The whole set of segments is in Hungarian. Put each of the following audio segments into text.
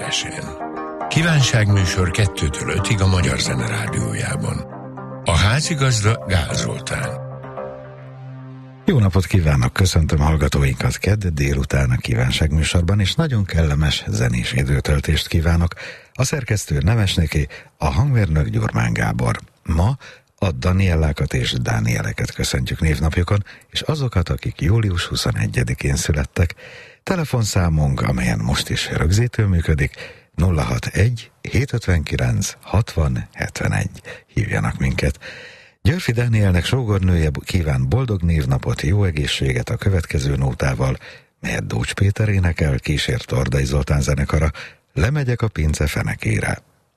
Egyenesén. Kívánságműsor 2-től 5-ig a Magyar Zene Rádiójában. A házigazda Gál Zoltán. Jó napot kívánok, köszöntöm hallgatóinkat kedd délután a kívánságműsorban, és nagyon kellemes zenés időtöltést kívánok. A szerkesztő Nemesnéki, a hangmérnök Gyurmán Gábor. Ma a Daniellákat és Dánieleket köszöntjük névnapjukon, és azokat, akik július 21-én születtek. Telefonszámunk, amelyen most is rögzítő működik, 061 759 60 71. Hívjanak minket. Györfi Dánielnek sógornője kíván boldog névnapot, jó egészséget a következő nótával, melyet Dócs Péter énekel, kísért Tordai Zoltán zenekara. Lemegyek a pince fenekére.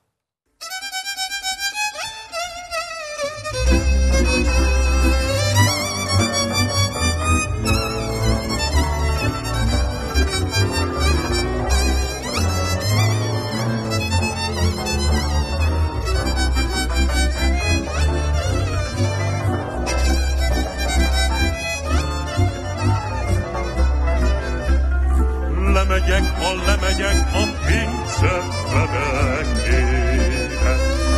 Lemegyek a pince fenekére,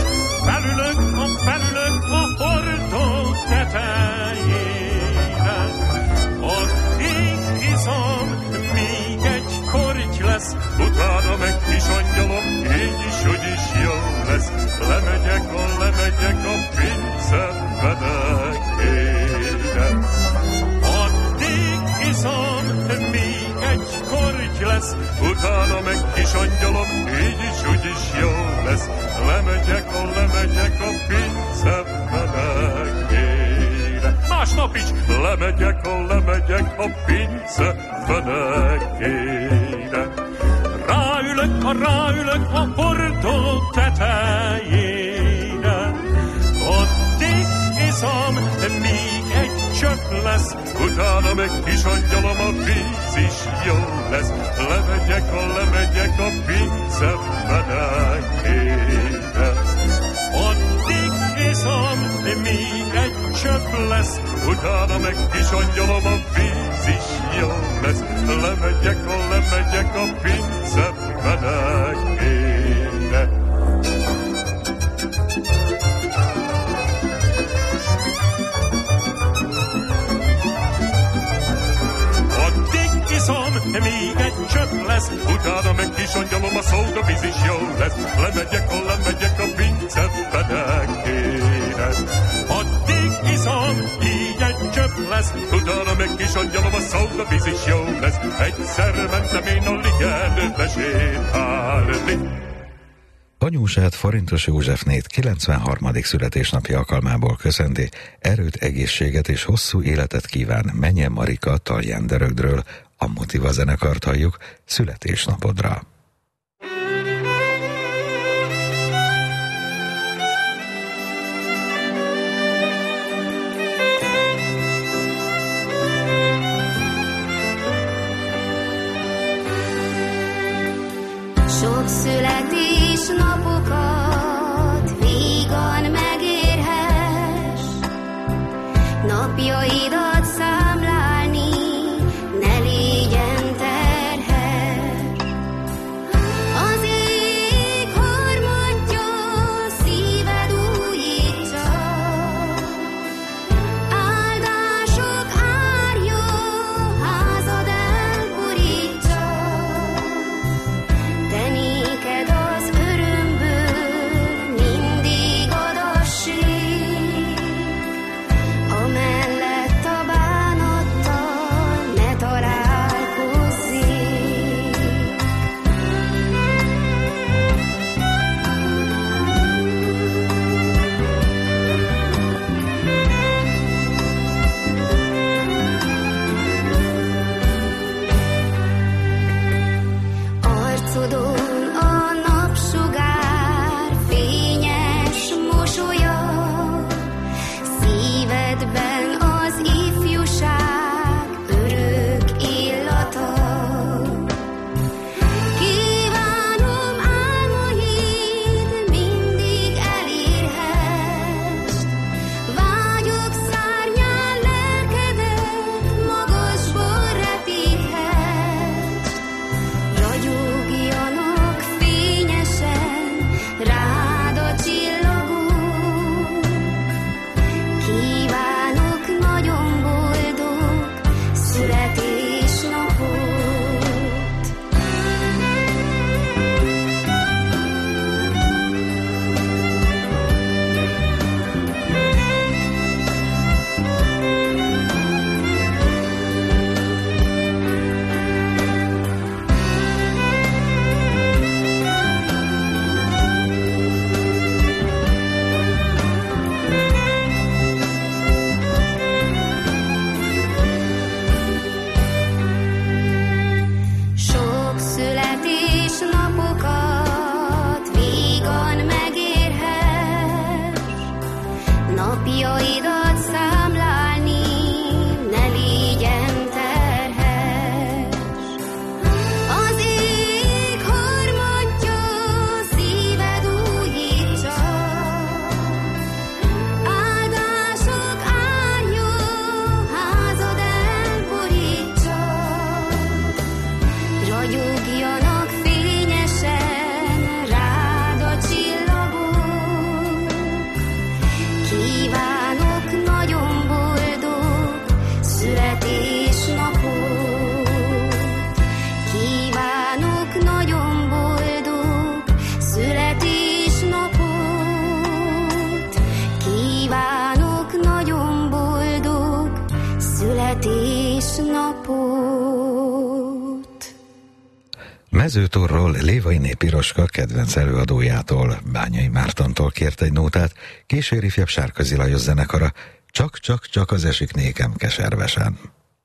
felülök a hordó tetejére, addig iszom, míg egy korty lesz, utána meg kis angyalom, így is, úgy is jó lesz. Lemegyek a pince fenekére, addig iszom, míg egy korty lesz, utána meg kis angyalom, így is, úgy is jó lesz. Lemegyek a pince fenekére. Másnap is lemegyek a pince fenekére. Ráülök a hordó tetejére, addig iszom, míg egy csöpp lesz, utána meg kis angyalom, a víz is jó lesz. Lemegyek a pince fenekére, addig iszom, míg egy csöpp lesz, utána meg kis angyalom, a víz is jó lesz. Lemegyek a pince fenekére. Még egy csöpp lesz, utána meg kis angyalom, a szódavíz is jó lesz. Lemegyek a pince fenekére. Addig iszom, így egy csöpp lesz, utána meg kis angyalom, a szódavíz is jó lesz. Egyszer mentem én a ligetbe sétálni. Anyósát, Forintos Józsefnét 93. születésnapja alkalmából köszönti, erőt, egészséget és hosszú életet kíván Menye Marika Taljenderögdről. A Motiva zenekart halljuk születésnapodra. Sok születésnapokat vígan megérhess, napjaidat számlálni ne légyen terhes. Az ég harmadja szíved újítsa, áldások árja házad elborítsa. Te néked az örömből napot. Mezőtúrról Lévainé Piroska kedvenc előadójától, Bányai Mártontól kért egy nótát, kíséri ifjabb Sárközi Lajos zenekara, Csak az esik nékem keservesen.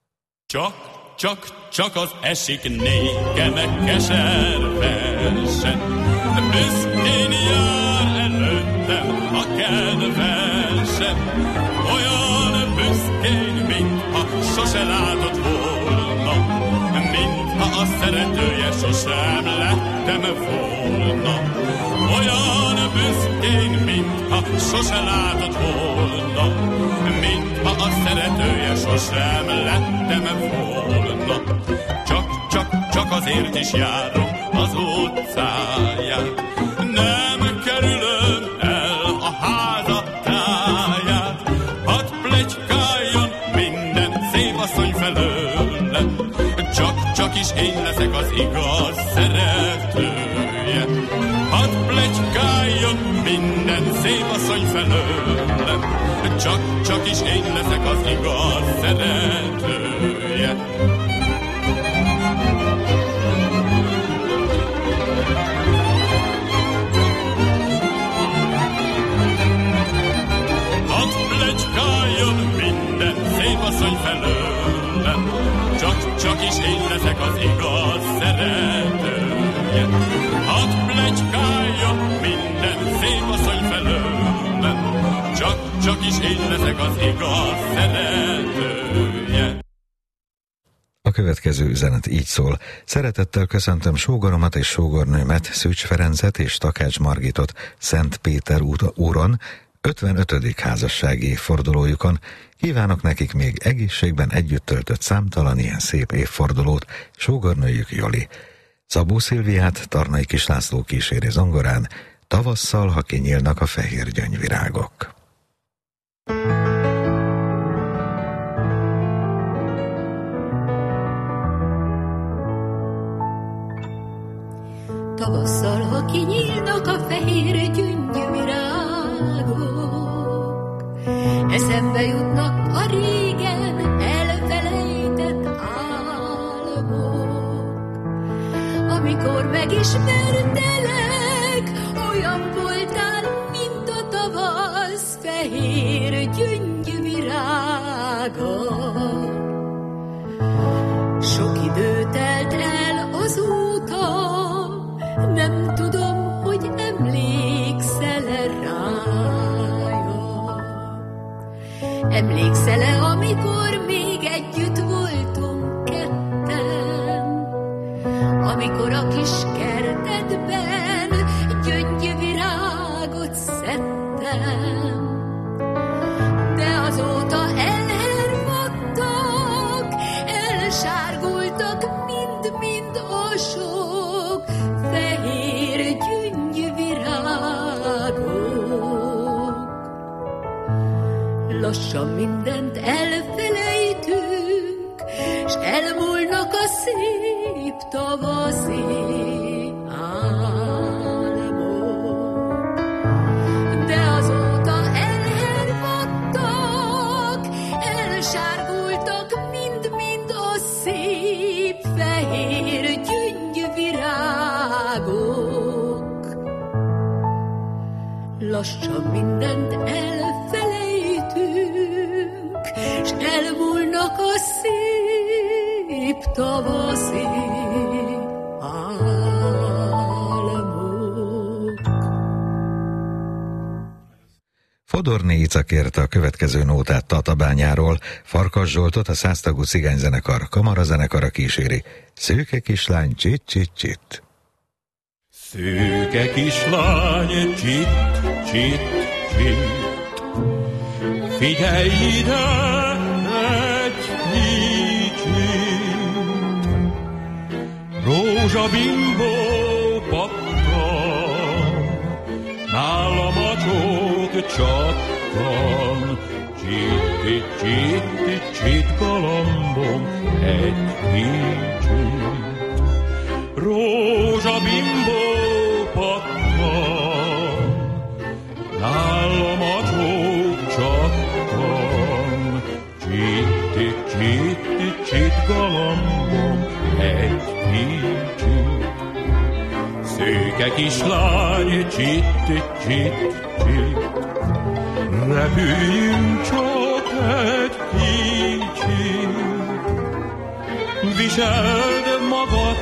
Csak az esik nékem keservesen, büszkén jár előttem a kedvesem, olyan büszkén, mintha sose látott volna, mintha a szeretője sosem lettem volna, olyan büszkén, mintha sose látott volna, mintha a szeretője sosem lettem volna. Csak azért is járom az utcáját, nem kerülöm el a házatáját, hadd pletykáljon minden szép asszony felőlem, csak is én leszek az igaz szeretője. Hadd pletykáljon minden szép asszony felőlem, csak is én leszek az igaz szeretője. Hadd pletykáljon minden szép asszony felőlem, csak is én leszek az igaz szeretője. Hadd pletykáljon minden szép asszony felőlem, csak is én leszek az igaz szeretője. A következő üzenet így szól. Szeretettel köszöntöm sógoromat és sógornőmet, Szűcs Ferencet és Takács Margitot Szent Péter úron, 55. házassági évfordulójukon. Kívánok nekik még egészségben együtt töltött számtalan ilyen szép évfordulót, sógornőjük Joli. Szabó Szilviát Tarnai Kislászló kíséri zongorán, tavasszal, ha kinyílnak a fehér gyöngyvirágok. Tavasszal, ha kinyílnak a fehér gyöngyvirágok, eszembe jutnak a régen elfelejtett álmok. Amikor megismertelek, olyan voltál, mint a tavasz fehér gyöngyvirága. Sok idő telt el azóta, nem tudom, hogy emlékszel-e rája. Emlékszel-e, amikor még együtt voltunk ketten, amikor a kis kertedben gyöngyvirágot szedtem, de azóta elhervadtak, elsárgultak mind-mind a sok fehér gyöngyvirágok. Lassan mindent elfelejtünk, s elmúlnak a szép tavaszi álmok. De azóta elhervadtak, elsárgultak mind-mind a szép fehér gyöngyvirágok. Lassan mindent elfelejtünk, s elmúlnak a szép tavaszi álmok. Fodorné Ica kérte a következő nótát Tatabányáról, Farkas Zsoltot a 100 tagú cigányzenekar kamarazenekara kíséri. Szőke kislány, csit, csit, csit. Szőke kislány, csit, csit, csit, figyelj ide egy kicsit, rózsabimbó pattan, nálam a csók csattan, csit, csit, csit galambom egy kicsit, rózsabimbó pattan, nálam a csók csattan, csit, csit, csit galambom Szőke kislány, csit, csit, csit, repüljünk csak egy kicsit. Viseld magad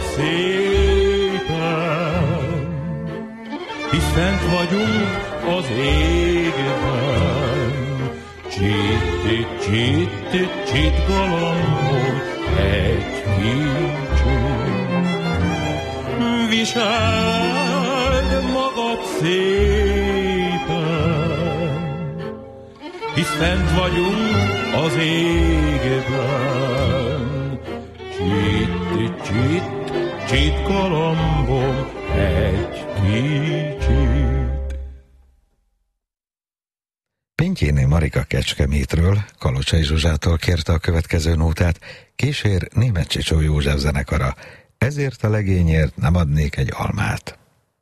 szépen, hisz fent vagyunk az égben. Csit, csit, csit, galambom, egy kicsit. Viseld magad szépen, hisz fent vagyunk az égben. Csit, csit, csit, galambom, egy kicsit. Pintyéné Marika Kecskemétről, Kalocsai Zsuzsától kérte a következő nótát, kísér Németh Csicsó József zenekara. Ezért a legényért nem adnék egy almát.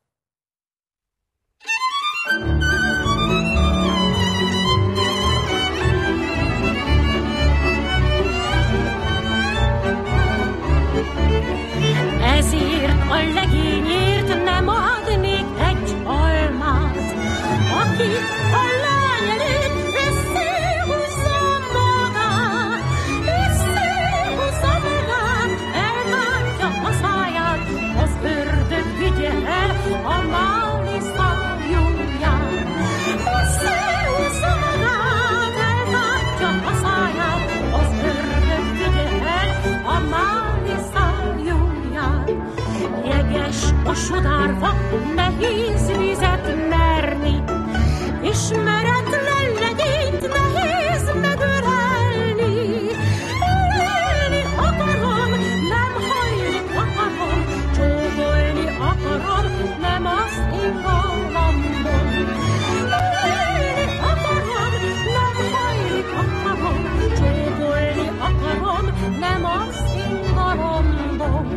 Ezért a legényért nem adnék egy almát, aki a lány előtt összehúzza magát, elvágja a száját, az ördög vigye el a máli szájúját. Összehúzza magát, elvágja a száját, az ördög vigye el a máli szájúját. Jeges a sodárva, nehéz vizet merni, ismeretlen legényt nehéz megölelni. Ölelni akarom, nem hajlik akarom, csókolni akarom, nem az én galambom. Ölelni akarom, nem hajlik akarom, csókolni akarom, nem az én galambom.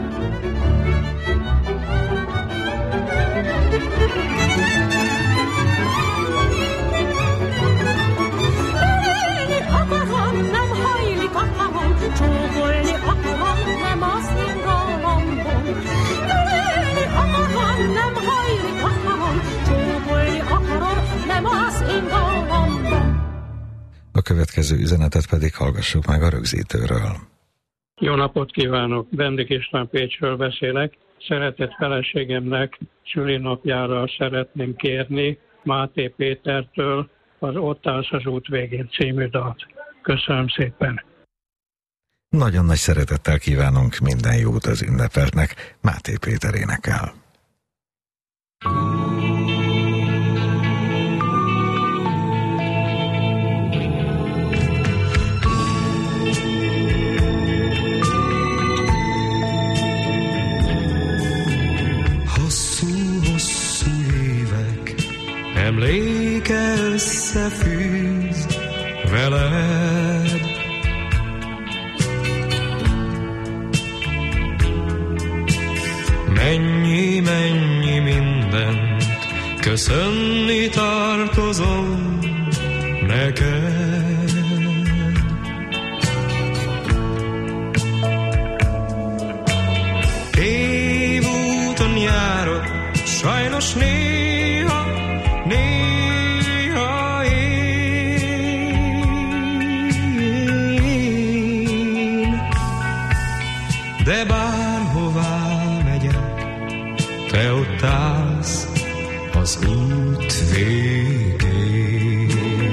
Ölelni akarom, nem hajlik akarom, csókolni akarom, nem az én galambom. Ölelni akarom, nem hajlik akarom, csókolni akarom, nem az én galambom. A következő üzenetet pedig hallgassuk meg a rögzítőről. Jó napot kívánok! Bendik István Pécsről beszélek. Szeretett feleségemnek szülinapjára szeretném kérni Máté Pétertől az Ott állsz az út végén című dalt. Köszönöm szépen! Nagyon nagy szeretettel kívánunk minden jót az ünnepeltnek, Máté Péter énekel. Hosszú évek emléke összefűz veled. Mennyi mindent köszönni tartozom neked. Évúton járok, sajnos néha én, de bárhová megyek, te ott állsz az út végén.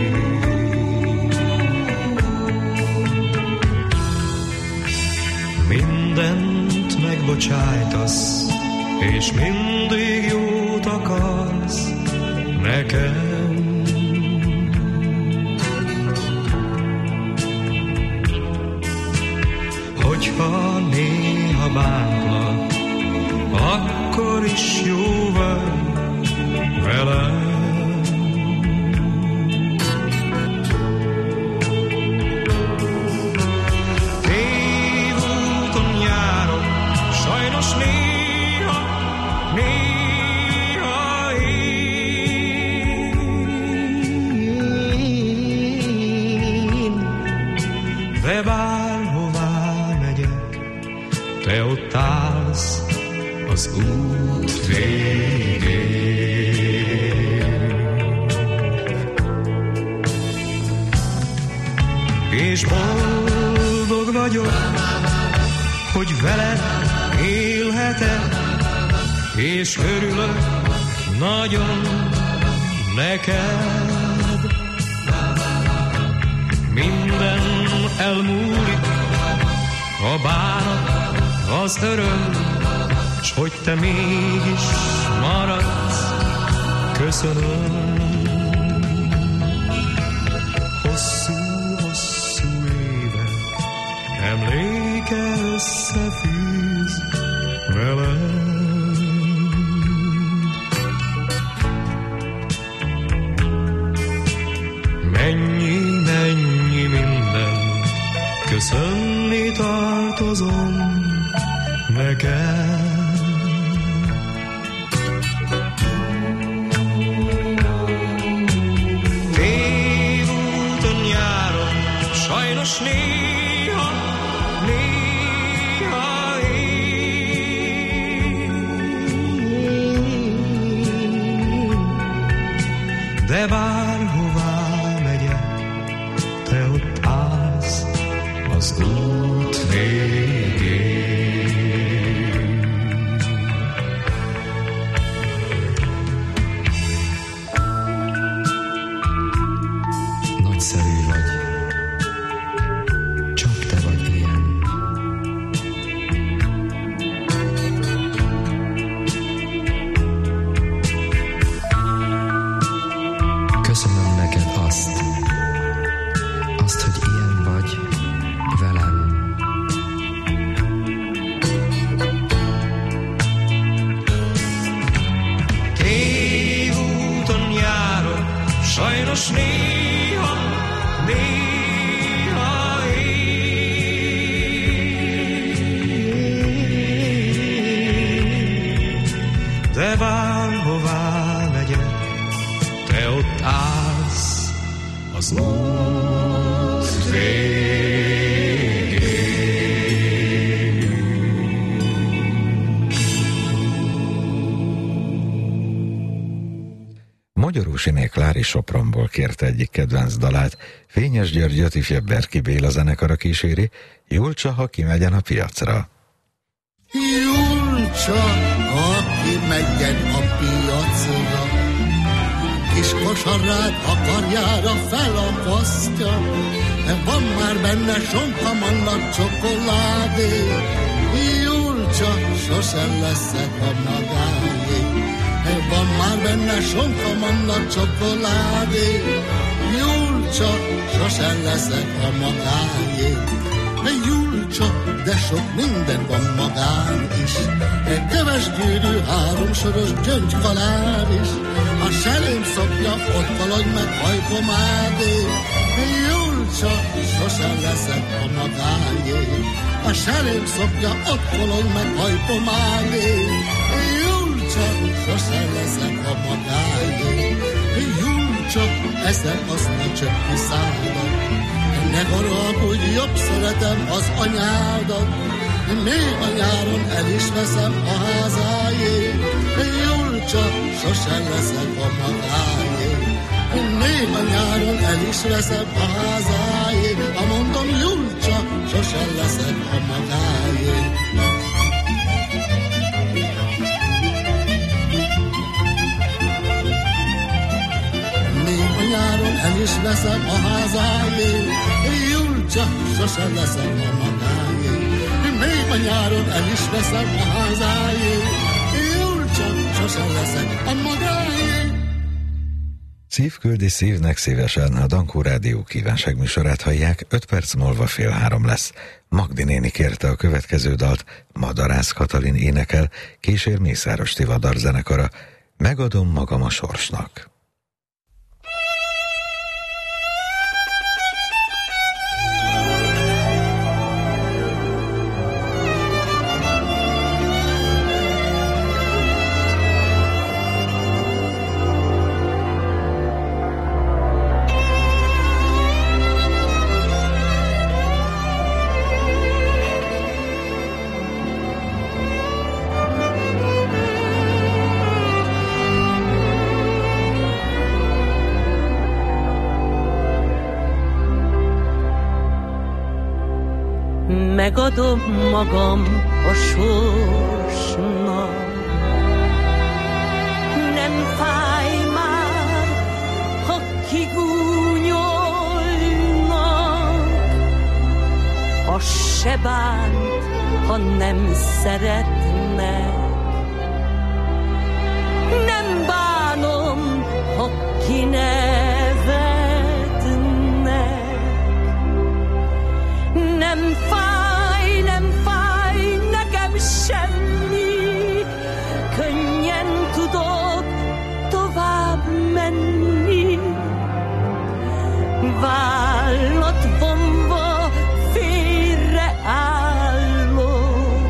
Mindent megbocsájtasz, és mindig jót akarsz nekem. Hogyha néha bántlak, akkor is jó vagy velem. Évúton járok, sajnos néha én, de bárhová megyek, te ott állsz az út végén. És boldog vagyok, hogy veled élhetek, és örülök nagyon neked. Minden elmúlik, a bánat, az öröm, s hogy te mégis maradsz, köszönöm. Hosszú évek emléke összefűz velem. Mennyi minden köszönni tartozom neked. Tévúton járok, sajnos néha én, de bárhová megyek, te ott állsz az út végén. Nagyszerű vagy, csak te vagy ilyen. Köszönöm neked azt, hogy ilyen vagy velem. Tévúton járok, sajnos néha én, de bárhová megyek, te ott állsz az út végén. Magyarósiné Klári Sopronból kérte egyik kedvenc dalát, Fényes Györgyöt ifjabb Berki Béla zenekara kíséri, Julcsa, ha kimegyen a piacra. Julcsa, ha kimegyen a piacra, kis kosarát a karjára felakasztja, van már benne sonka, manna, csokoládé. Julcsa, sosem leszek a magáé. Van már benne sonka, manna, csokoládé. Julcsa, sosem leszek a magáé. Julcsa, de sok minden van magán is. Köves gyűrű, háromsoros gyöngykalár is. A selém szokja, ott valagy meg hajpomádé. Julcsa, sosem leszek a magáé. A selém szokja, ott valagy meg hajpomádé. Julcsa, sosem leszek a magáé. Julcsa, eszem azt a csöppi szádat. Ne haragudj, jobb szeretem az anyádat, még a nyáron el is veszem a házájé. Julcsa, sosem leszek a magájé. Még a nyáron el is veszem a házájé. Ha mondom, Julcsa, sosem leszek a magájé. Nyáron el is veszem a házájé, Julcsa, sosem leszem a magájé. Még a nyáron el is veszem a házájé, Julcsa, sosem leszek a magájé. Szív küldi szívnek szívesen, a Dankó Rádió kívánságműsorát hallják, 5 perc múlva 2:30 lesz. Magdi néni kérte a következő dalt, Madarász Katalin énekel, kísér Mészáros Tivadar zenekara, Megadom magam a sorsnak. megadom magam a sorsnak. Nem fáj már, ha kigúnyolnak, az se bánt, ha nem szeretnek. Nem bánom, ha kinevetnek. Nem fáj nekem semmi, könnyen tudok tovább menni. Vállat vonva félreállok,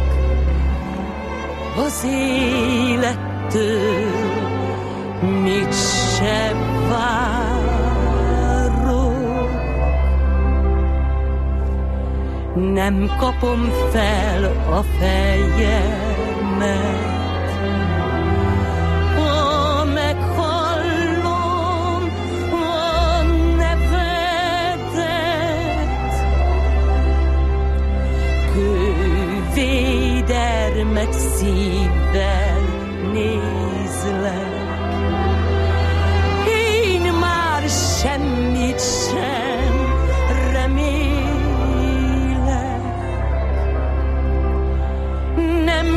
az élettől mit se várok. Nem kapom fel a fejemet, ha meghallom a nevedet. Kővédermek szívvel nézlek, én már semmit sem remélek. Nem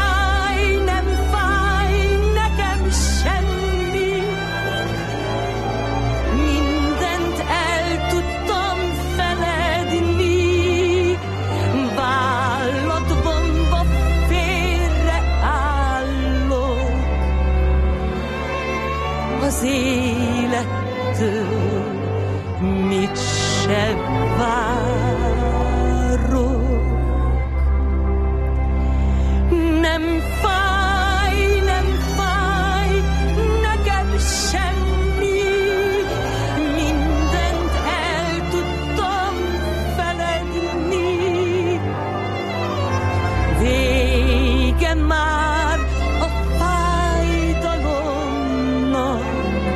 fáj nekem semmi, mindent el tudtam feledni. Vállat vonva félreállok, az élettől mit se várok. Nem fáj nekem semmi, mindent el tudtam feledni. Vége már a fájdalomnak,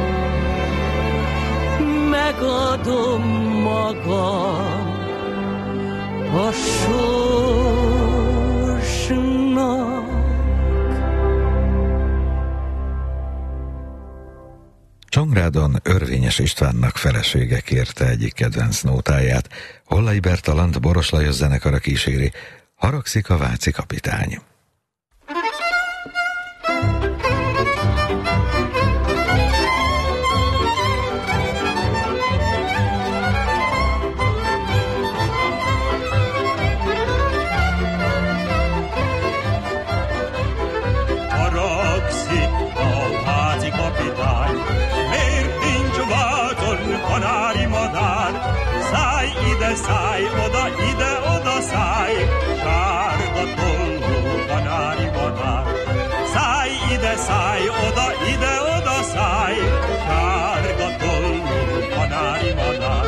megadom magam a sorsnak. Csongrádon Örvényes Istvánnak felesége kérte egyik kedvenc nótáját. Hollai Bertalant Boros Lajos zenekara kíséri, Haragszik a váci kapitány. Haragszik a váci kapitány, miért nincs váton kanári madár? Szállj ide, szállj oda, ide-oda szállj, sárga tollú kanári madár. Szállj ide, szállj oda, ide-oda szállj, sárga tollú kanári madár.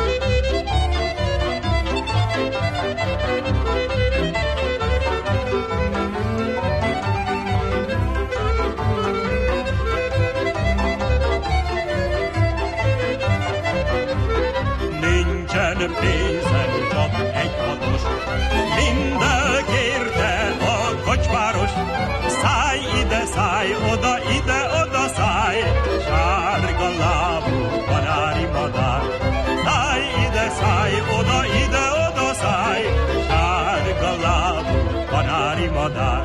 Nincsen pénzem, csak egy hatos, mind elkérte a kocsmáros. Szállj ide, szállj oda, ide-oda szállj, sárga lábú kanári madár. Szállj ide, szállj oda, ide-oda szállj, sárga lábú kanári madár.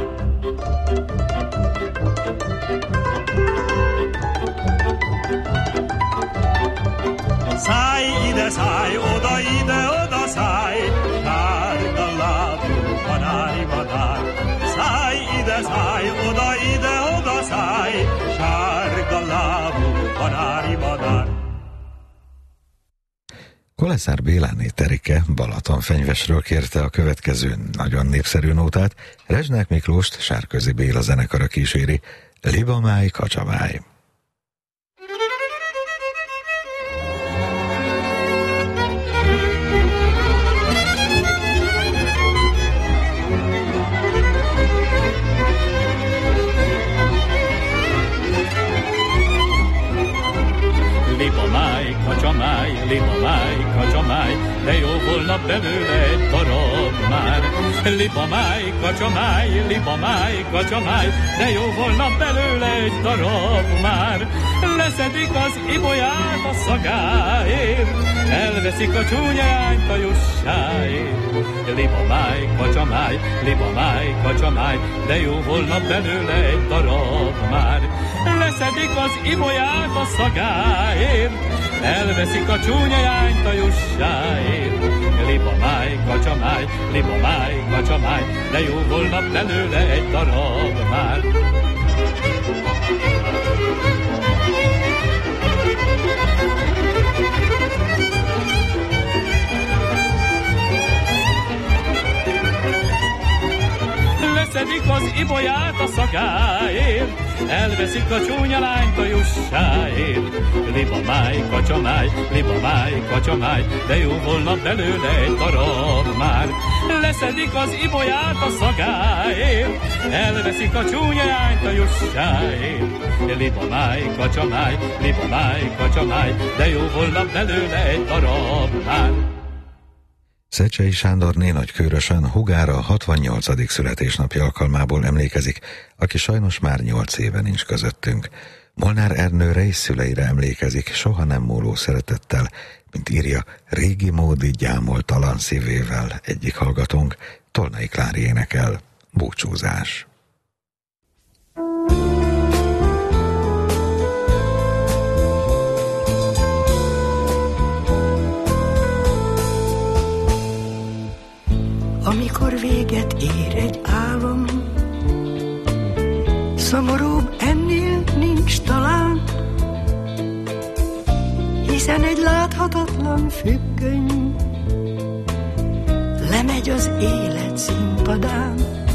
Szállj ide, szállj oda, ide-oda szállj, sárga lábú kanári madár. Szállj ide, szállj oda, ide-oda szállj, sárga lábú kanári madár. Koleszár Béláné Terike Balatonfenyvesről kérte a következő nagyon népszerű nótát, Rezsnák Miklóst Sárközi Béla zenekara kíséri, Libamáj, kacsamáj. Libamáj, kacsamáj, de jó volna belőle egy darab már. Libamáj, kacsamáj, libamáj, kacsamáj, de jó volna belőle egy darab már. Leszedik az ibolyát a szagáért, elveszik a csúnyányt a jussáért. Libamáj, kacsamáj, libamáj, kacsamáj, de jó volna belőle egy darab már. Leszedik az ibolyát a szagáért, elveszik a csúnyányt a jussáért. Libamáj, kacsamáj, libamáj, kacsamáj, de jó volna belőle egy darab már. Leszedik az ibolyát a szagáért, elveszik a csúnya lányt a jussáért. Libamáj, kacsamáj, libamáj, kacsamáj, de jó volna belőle egy darab már. Leszedik az ibolyát a szagáért, elveszik a csúnya lányt a jussáért. Libamáj, kacsamáj, libamáj, kacsamáj, de jó volna belőle egy darab már. Szecsei Sándor Nénagykőrösön húgára 68. születésnapja alkalmából emlékezik, aki sajnos már 8 éve nincs közöttünk. Molnár Ernőre és szüleire emlékezik soha nem múló szeretettel, mint írja régi módi gyámoltalan szívével egyik hallgatónk, Tolnai Klári énekel, Búcsúzás. Amikor véget ér egy álom, szomorúbb ennél nincs talán, hiszen egy láthatatlan függöny lemegy az élet színpadán.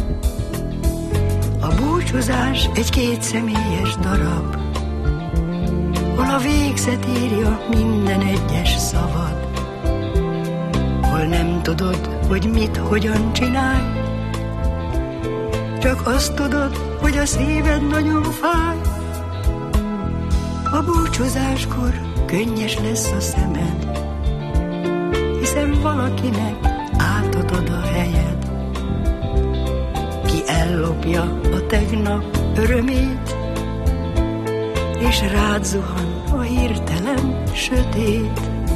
A búcsúzás egy kétszemélyes darab, hol a végzet írja minden egyes szavad, hol nem tudod, hogy mit, hogyan csinálj, csak azt tudod, hogy a szíved nagyon fáj. A búcsúzáskor könnyes lesz a szemed, hiszen valakinek átadod a helyed. Ki ellopja a tegnap örömét, és rád zuhan a hirtelen sötét.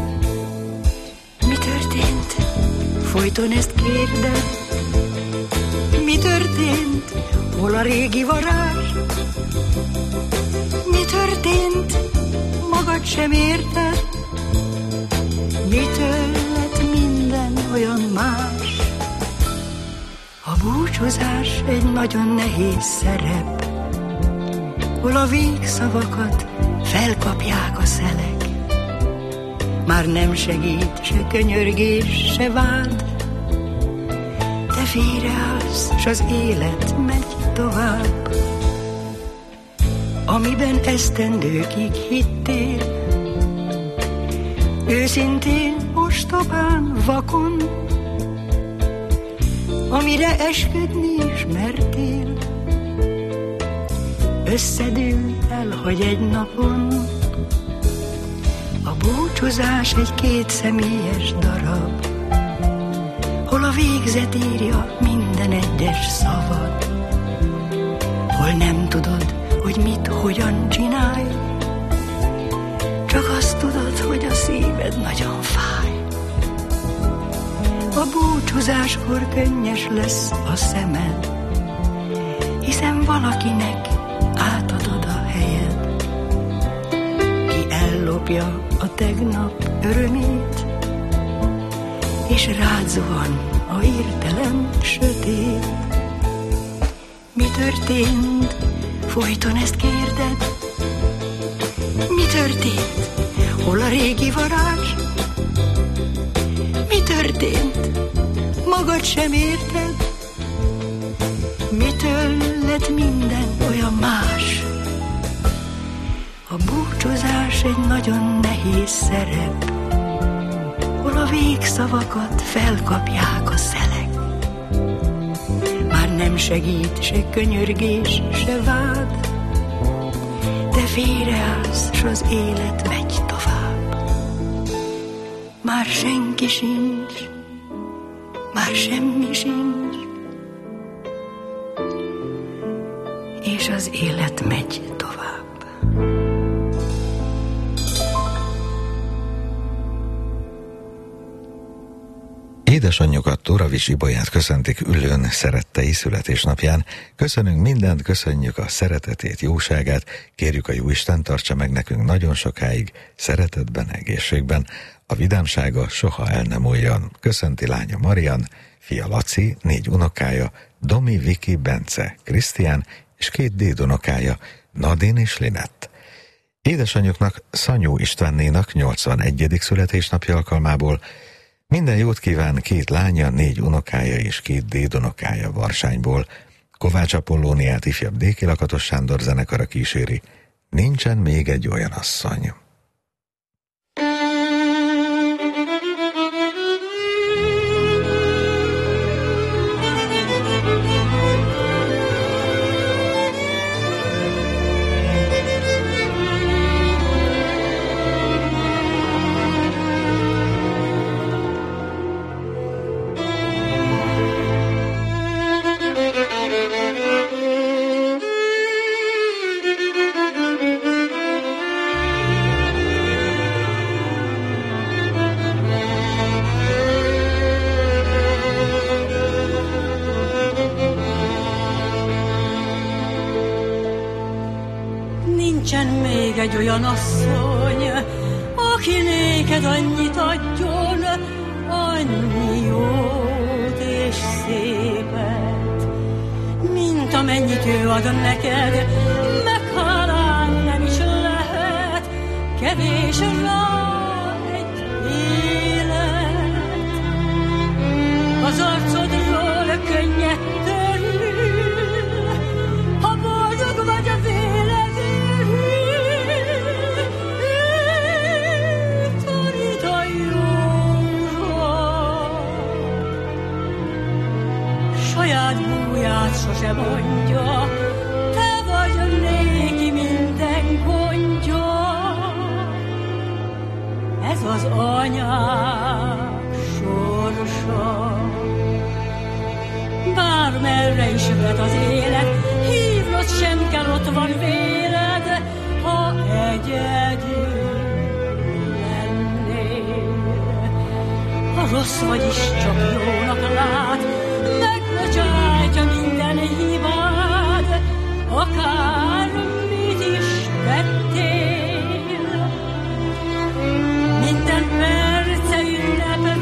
Mi történt? Folyton ezt kérded. Mi történt? Hol a régi varázs? Mi történt? Magad sem érted? Mitől lett minden olyan más? A búcsúzás egy nagyon nehéz szerep, hol a végszavakat felkapják a szelek. Már nem segít se könyörgés, se vád, te félreállsz, s az élet megy tovább. Amiben esztendőkig hittél, őszintén, ostobán, vakon, amire esküdni is mertél, összedől, elhagy egy napon. A búcsúzás egy kétszemélyes darab, hol a végzet írja minden egyes szavad, hol nem tudod, hogy mit, hogyan csinálj, csak azt tudod, hogy a szíved nagyon fáj. A búcsúzáskor könnyes lesz a szemed, hiszen valakinek átadod a helyed. Ki ellopja a tegnap örömét, és rád zuhan a hirtelen sötét. Mi történt? Folyton ezt kérded. Mi történt? Hol a régi varázs? Mi történt? Magad sem érted? Mitől lett minden olyan más? A búcsúzás egy nagyon nehéz szerep, hol a végszavakat felkapják a szelek. Már nem segít se könyörgés, se vád, te félreállsz, s az élet megy tovább. Már senki sincs, már már semmi sincs, és az élet megy tovább. Édesanyjukat, Tóravis Ibolyát köszöntik ülőn szerettei születésnapján. Köszönünk mindent, köszönjük a szeretetét, jóságát, kérjük a Jóisten tartsa meg nekünk nagyon sokáig, szeretetben, egészségben, a vidámsága soha el nem múljon. Köszönti lánya Marian, fia Laci, 4 unokája, Domi, Viki, Bence, Krisztián és 2 dédunokája, Nadine és Linett. Édesanyjuknak, Szanyó Istvánnénak 81. születésnapja alkalmából minden jót kíván 2 lánya, 4 unokája és 2 dédunokája Varsányból. Kovács Apollóniát ifjabb Déki Lakatos Sándor zenekara kíséri. Nincsen még egy olyan asszony. Egy olyan asszony, aki néked annyit adjon, annyi jót és szépet, mint amennyit ő ad neked, meghálán nem is lehet, kevés rá egy élet. Az arcodról könnyed törül, ha boldog vagy a vélet. Saját búját sose mondja, te vagy néki minden gondja. Ez az anyák sorsa. Bármerre is vet az élet, hívnod sem kell, ott van véled, ha egyedül lennél. Ha rossz vagy is csak jónak lát, megbocsájtja minden hibád, akármit is tettél. Minden perce ünnep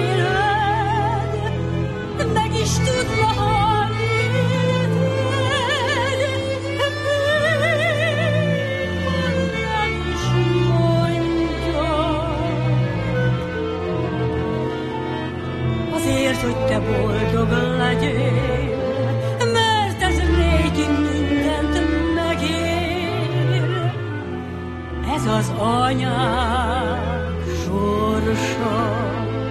véled, meg is tudna halni veled, nem is mondja. Azért, hogy te boldog legyél, mert ez régi mindent megér. Ez az anyák sorsa.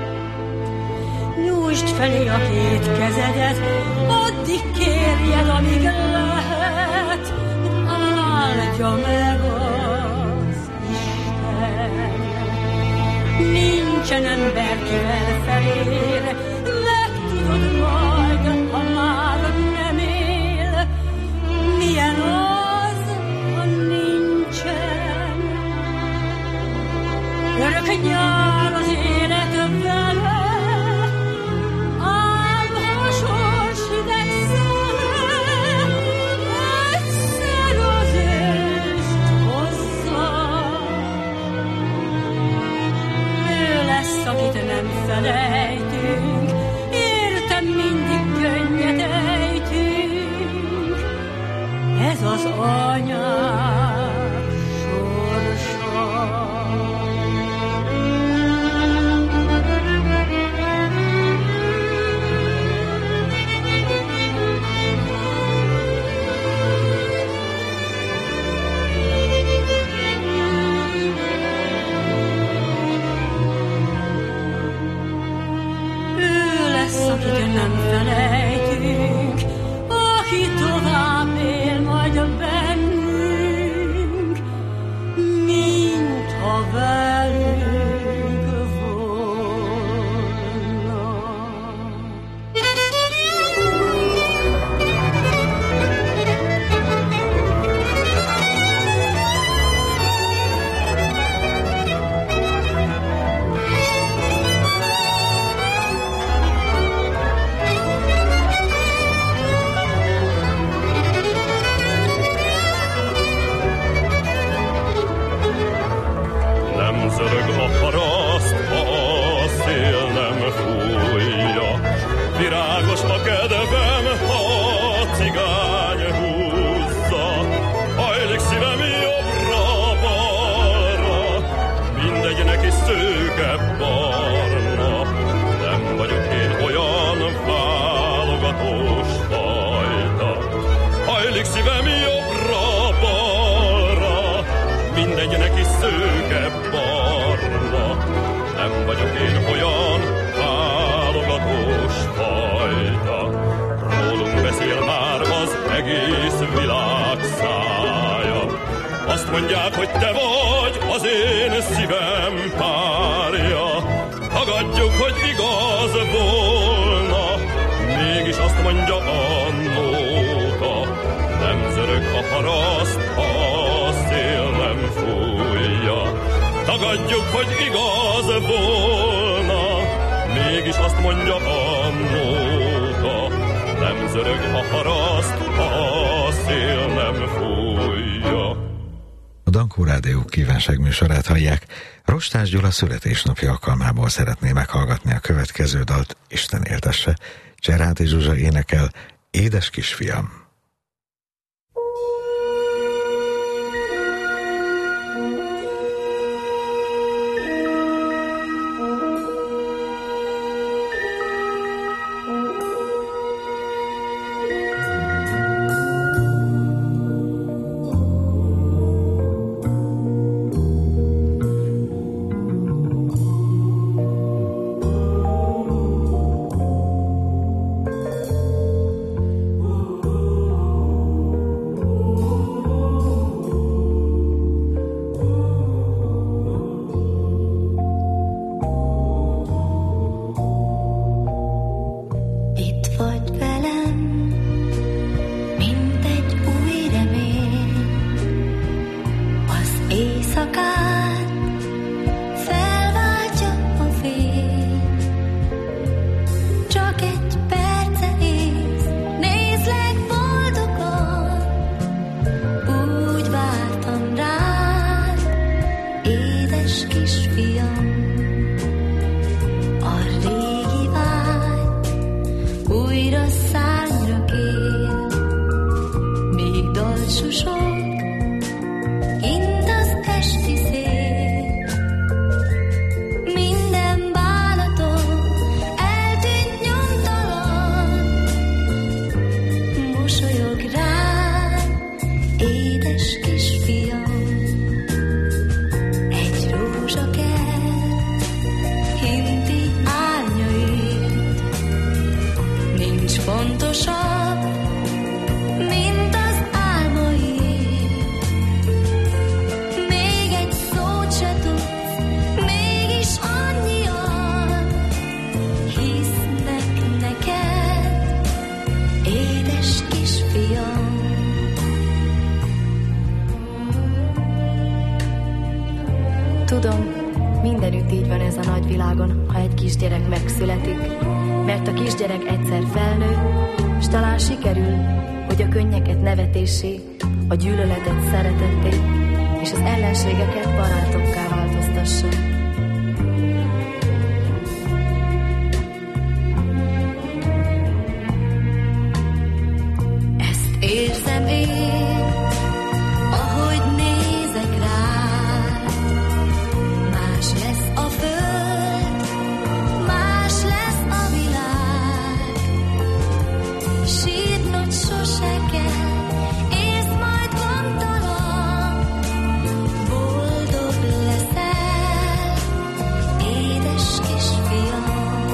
Nyújtsd felé a 2 kezedet, addig kérjed, amíg lehet, áldja meg az Isten. Nincsen ember, kivel felér, megtudod majd, ha már nem él. Milyen az, ha nincsen örök nyár az élet vele, ám ha sors hideg szele, egyszer az őszt hozza. Ő lesz, akit nem felejtünk, értem mindig könnyet ejtünk. Ez az anyák sorsa. Akit nem felejtünk, aki tovább él majd bennünk. a paraszt, ha a szél nem fújja. Virágos a kedvem, ha a cigány húzza. Hajlik szívem jobbra-balra, mindegy neki szőke-barna. Nem vagyok én olyan válogatós fajta. Hajlik szívem jobbra-balra, mindegy neki szőke-barna. Nem vagyok én olyan válogatós fajta. Rólunk beszél már az egész világ szája. Azt mondják, hogy te vagy az én szívem párja. Tagadjuk, hogy igaz volna, mégis azt mondja a nóta. Nem zörög a paraszt, ha a szél nem fújja. Tagadjuk, hogy igaz volna, mégis azt mondja a nóta. Nem zörög a paraszt, ha a szél nem fújja. A Dankó Rádió kívánságműsorát hallják. Rostás Gyula születésnapja alkalmából szeretné meghallgatni a következő dalt, Isten éltesse. Cserádi Zsuzsa énekel, Édes kisfiam. Tudom, mindenütt így van ez a nagyvilágon, ha egy kisgyerek megszületik, mert a kisgyerek egyszer felnő, s talán sikerül, hogy a könnyeket nevetéssé, a gyűlöletet szeretetté, és az ellenségeket barátokká változtassa. Ezt érzem én, ahogy nézek rád. Más lesz a föld, más lesz a világ. Sírnod sose kell, ész majd gondtalan. Boldog leszel, édes kisfiam.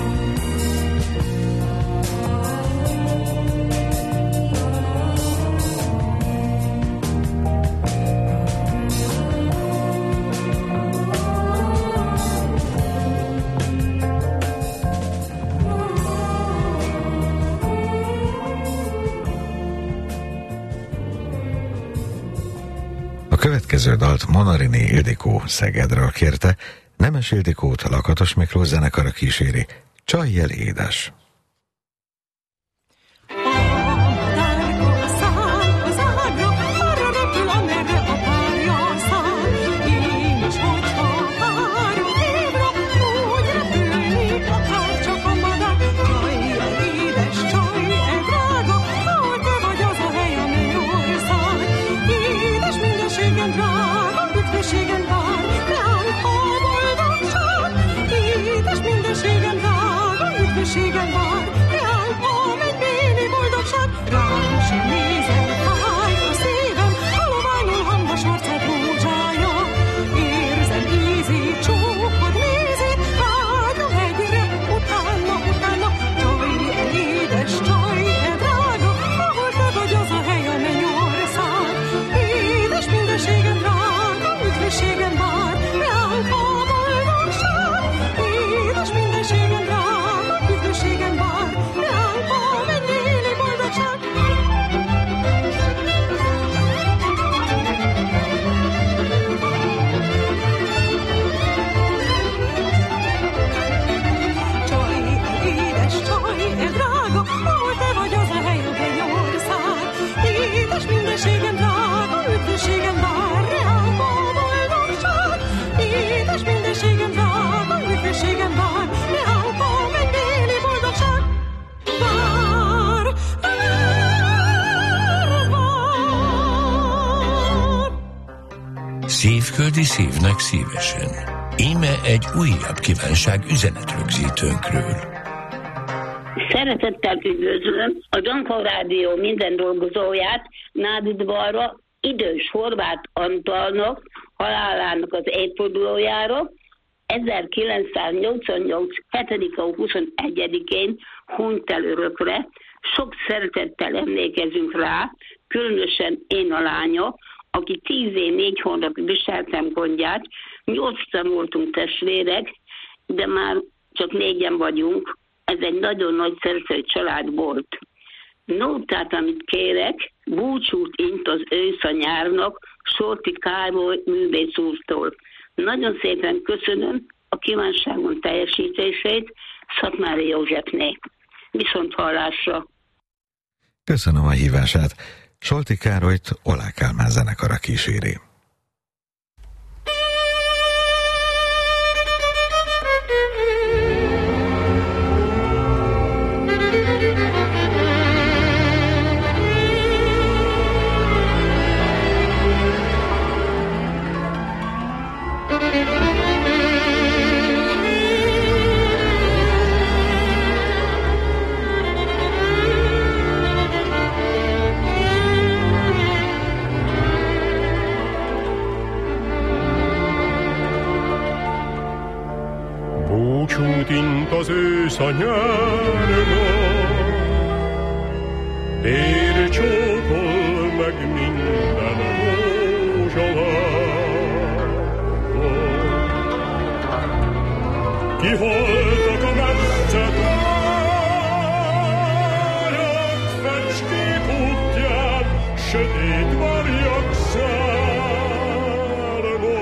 A következő dalt Monarini Ildikó Szegedről kérte, Nemes Ildikót Lakatos Miklós zenekara kíséri, Csajjel édes. Arra repül, amerre a párja száll. Én is, hogyha várom, mindenségem vár, reánk a boldogság. Édes mindenségem drága, üdvösségem vár, reánk a mennybéli boldogság. Rám sem nézem, fáj a szívem, haloványul hangos arcát búzsája. Érzem ízi, csókod nézi, vágyom egyre, utána, csaj, édes csaj, drága, ahol te vagy, az a hely, a mennyország. Édes mindenségem drága, üdvösségem vár, reánk a boldogság. Édes mindenségem drága, üdvösségem vár, reánk a mennybéli boldogság. Csaj, édes csaj, drága, ahol te vagy, az a hely, a mennyország. Édes mindenségem drága, üdvösségem vár, reánk a boldogság. Édes mindenségem drága, üdvösségem vár, reánk a mennybéli boldogság. Vár, vár, vár. Szívköldi szívnek szívesen. Íme egy újabb kívánság üzenetrögzítőnkről. Szeretettel üdvözlöm a Donka Rádió minden dolgozóját, Nádudvarra, idős Horváth Antalnak halálának az évfordulójára 1988. 7. 21-én hunyt el örökre. Sok szeretettel emlékezünk rá, különösen én a lánya, aki 10 év 4 hónapig viseltem gondját. 8-an voltunk testvérek, de már csak 4-en vagyunk. Ez egy nagyon nagy szerető család volt. Nótát, amit kérek, búcsút int az ősz a nyárnak, Sorti Károly művész úrtól. Nagyon szépen köszönöm a kívánságon teljesítését Szatmári Józsefné. Viszont hallásra! Köszönöm a hívását. Solti Károlyt Olá Kálmán zenekara kíséri. Búcsút int az ősz a nyárba, tér csókol meg minden rózsalába. Kihaltak a messze tájak, fecskék útján, sötét varjak szárba.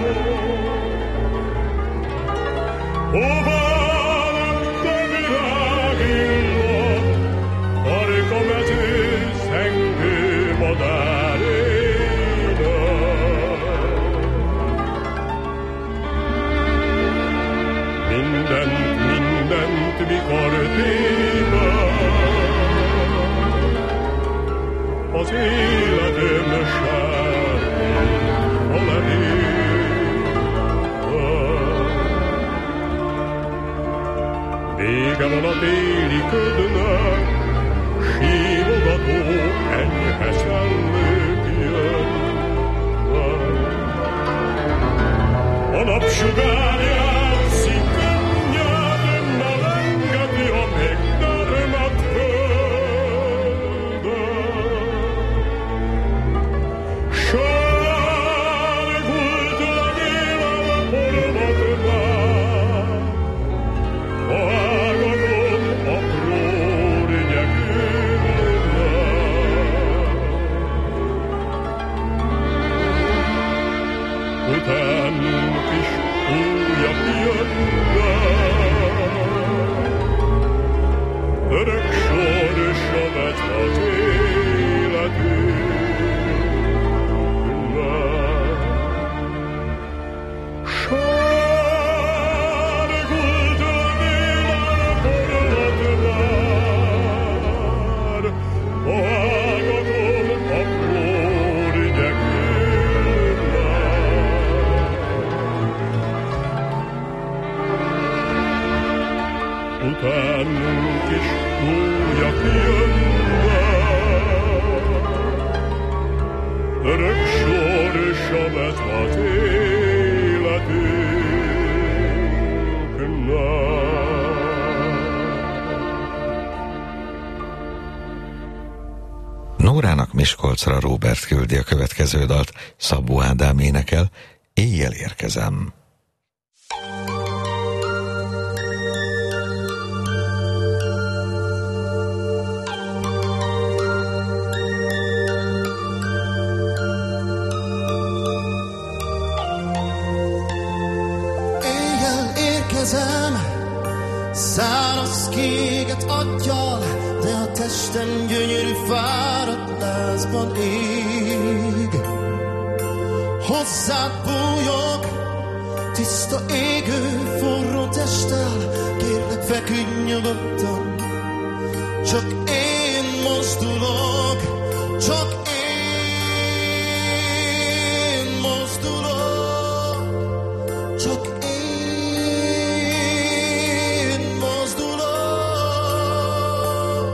Hova lett a virág illat, Arka mező zengő madárénak? Mindent mikor téved, az életem sárgít a vége van a téli ködnek, sírogató enyhe szellők jönnek. A napsugár játszik könnyed, melengeti a megtermett földet. Sárgult legével a pormatnál, vágatom apró rigyegőnek. Utánunk is újabb jönnek, örök sorsa vett az életünknek. Sárgult legével pormatnál, vágatom apró rigyegőnek. Nórának Miskolcra Róbert küldi a következő dalt, Szabó Ádám énekel, Éjjel érkezem. Éjjel érkezem, száraz kéget adjal, de a testem gyönyörű fáradt lázban ég. Hozzád bújok, tiszta égő, forró testtel, kérlek feküdj nyugodtan. Csak én mozdulok, csak én mozdulok, csak én mozdulok.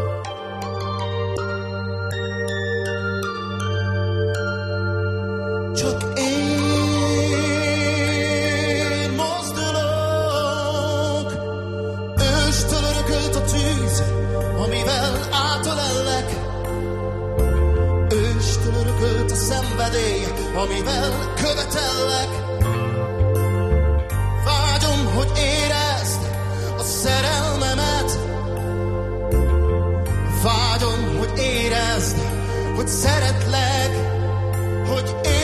Csak én mozdulok. Őstől örökölt a tűz, amivel átölellek. Őstől örökölt a szenvedély, amivel követellek. Vágyom, hogy érezd a szerelmemet. Vágyom, hogy érezd, hogy szeretlek, hogy érezd.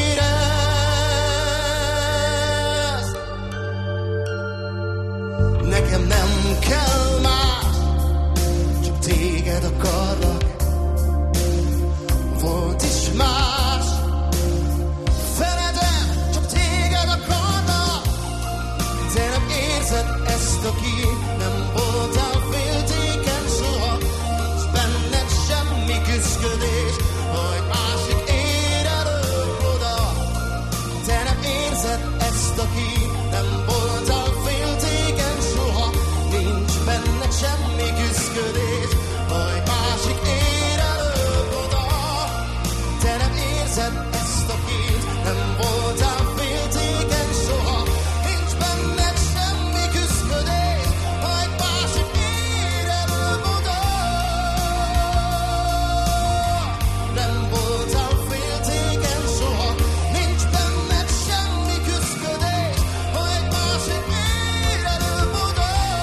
Nekem nem kell más, csak téged akarlak. Volt is más, feledem, csak téged akarlak. Te nem érzed ezt, aki nem voltál féltékeny soha, s benned semmi küszködés, hogy másik ér előbb oda. Te nem érzed ezt, aki nem voltál féltékeny soha, nincs benned semmi küszködés, hogy másik ér előbb oda. Te nem érzed ezt, aki nem voltál féltékeny soha, nincs benned semmi küszködés, hogy másik ér előbb oda. Nem voltál féltékeny soha, nincs benned semmi küszködés, hogy másik ér előbb oda.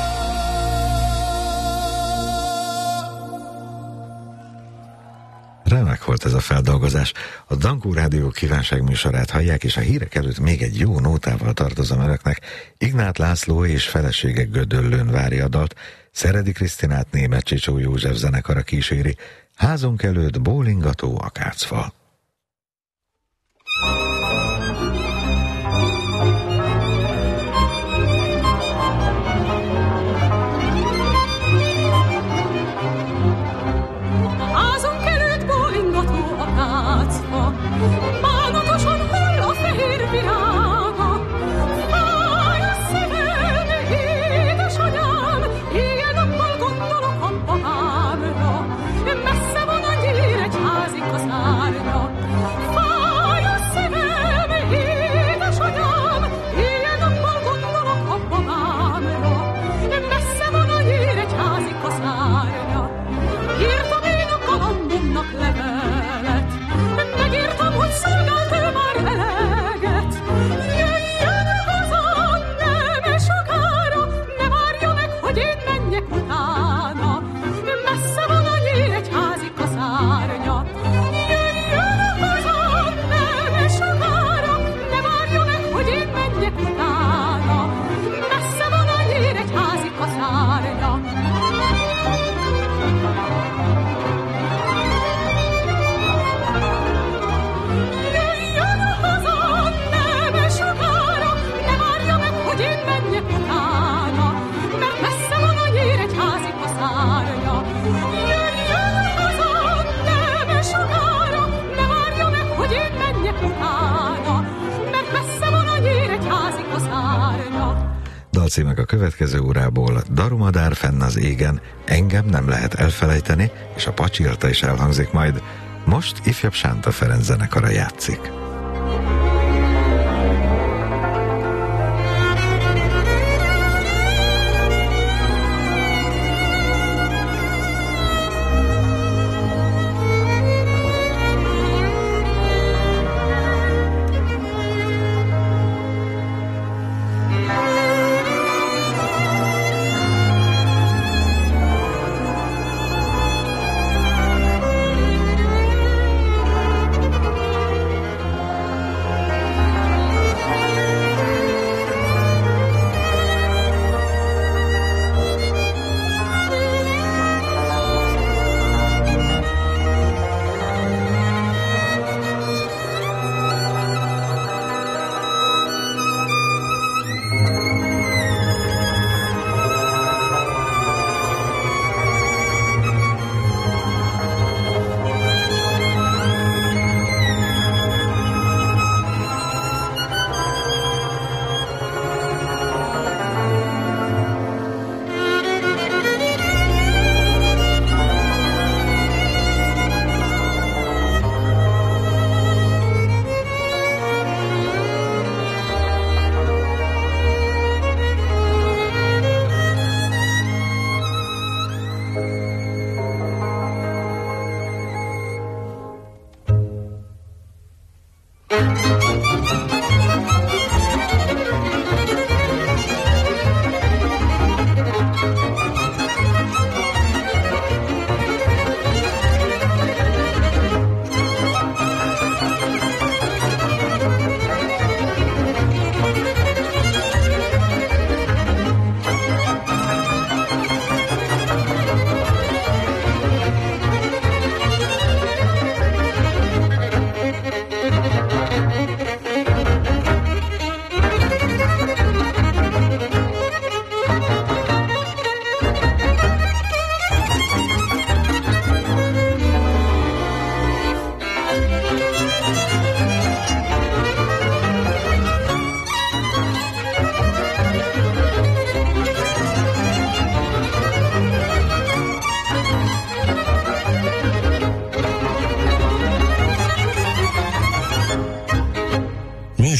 Remek volt ez a feldolgozás. A Dankó Rádió kívánságműsorát hallják, és a hírek előtt még egy jó nótával tartozom önöknek. Ignát László és felesége Gödöllőn várja a dalt, Szeredi Krisztinát Németh Csicsó József zenekara kíséri, házunk előtt bólingató akácfal. Házunk előtt bólingató akácfa, bánatosan hull a fehér virága. Fáj a szívem, édesanyám, éjjel-nappal gondolok a mamámra. Messze van a Nyíregyházi kaszárnya. Fáj a szívem, édesanyám, éjjel-nappal gondolok a mamámra. Messze van a Nyíregyházi kaszárnya. Írtam én a kalambomnak levelet, megírtam, hogy szolgált ő már eleget. Jöjjön haza, nem sokára, ne várja meg, hogy én menjek utána. Messze van a Nyíregyházi kaszárnya. Jöjjön haza, nem sokára, ne várja meg, hogy én menjek utána. Messze van a Nyíregyházi kaszárnya. Jöjjön haza, nem sokára, ne várja meg, hogy én menjek utána, mert messze van a Nyíregyházi kaszárnya. Jöjjön haza, nem sokára, ne várja meg, hogy én menjek utána, mert messze van a Nyíregyházi kaszárnya. Dalcímek a következő órából: Darumadár fenn az égen, Engem nem lehet elfelejteni, és a Pacsirta is elhangzik majd. Most ifjabb Sánta Ferenc zenekara játszik.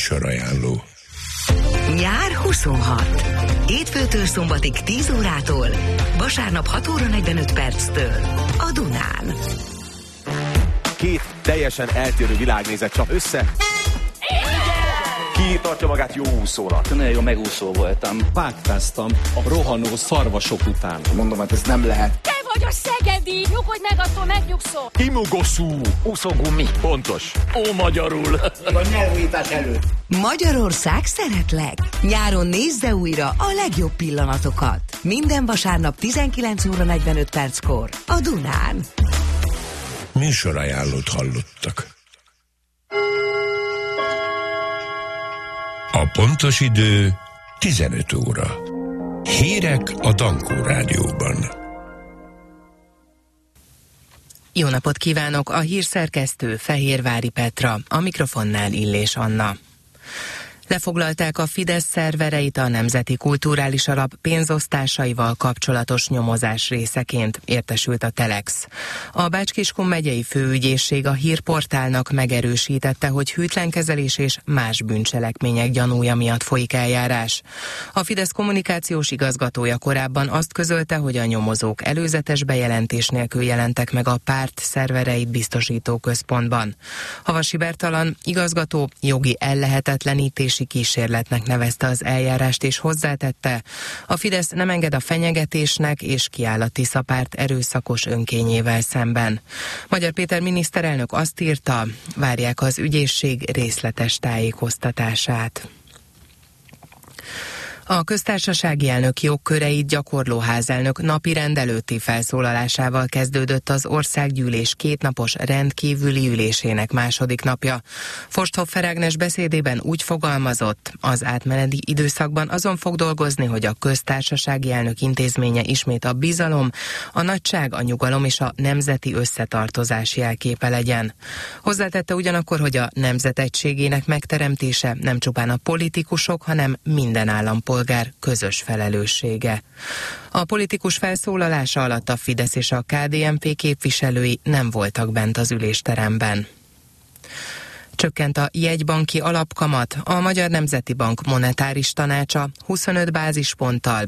Műsorajánló. Nyár 26. Hétfőtől szombatig 10 órától, vasárnap 6 óra 45 perctől a Dunán. Két teljesen eltérő világnézet csap össze. Ki tartja magát jó úszónak? Nagyon jó megúszó voltam. Páktáztam a rohanó szarvasok után. Mondom, hát ez nem lehet. Te vagy a szegedi! Nyugodj meg, attól megnyugszol! Imogoszú! Úszógumi. Pontos. Ó, magyarul. A nyelvújítás előtt. Magyarország szeretlek! Nyáron nézze újra a legjobb pillanatokat. Minden vasárnap 19 óra 45 perckor a Dunán. Műsorajánlót hallottak. A pontos idő 15 óra. Hírek a Dankó Rádióban. Jó napot kívánok! A hírszerkesztő Fehérvári Petra, a mikrofonnál Illés Anna. Lefoglalták a Fidesz szervereit a Nemzeti Kulturális Alap pénzosztásaival kapcsolatos nyomozás részeként, értesült a Telex. A Bács-Kiskun megyei főügyészség a hírportálnak megerősítette, hogy hűtlenkezelés és más bűncselekmények gyanúja miatt folyik eljárás. A Fidesz kommunikációs igazgatója korábban azt közölte, hogy a nyomozók előzetes bejelentés nélkül jelentek meg a párt szervereit biztosító központban. Havasi Bertalan igazgató jogi ellehetetlenítés kísérletnek nevezte az eljárást, és hozzátette, a Fidesz nem enged a fenyegetésnek, és kiáll a Tisza párt erőszakos önkényével szemben. Magyar Péter miniszterelnök azt írta, várják az ügyészség részletes tájékoztatását. A köztársasági elnök jogköreit gyakorló házelnök napi rendelőtti felszólalásával kezdődött az országgyűlés kétnapos rendkívüli ülésének második napja. Forsthoffer Ágnes beszédében úgy fogalmazott, az átmeneti időszakban azon fog dolgozni, hogy a köztársasági elnök intézménye ismét a bizalom, a nagyság, a nyugalom és a nemzeti összetartozás jelképe legyen. Hozzátette ugyanakkor, hogy a nemzet egységének megteremtése nem csupán a politikusok, hanem minden állampolgár közös felelőssége. A politikus felszólalása alatt a Fidesz és a KDNP képviselői nem voltak bent az ülésteremben. Csökkent a jegybanki alapkamat, a Magyar Nemzeti Bank monetáris tanácsa 25 bázisponttal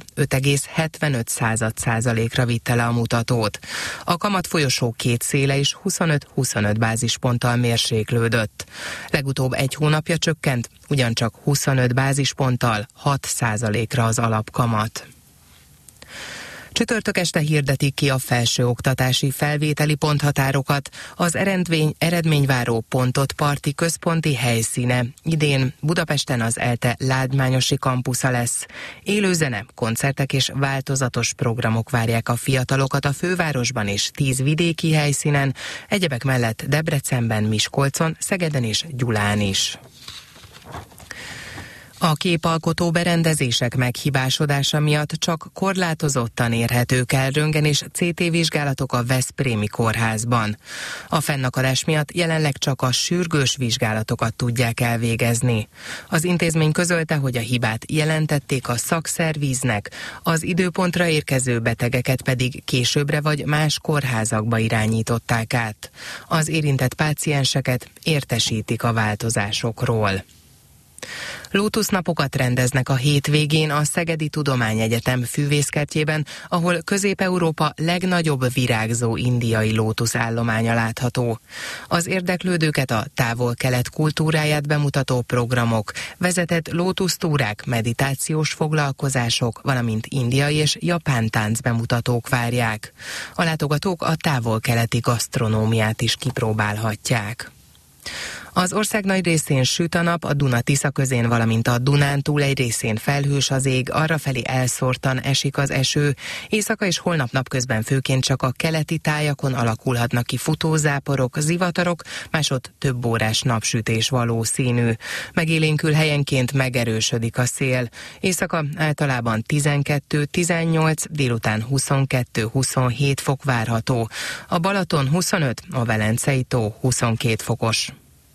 5,75%-ra vitte le a mutatót. A kamat folyosó két széle is 25-25 bázisponttal mérséklődött. Legutóbb egy hónapja csökkent, ugyancsak 25 bázisponttal 6%-ra az alapkamat. Csütörtök este hirdetik ki a felsőoktatási felvételi ponthatárokat, az eredményváró pontot parti központi helyszíne. Idén Budapesten az ELTE lágymányosi kampusza lesz. Élőzene, koncertek és változatos programok várják a fiatalokat a fővárosban és 10 vidéki helyszínen, egyebek mellett Debrecenben, Miskolcon, Szegeden és Gyulán is. A képalkotó berendezések meghibásodása miatt csak korlátozottan érhetők el röntgen és CT vizsgálatok a Veszprémi kórházban. A fennakadás miatt jelenleg csak a sürgős vizsgálatokat tudják elvégezni. Az intézmény közölte, hogy a hibát jelentették a szakszervíznek, az időpontra érkező betegeket pedig későbbre vagy más kórházakba irányították át. Az érintett pácienseket értesítik a változásokról. Lótusznapokat rendeznek a hétvégén a Szegedi Tudományegyetem fűvészkertjében, ahol Közép-Európa legnagyobb virágzó indiai lótuszállománya látható. Az érdeklődőket a távol-kelet kultúráját bemutató programok, vezetett lótusztúrák, meditációs foglalkozások, valamint indiai és japán táncbemutatók várják. A látogatók a távol-keleti gasztronómiát is kipróbálhatják. Az ország nagy részén süt a nap, a Duna-Tisza közén, valamint a Dunántúl egy részén felhős az ég, arrafelé elszórtan esik az eső. Éjszaka és holnap napközben főként csak a keleti tájakon alakulhatnak ki futózáporok, zivatarok, másod több órás napsütés valószínű. Megélénkül helyenként megerősödik a szél. Éjszaka általában 12-18, délután 22-27 fok várható. A Balaton 25, a Velencei tó 22 fokos.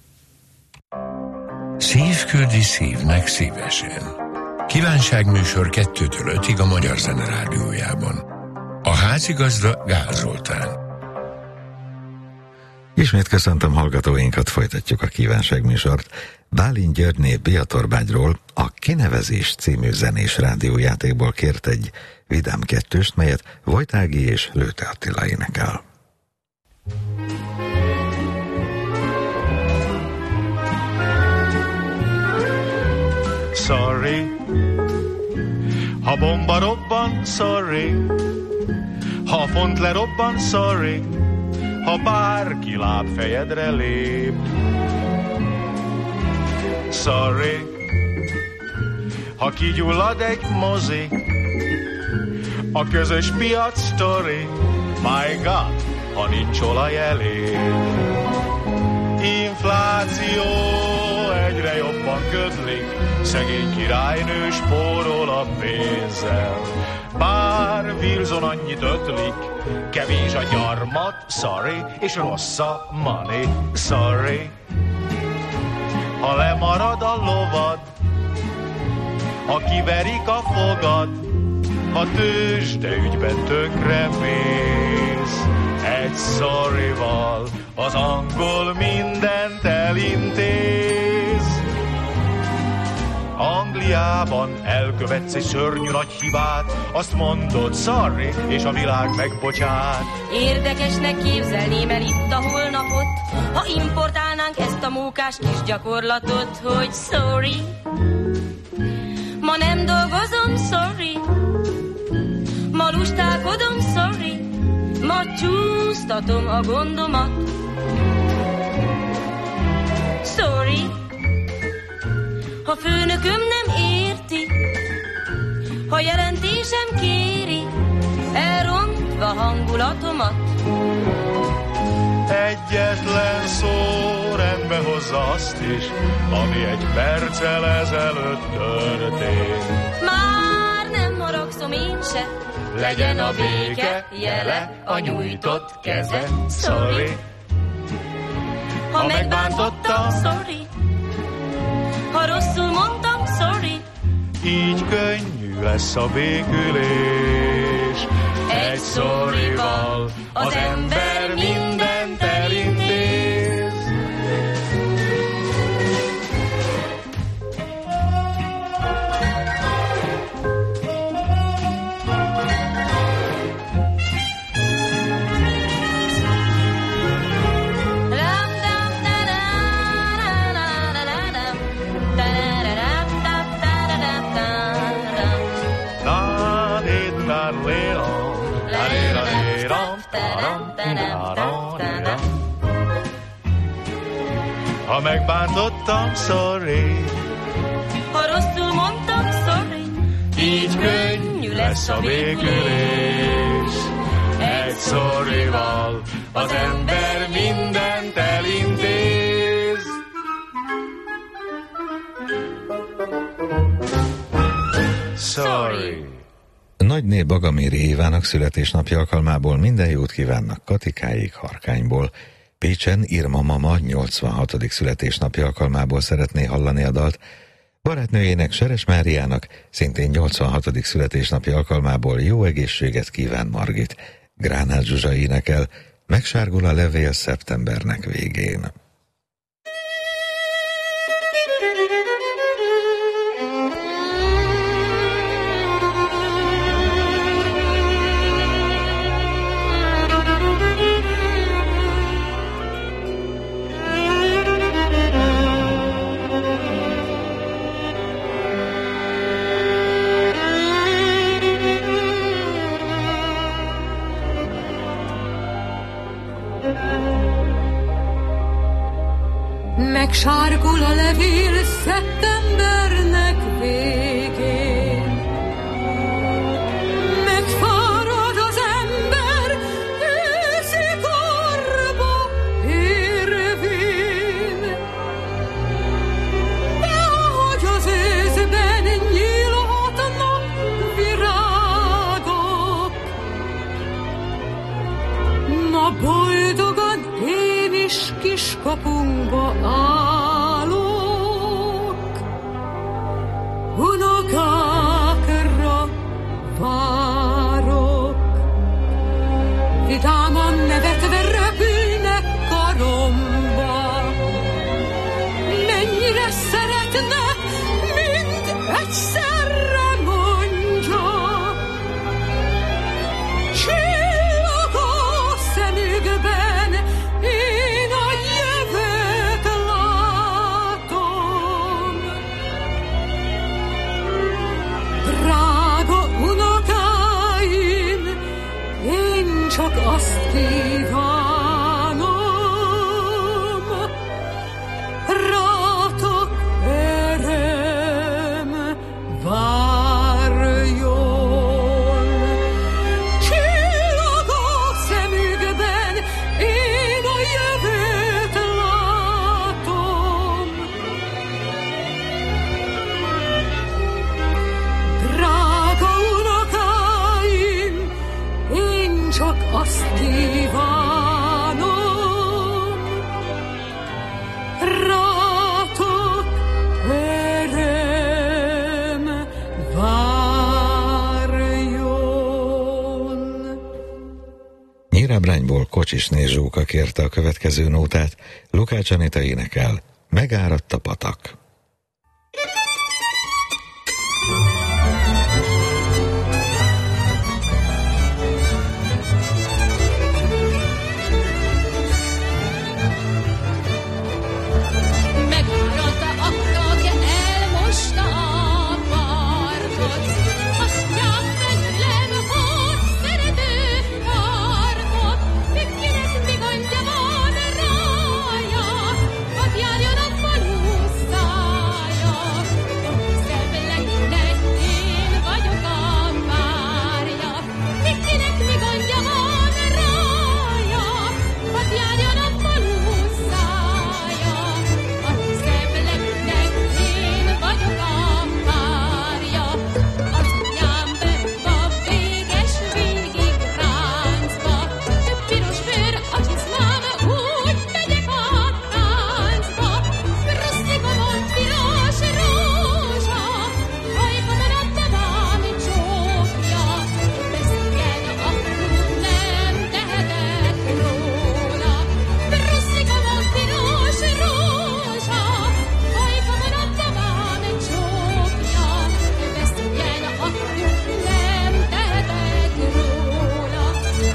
Szív küldi szívnek szívesen. Kívánságműsor 2-től 5-ig a Magyar Zene Rádiójában. A házigazda Gál Zoltán. Ismét köszöntöm hallgatóinkat, folytatjuk a kívánságműsort. Bálint Györgyné Biatorbágyról a Kinevezés című zenés rádiójátékból kért egy vidám kettőst, melyet Vojt Ági és Lőte Attila énekel. Sorry, ha bomba robban, sorry, ha font lerobban, sorry, ha bárki lábfejedre lép. Sorry, ha kigyullad egy mozi, a közös piac sztori, my God, ha nincs olaj elég. Infláció egyre jobban ködlik, szegény királynő spórol a pénzzel. Bár Wilson annyit ötlik, kevés a gyarmat, sorry, és rossz a money, sorry. Ha lemarad a lovad, ha kiverik a fogad, ha tőzsde ügyben tönkre mész, egy sorryval az angol mindent elintéz. Angliában elkövetsz egy szörnyű nagy hibát, azt mondod sorry, és a világ megbocsát. Érdekesnek képzelném el itt a holnapot, ha importálnánk ezt a mókás kis gyakorlatot, hogy sorry, ma nem dolgozom, sorry, ma lustálkodom, sorry, ma csúsztatom a gondomat. Sorry, ha főnököm nem érti, ha jelentésem kéri, elrontva hangulatomat. Egyetlen szó rendbe hozza azt is, ami egy perccel ezelőtt történt. Már nem haragszom én se, legyen a béke jele a nyújtott keze. Sorry, ha megbántottam, sorry, ha rosszul mondtam, sorry, így könnyű lesz a békülés. Egy sorryval az ember mindent elintéz. Ha megbántottam, sorry, ha rosszul mondtam, sorry, így könnyű lesz a békülés. Egy sorryval az ember mindent elintéz. Sorry. Nagyné Bagaméri Évának születésnapja alkalmából minden jót kívánnak Katikáig Harkányból. Pécsen Irma mama 86. születésnapja alkalmából szeretné hallani a dalt. Barátnőjének, Seres Máriának szintén 86. születésnapja alkalmából jó egészséget kíván Margit. Gránát Zsuzsa énekel, megsárgul a levél szeptembernek végén. Megsárgul a levél szeptembernek végén, megfárad az ember őszi korba érvén, de ahogy az őszben nyílhatnak virágok, ma boldogan én is kiskapunkba állok, unokákra várok, vidáman nevetve repülnek karok. azt kívánom, rátok öröm várjon. Csillag a szemükben, én a jövőt látom. Drága unokáim, én csak azt kívánom, rátok öröm várjon. Nyírábrányból Kocsisné Zsóka kérte a következő nótát, Lukács Anita énekel, Megáradt a patak. Megáradt a patak, elmosta a partot. Aztán felülem, hogy szerető partot. Kinek mi gondja van rája, hadd járjon a falu szája. Szebb legyenek, én vagyok a párja. Kinek mi gondja van rája, hadd járjon a falu szája. Szebb legyenek, én vagyok a párja. Az anyám berúgva véges végig ráncba. Piros bőr a csizmám, úgy megyek a táncba. Rusztikomon piros rózsa, hajkamon a babám csókja. Beszéljen a klub, nem tehetek róla. Rusztikomon piros rózsa, hajkamon a babám csókja. Beszéljen a klub, nem tehetek róla.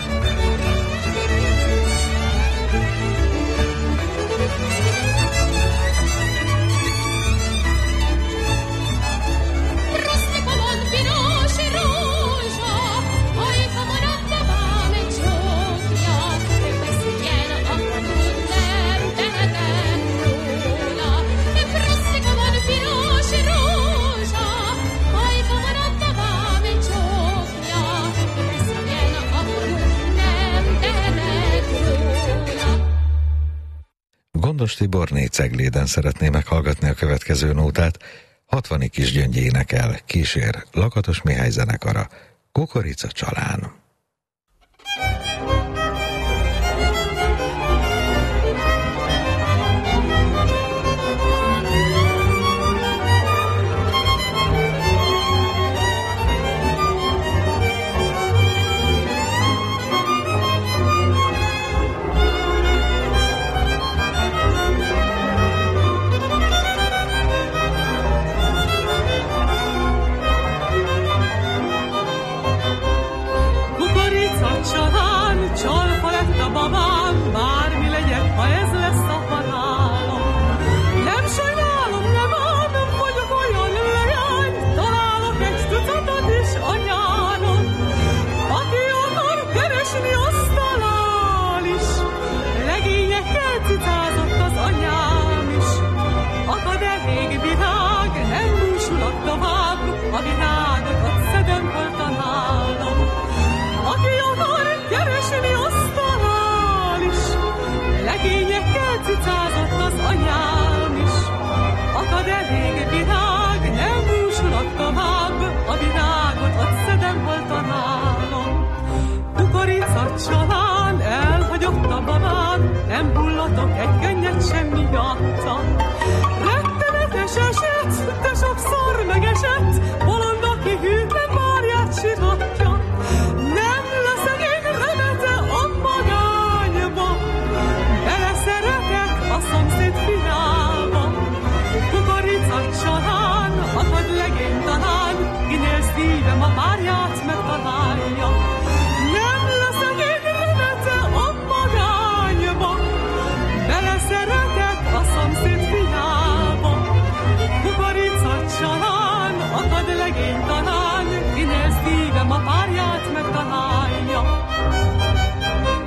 Rusztikomon piros rózsa, hajkamon a babám csókja. Beszéljen a klub, nem tehetek róla. Rusztikomon piros rózsa, hajkamon a babám csókja. Beszéljen a klub, nem tehetek róla. Gondos Tiborné Cegléden szeretné meghallgatni a következő nótát, 60 Kisgyöngy énekel, kísér Lakatos Mihály zenekara, Kukorica csalán. Kukorica csalán, csalfa lett a babám, bármi legyek, ha ez lesz a halálom. Nem sajnálom, nem vagyok olyan leány, találok egy tucatot is anyánom. Aki akar keresni, azt talál is, legényekkel cicázott az anyám is. Akad elég virág, nem búsulok tovább, a virágot ott szedem, hol találom. Aki akar keresni, azt talál is, legényekkel cicázott az anyám is. Akad elég virág, nem búsulok tovább, a virágot ott szedem, hol találom. Kukorica csalán, elhagyott a babám, nem hullatok egy könnyet sem miatta. Rettenetes eset, de sokszor megesett, bolond, aki hűtlen várját sivatja. Nem leszek én remete a magányba, beleszeretek a szomszéd fiába. Kukorica csalán, akad legény talán, kinél szívem a párját megtalálja. Nem leszek én remete a magányba, beleszeretek a szomszéd fiába. Kukorica csalán, akad legény talán, kinél szívem a párját megtalálja.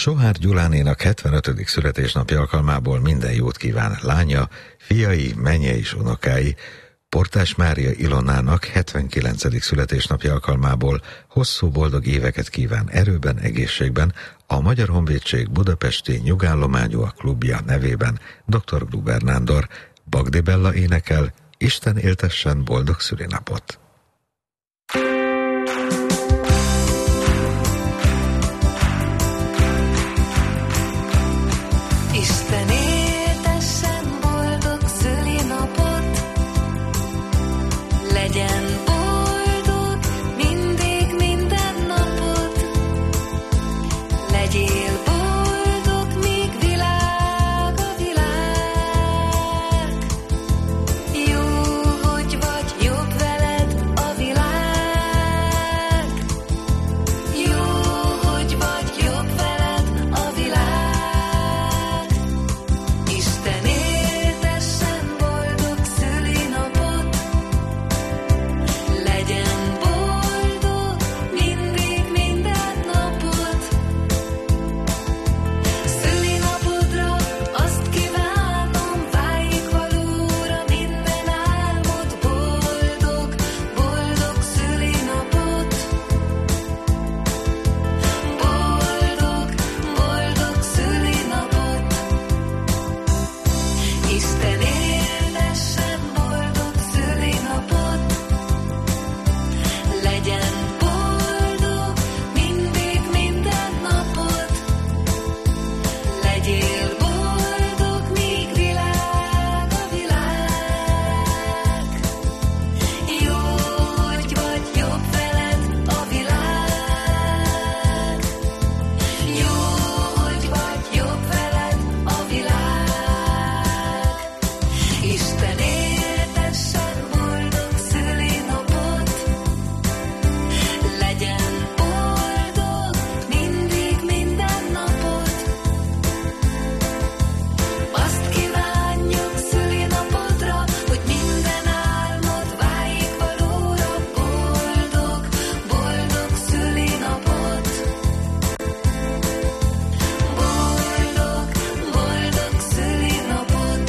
Sohár Gyulánénak 75. születésnapja alkalmából minden jót kíván lánya, fiai, menye és unokái. Portás Mária Ilonának 79. születésnapja alkalmából hosszú boldog éveket kíván erőben, egészségben a Magyar Honvédség budapesti nyugállományúak klubja nevében dr. Gruber Nándor. Bagdi Bella énekel, Isten éltessen boldog szülinapot! Isten éltessen boldog szülinapot, legyen boldog mindig minden napot, legyél boldog, míg világ a világ. Jó, hogy vagy, jobb veled a világ. Jó, hogy vagy, jobb veled a világ. Isten éltessen boldog szülinapot, legyen boldog mindig minden napot. Szülinapodra azt kívánom, váljék valóra minden álmod, boldog, boldog szülinapot. Boldog, boldog szülinapot. Isten éltessen boldog szülinapot, legyen boldog mindig minden napot, legyél boldog, míg világ a világ. Jó, hogy vagy, jobb veled a világ. Jó, hogy vagy, jobb veled a világ. Isten éltessen boldog szülinapot, legyen boldog mindig minden napot. Azt kívánjuk szülinapodra, hogy minden álmod váljék valóra, boldog, boldog szülinapot. Boldog, boldog szülinapot.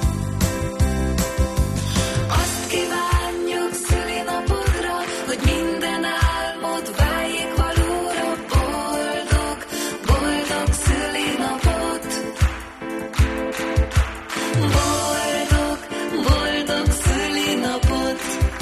Azt kívánjuk szülinapodra, hogy minden álmod váljék valóra, boldog, boldog szülinapot. Boldog, boldog szülinapot.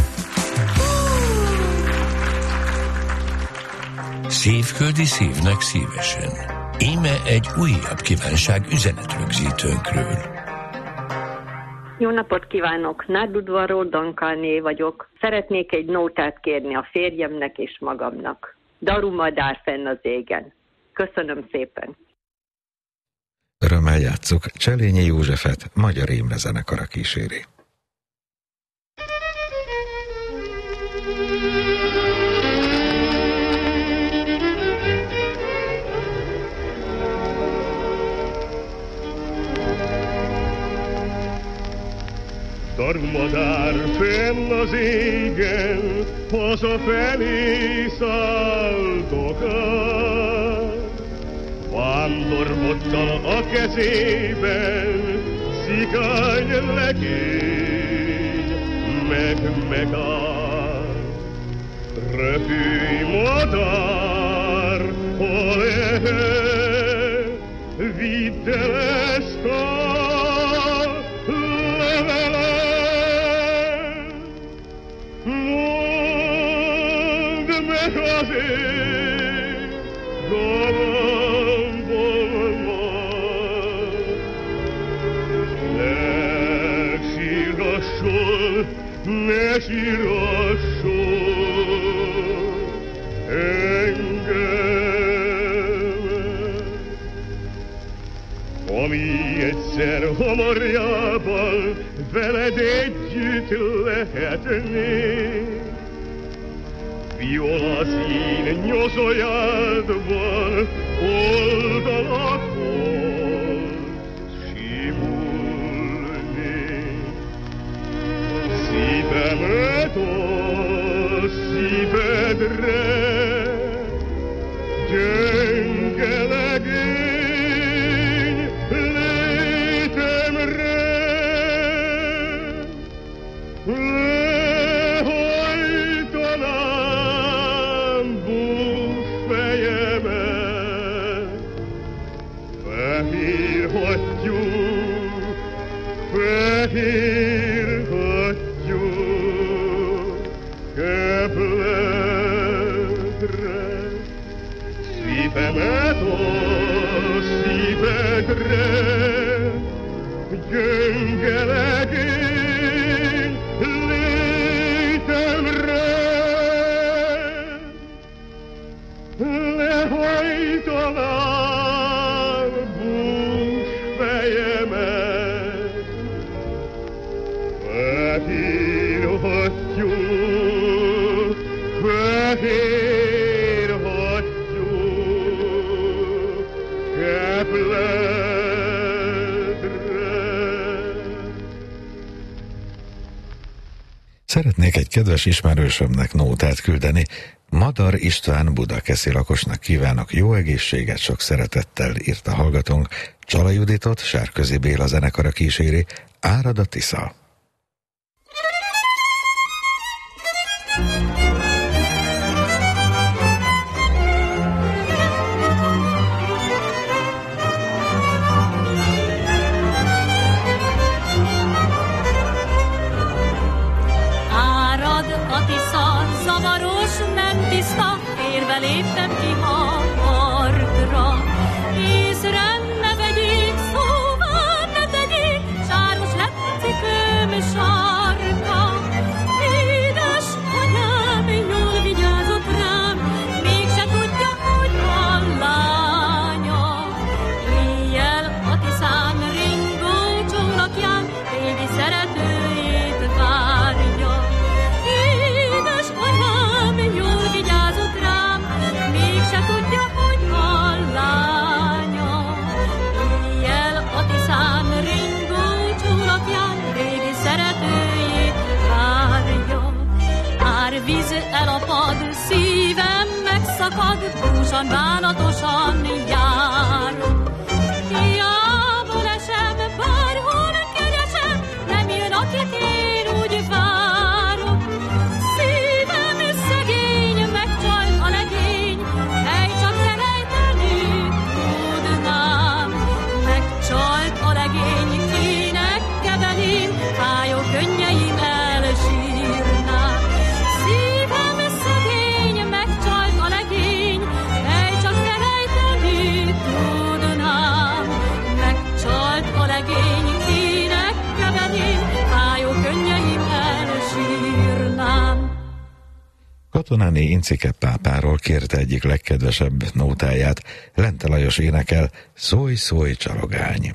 Szívköldi szívnek szívesen. Íme egy újabb kívánság üzenetrögzítőnkről. Jó napot kívánok! Nárdudvarról Dankálné vagyok. Szeretnék egy nótát kérni a férjemnek és magamnak. Daru madár fenn az égen. Köszönöm szépen! Örömmel játsszuk, Cselényi Józsefet Magyar Imre zenekara kíséri. Darumadár fenn az égen, hazafelé szálltokál. Vándorboddal a kezében, cigány legény, megáll. Repülj, madár, hol lehet, vidd el ezt a levelet. Mondd meg az én galambommal, ne sírasson, ne sírasson engem. Ami egyszer hamarjában veled együtt lehetnék, viola szín nyozolyádban oldalakon simulnék. Szívemet a szívedre, gyenge legény. szívemet a szívedre, gyöngelek én létemre. Lehajtanám bús fejemet, fehérhattyú, fehérhattyú, kepledre. Szeretnék egy kedves ismerősömnek nótát küldeni. Madar István budakeszi lakosnak kívánok jó egészséget, sok szeretettel, írt a hallgatónk. Csala Juditot Sárközi Béla zenekara kíséri, Árad a Tisza. Léptem ki a partra, észre ne vegyék, szóval ne tegyék, sáros lett cipőm sarka. Édes anyám jól vigyázott rám, mégse tudja, hogy a lánya. Éjjel a Tiszán ringó csónakján régi szeretőjét várja. Édes anyám jól vigyázott rám, mégse tudja, hogy a lánya. Éjjel a Tiszán ringó csónakján régi szeretőjét várja. Árvíz elapad, szívem megszakad, búsan bánatosan járok. Hiába lesem, bárhol keresem, nem jön, akit én úgy várok. Szívem szegény, megcsalt a legény, hely csak felejteni tudnám. Megcsalt a legény, kinek kebeném, fájó könnyeim elsírnám. Szívem szegény, megcsalt a legény, hely csak felejteni tudnám. Megcsalt a legény, kinek kebeném, fájó könnyeim elsírnám. Katonáné Incike pápáról kérte egyik legkedvesebb nótáját. Lente Lajos énekel, Szólj, szólj, csalogány.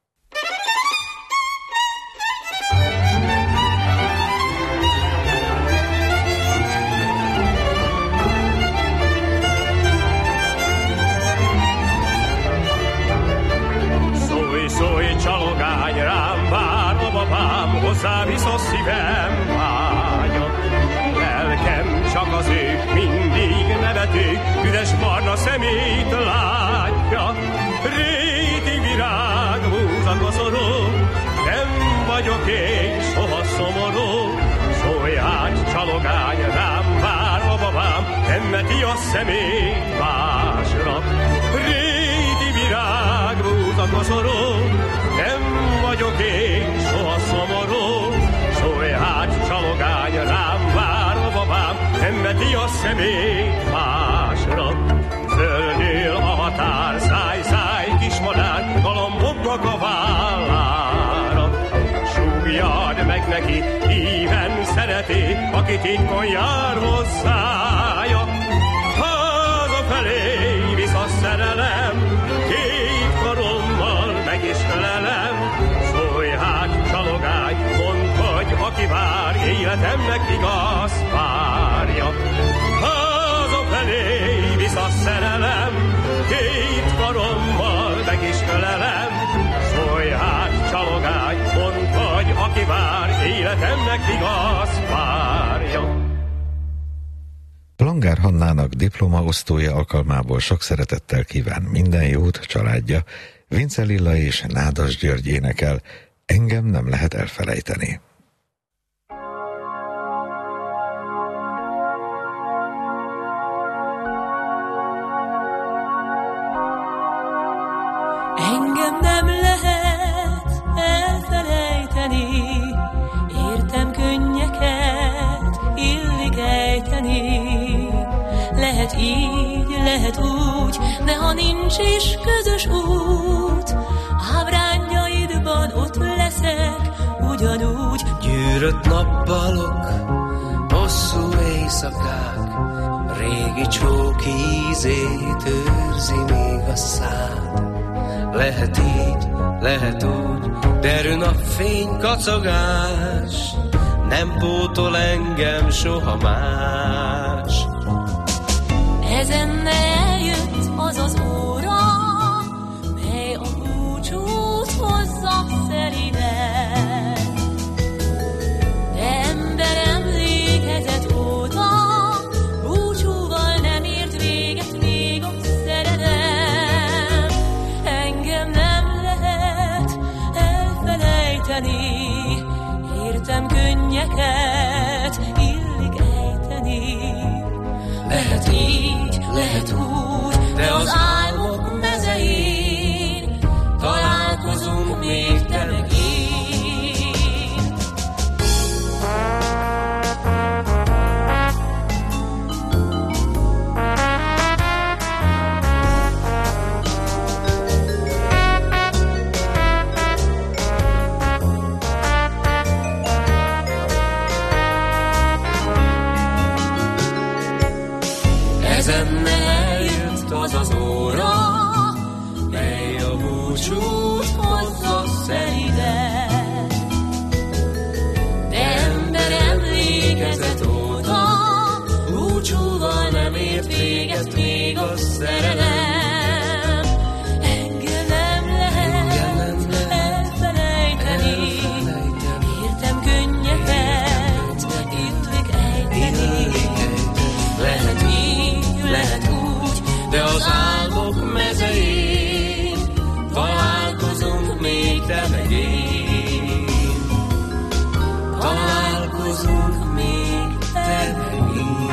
Szólj, szólj, csalogány, rám vár a babám, hozzá visz a szívem vágya. Lelkem csak az ő mindig nevető, üdes barna szemét látja. Réti virág, búzakoszorú, nem vagyok én soha szomorú. Szólj át, csalogány, rám vár a babám, nem veti a szemét másra. Réti virág, búzakoszorú, nem vagyok én soha szomorú. Szólj át, csalogány, rám vár a babám, nem veti a szemét másra. Zöldül a határ, száj, száj, kismadár, galambognak a vállára. Súgjad meg neki, híven szereti, aki titkon jár hozzája. Hazafelé visz a szerelem, két karommal meg is ölelem. Szólj hát, csalogány, mondd, hogy aki vár, életemnek igaz várja. Hazafelé visz a szerelem, két karommal meg is ölelem. Szólj hát, csalogány, mondd, hogy aki vár, életemnek igaz várja. Langár Hannának diplomaosztója alkalmából sok szeretettel kíván minden jót családja. Vince Lilla és Nádas György énekel, Engem nem lehet elfelejteni. Engem nem lehet elfelejteni, értem könnyeket illik ejteni. Lehet Lehet így, lehet úgy, de ha nincs is közös út, ábrányaidban ott leszek, ugyanúgy. Gyűrött nappalok, hosszú éjszakák, régi csók ízét őrzi még a szád. Lehet így, lehet úgy, derű napfény kacagás, nem pótol engem soha más. Ezen eljött az az óra, mely a búcsút hozza szeriden. De ember emlékezet óta búcsúval nem ért véget még a szerelem. Engem nem lehet elfelejteni, értem könnyeket illik ejteni. Lehet így, lehet úgy, de az álmok mezein találkozunk még te meg én. Ezen eljött az az óra, mely a búcsút hozza szeriden. De ember emlékezet óta búcsúval nem ért véget még a szerelem. Engem nem lehet elfelejteni, értem könnyeket illik ejteni. Lehet így, lehet úgy, de az álmok mezein találkozunk még te meg én. Találkozunk még te meg én.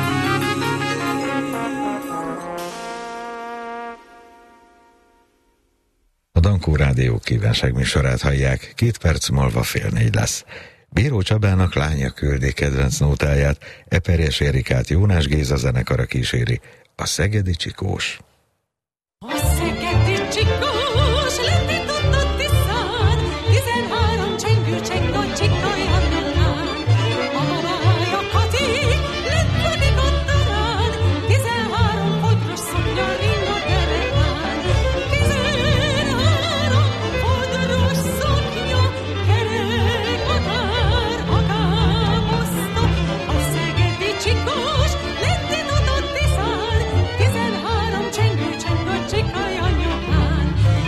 A Dankó Rádió kívánságműsorát hallják, 2 perc múlva 3:30 lesz. Bíró Csabának Lánya küldi kedvenc nótáját, Eperjes Érikát Jónás Géza zenekara kíséri, a Szegedi Csikós. A szegedi csikós lendított tisztán, 13 csengő cseng a csikáján nyomán. A mamája Kati lendított darán, 13 fodros szoknya ring a kerekán. 13 fodros szoknya kerek a tár a káposzta. A szegedi csikós lendított tisztán, 13 csengő cseng a csikáján nyomán.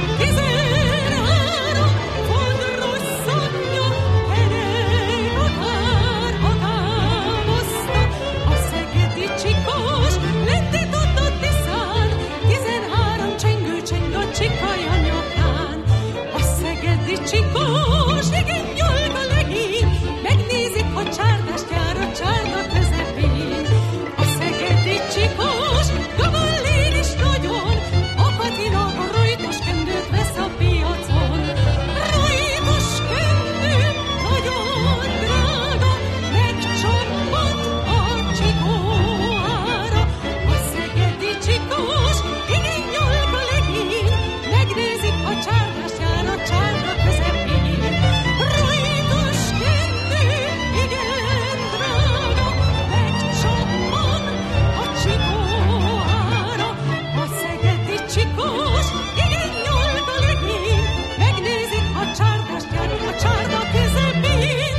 13 fodros szoknya kerek a tár a káposzta. A szegedi csikós lendított tisztán, 13 csengő cseng a csikáján nyomán. A szegedi csikós igen nyolga legény, megnézik, hogy csárdást jár a csárda közepén. A szegedi csikós gaballén is nagyon, a Katinak rojtos kendőt vesz a piacon. Rojtos kendő nagyon drága, megcsapott a csikóára. A szegedi csikós igen nyolga legény, megnézik, hogy csárdást jár a csárda közepén. Rojtos kendő igen drága, megcsapott a csikóára. A szegedi csikós igen nyolga legény, megnézik, hogy csárdást jár a csárda közepén.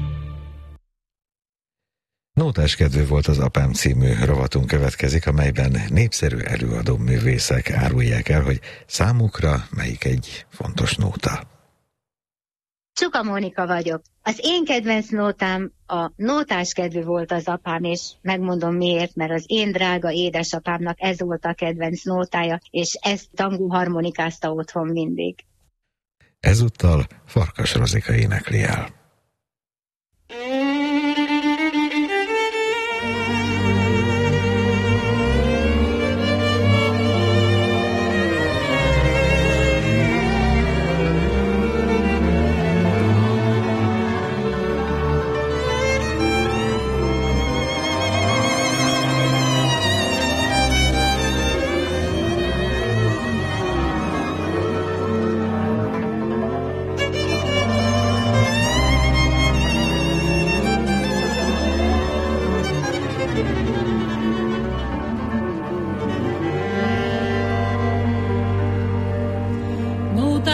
Nótás kedvű volt az Apám című rovatunk következik, amelyben népszerű előadó művészek árulják el, hogy számukra melyik egy fontos nóta. Csuka Mónika vagyok. Az én kedvenc nótám a nótás kedvű volt az apám, és megmondom miért, mert az én drága édesapámnak ez volt a kedvenc nótája, és ezt tangú harmonikázta otthon mindig. Ezúttal Farkas Rozika énekli el.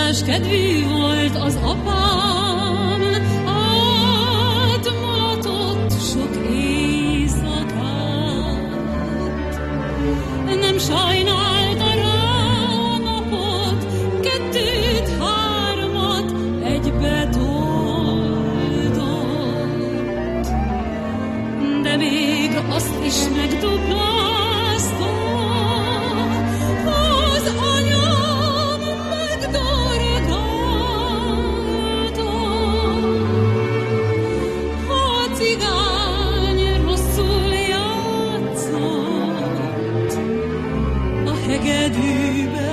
Nótás kedvű volt az apám, átmulatott sok éjszakát. Nem sajnálta rá a napot, kettőt, hármat egybe toldott. De még azt is megduplázta, az anyám megdorgálta. A cigány rosszul játszott, a hegedűbe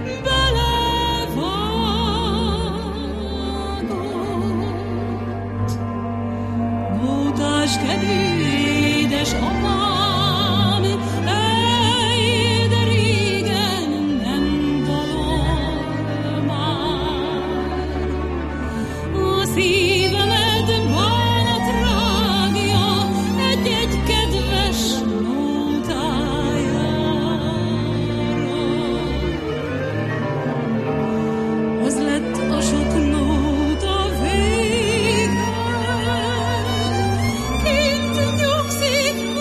belevágott. Nótás kedvű édes apám, ej, de régen nem dalol már. A szívemet bánat rágja egy-egy kedves nótájára. Az lett a sok nóta vége, kint nyugszik a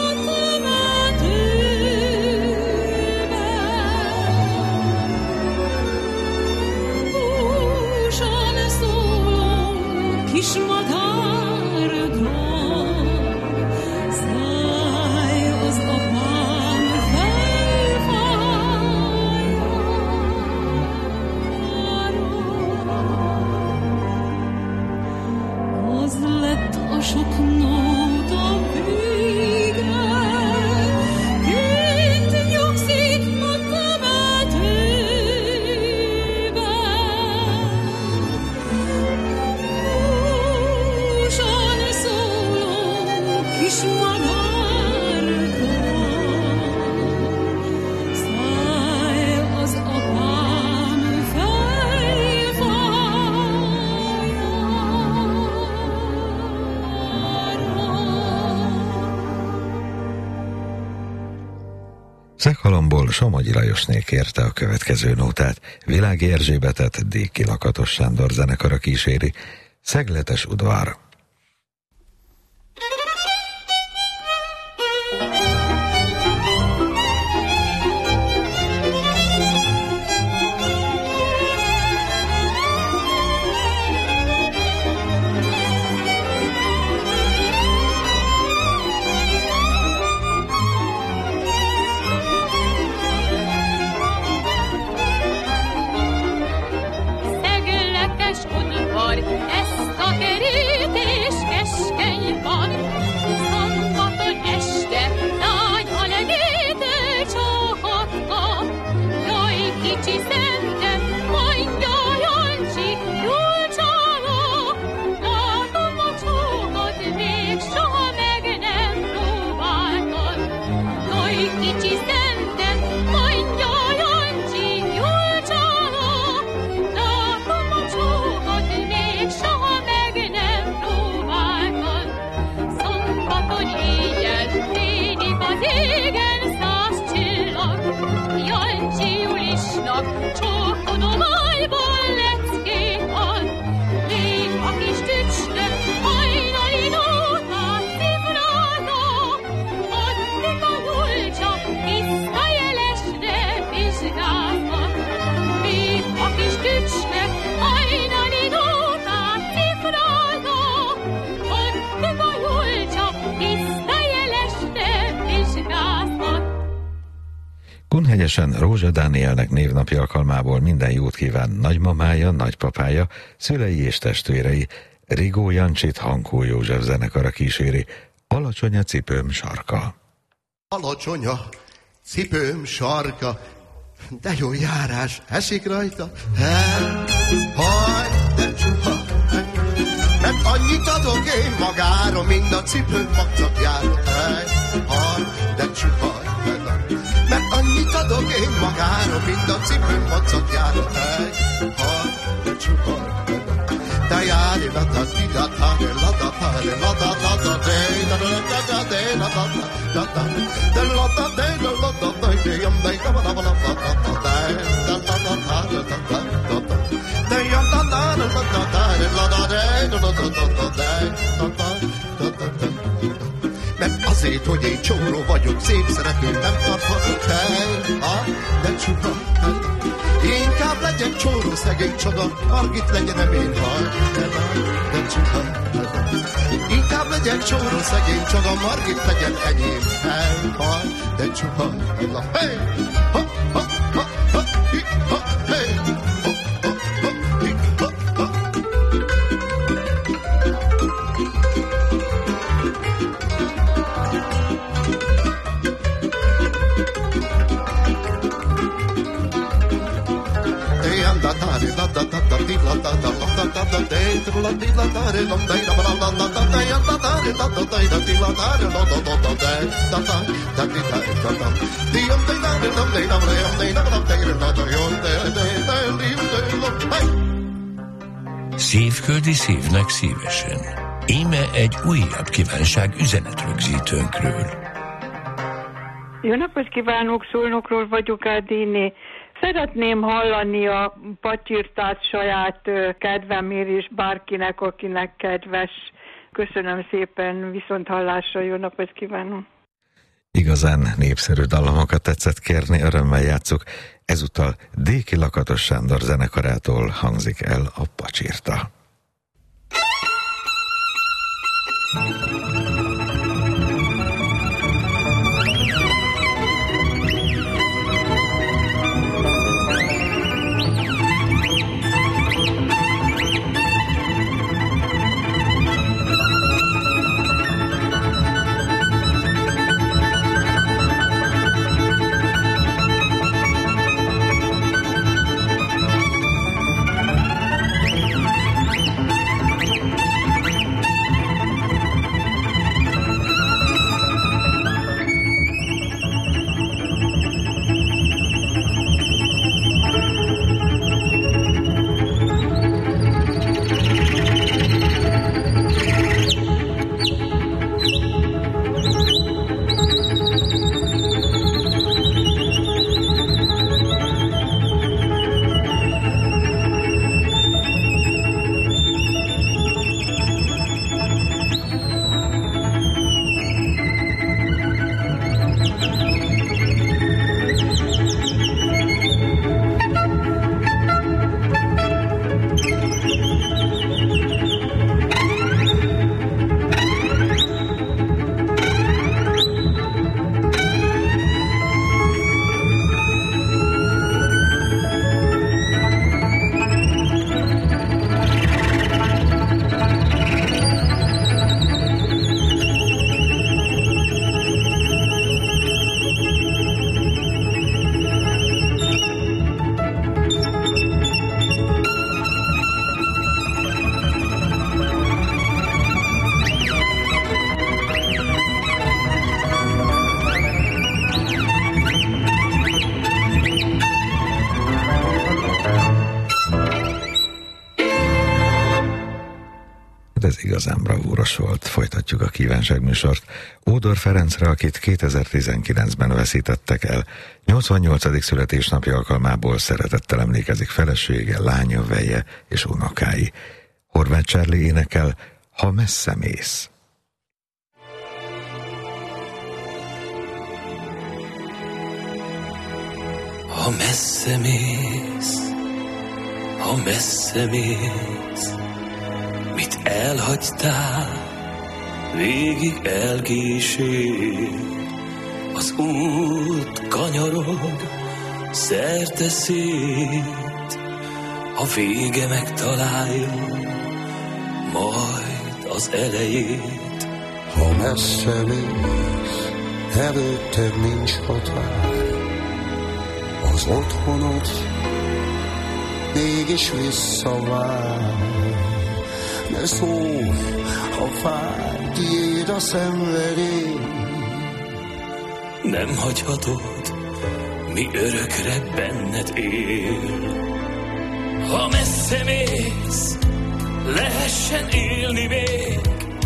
temetőben. Húsan szóló kis madárka, száj az apám felfájára. Az lett a sok nóta vége, kint nyugszik a temetőben. Húsan szóló kis madárka, száj az apám Szekhalomból Somogyi Lajosné kérte a következő nótát, Világi Erzsébetet Déki Lakatos Sándor zenekara kíséri, Szegletes udvar. Szegletes udvar, ezt a kerítés keskeny van. Szombaton este nagy a legétől csókotka. Jaj, kicsi szentem, mondja Jancsi, jól csalok. Látom a csókot, még soha meg nem próbáltad. Jaj, kicsi szentem, mondja Jancsi, jól csalok. Látom a csókot, még soha meg nem próbáltad. Szombaton éjjel fénik az égen 100 csillag. Jancsi Julisnak csókodomájból leckét ad. Még a kis tücskök hajnali nótát cifrálta. Addig a Julcsa visszajelesre vizsgáltat. Még a kis tücskök hajnali nótát cifrálta. Addig a Julcsa visszajelesre vizsgáltat. Kunhegyesen Rózsa Dánielnek névnapi alkalmából minden jót kíván nagymamája, nagypapája, szülei és testvérei. Rigó Jancsit Hankó József zenekara kíséri, Alacsony a cipőm sarka. Alacsony a cipőm sarka, de jó járás esik rajta. Haj, de csuha, mert annyit adok én magára, mind a cipőm magcapjára. Haj, de csuha, mert annyit adok én magára, mind a cipőm magcapjára. Haj, de csuha, da jári la da di da da la da da la da da da de da da da da de la da da da de la da de la da da de yam de da da da da da da da da da da da da da eszét, hogy én csóró vagyok, szép szeretőt nem tarthatok hely, de csupa. Inkább legyen csóró szegény, csak a Margit legyenem én, de csupa. Inkább legyen csóró szegény, csak a Margit legyen enyém, de csupa. Hey, ha, ha, ha, ha, ha, hey. Szívköldi szívnek szívesen. Íme egy újabb kívánság üzenetrögzítőnkről. Jó napot kívánok, Szolnokról vagyok, Ádéné. Szeretném hallani a pacsirtát saját kedvemért és bárkinek, akinek kedves. Köszönöm szépen, viszont hallásra, jó napot kívánok. Igazán népszerű dallamokat tetszett kérni, örömmel játsszuk. Ezúttal Déki Lakatos Sándor zenekarától hangzik el a pacsirta. Ez igazán bravúros volt. Folytatjuk a kívánságműsort. Ódor Ferencre, akit 2019-ben veszítettek el, 88. születésnapja alkalmából szeretettel emlékezik felesége, lánya, veje és unokái. Horváth Charlie énekel Ha messze mész. Ha messze mész, ha messze mész, mit elhagytál, végig elkísér. Az út kanyarog, szerte szét, a vége megtalálja majd az elejét. Ha messze mész, előtted nincs határ, az otthonod mégis visszavár. Ne szólj, ha fáj, tiéd a szenvedély. Nem hagyhatod, mi örökre benned él. Ha messze mész, lehessen élni még.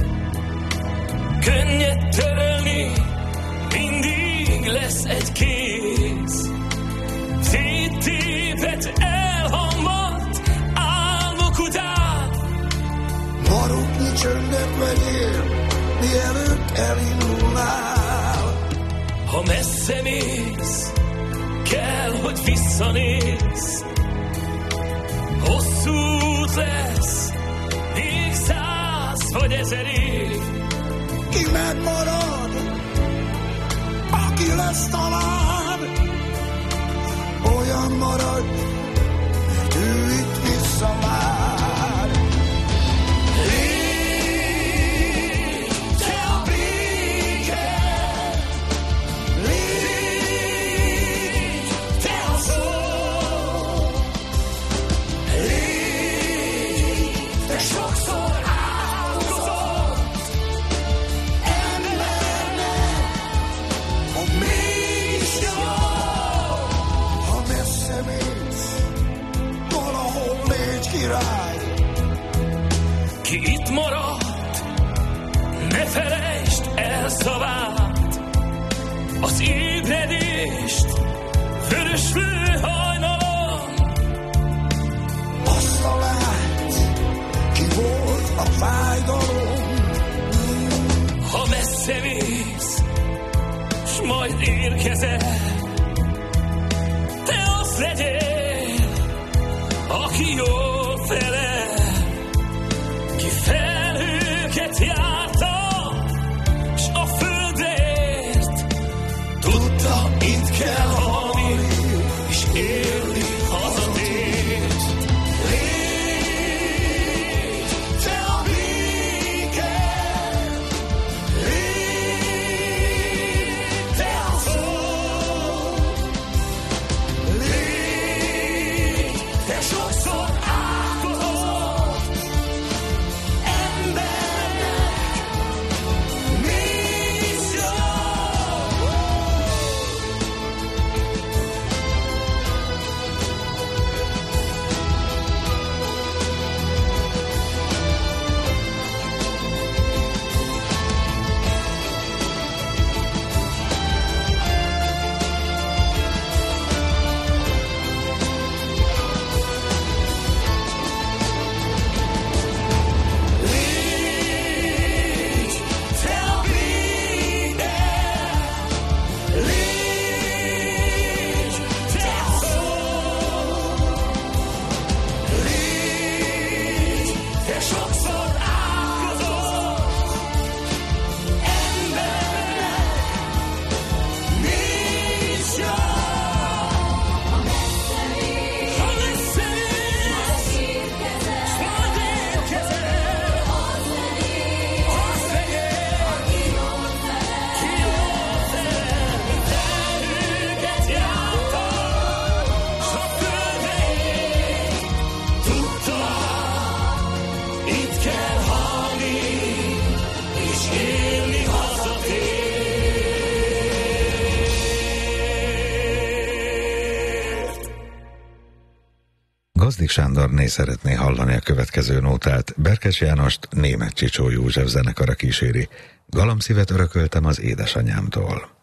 Könnyed törölni, mindig lesz egy kéz. Széttépet, elhamvadt álmok után. Maroknyi csöndet vegyél, mielőtt elindulnál. Ha messze mész, kell, hogy visszanézz. Hosszú út lesz, még 100 vagy 1000 év. Ki megmarad, aki lesz talán, olyan marad, mert ő itt visszavár. Légy te a béke, légy te a szó, légy te sokszor áldozott embernek, hogy mégis jó. Ha messze mész, valahol légy király. Ki itt maradt, ne felejtsd el szavát, az ébredést vöröslő hajnalon. Azt a lát, ki volt a fájdalom. Ha messze mész, s majd érkezel, te az legyél, aki jól felel, ki felhőket járta, s a földért tudta, itt kell halni, és élni hazatért. Légy te a béke, légy te a szó, légy te sokszor átkozott embernek, mégis jó. Légy te a béke, légy te a szó, légy te sokszor átkozott embernek, mégis jó. Ha messze mész, s majd érkezel, az legyél, aki jól felel, felhőket járta, s a földért tudta, itt kell halni, és élni hazatért. Gazdik Sándorné szeretné hallani a következő nótát. Berkes Jánost Németh Csicsó József zenekara kíséri. Galamszívet örököltem az édesanyámtól.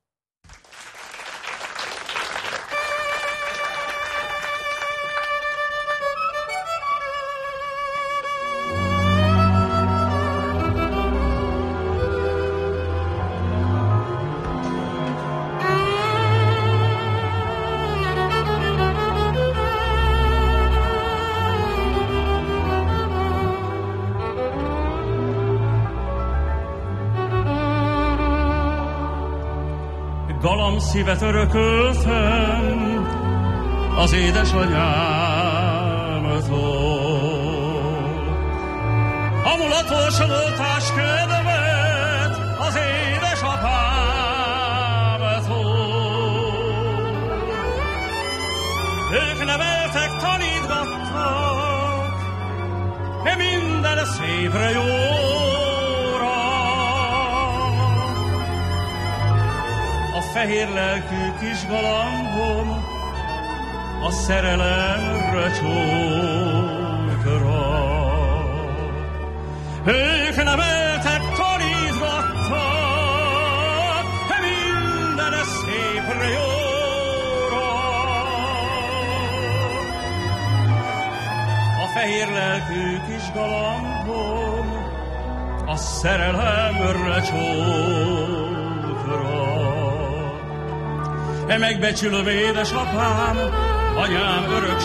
Galamszívet örököltem az édesanyámtól. A mulatos lótás kedvet az édesapámtól. Ők neveltek, tanítgattak, minden szépre jóra. A fehér lelkű kis galambom a szerelemre csókra. Ők neveltek, tanítgattak, minden szépre jóra. A fehér lelkű kis galambom a szerelemre csókra. megbecsülöm édesapám, anyám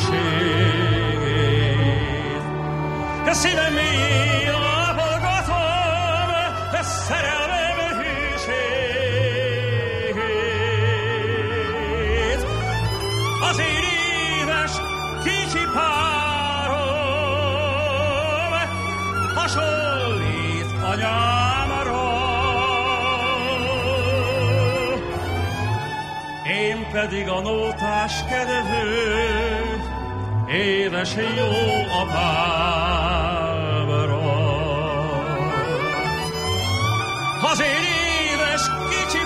örökségét. Szívem mélyén ápolgatom, szerelmem hűségét. Az én édes kicsi párom hasonlít anyámra, én pedig a nótás kedvő, édes jó apámra. Az én édes kicsi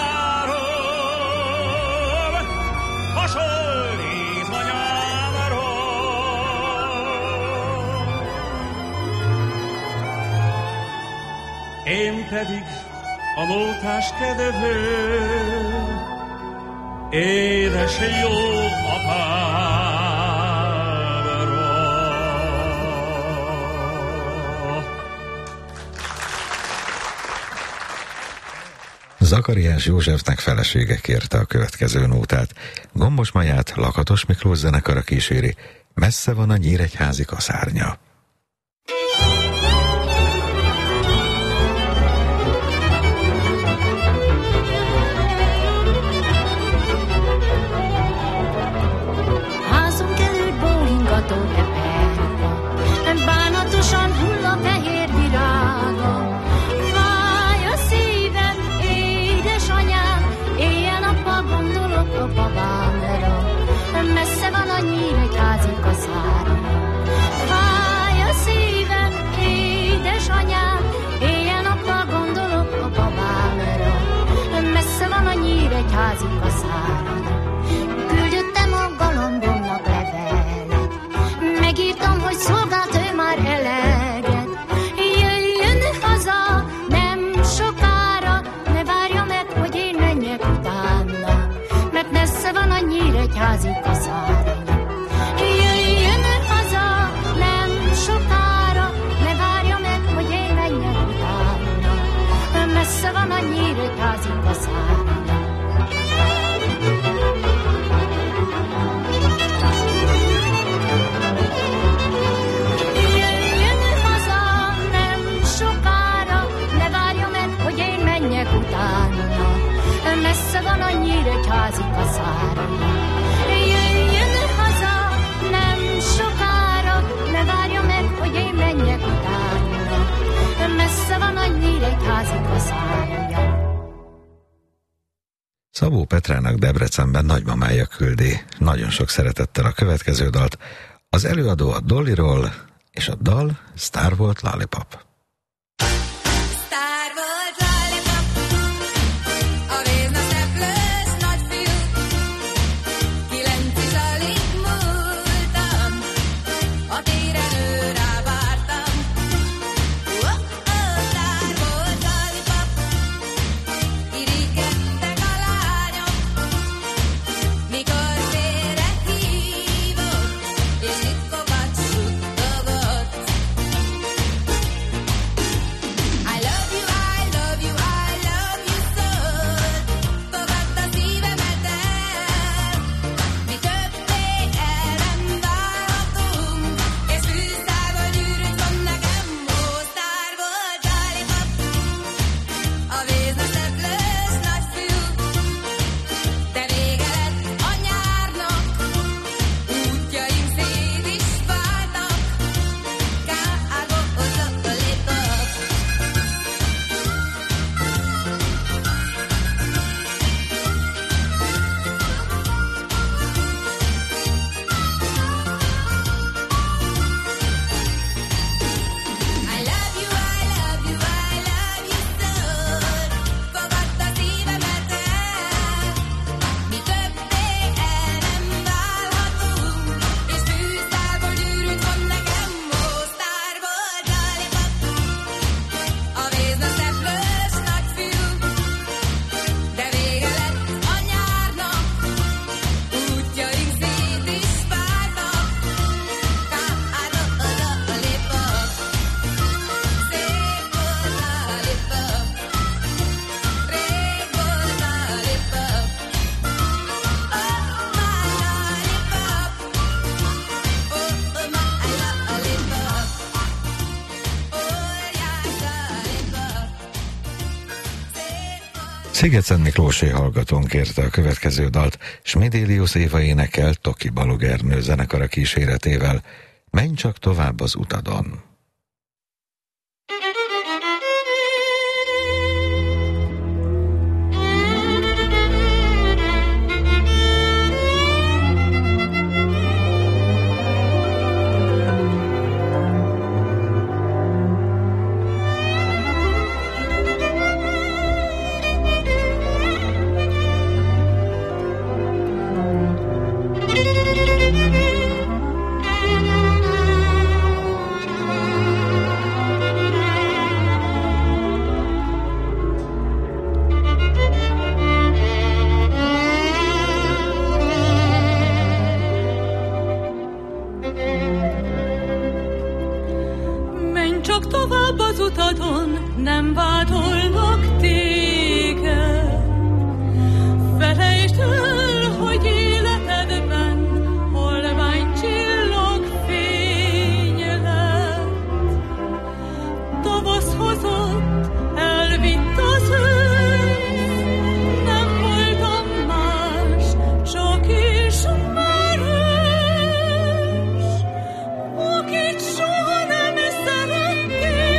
párom hasonlít anyámra, én pedig a nótás kedvő, édes jó apámra. Zakariás Józsefnek felesége kérte a következő nótát. Gombos Maját Lakatos Miklós zenekara kíséri, Messze van a nyíregyházi kaszárnya. Házunk előtt bólingató eperka, bánatosan hull a fehér virága. Fáj a szívem, édesanyám, éjjel-nappal gondolok a babámra. Messze van a nyíregyházi kaszárnya. Fáj a szívem, édesanyám, éjjel-nappal gondolok a babámra. Messze van a nyíregyházi kaszárnya. Küldöttem a galambomnak levelet, megírtam, hogy szolgált ő már eleget. Jöjjön haza, nem sokára, ne várja meg, hogy én menjek utána, mert messze van a nyíregyházi kaszárnya. Jöjjön haza, nem sokára, ne várja meg, hogy én menjek utána, messze van a nyíregyházi kaszárnya. Messze van a nyíregyházi kaszárnya. Jöjjön haza, nem sokára, ne várja meg, hogy én menjek utána. Messze van a nyíregyházi kaszárnya. Szabó Petrának Debrecenben nagymamája küldi nagyon sok szeretettel a következő dalt. Az előadó a Dollyról, és a dal Star Volt Lollipop. Mikor félre hívott, és itt kokat suttogott. Szigeten Miklósé hallgatón kérte a következő dalt, Smidélius Éva énekel Toki Balogernő zenekara kíséretével. Menj csak tovább az utadon! Nem vádolnak téged, felejtsd el, hogy életedben holvány csillag fény lett. Tavasz hozott, elvitt az ősz, nem voltam más, csak ismerős, akit soha nem szerettél.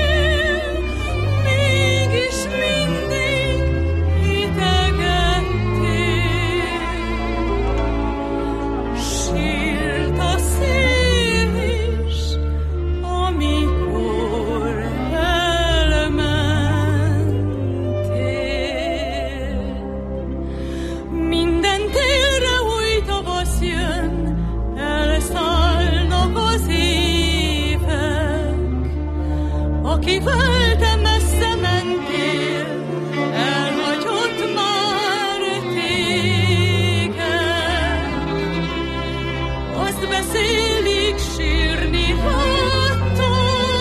Akivel te messze mentél, elhagyott már téged. Azt beszélik, sírni láttak,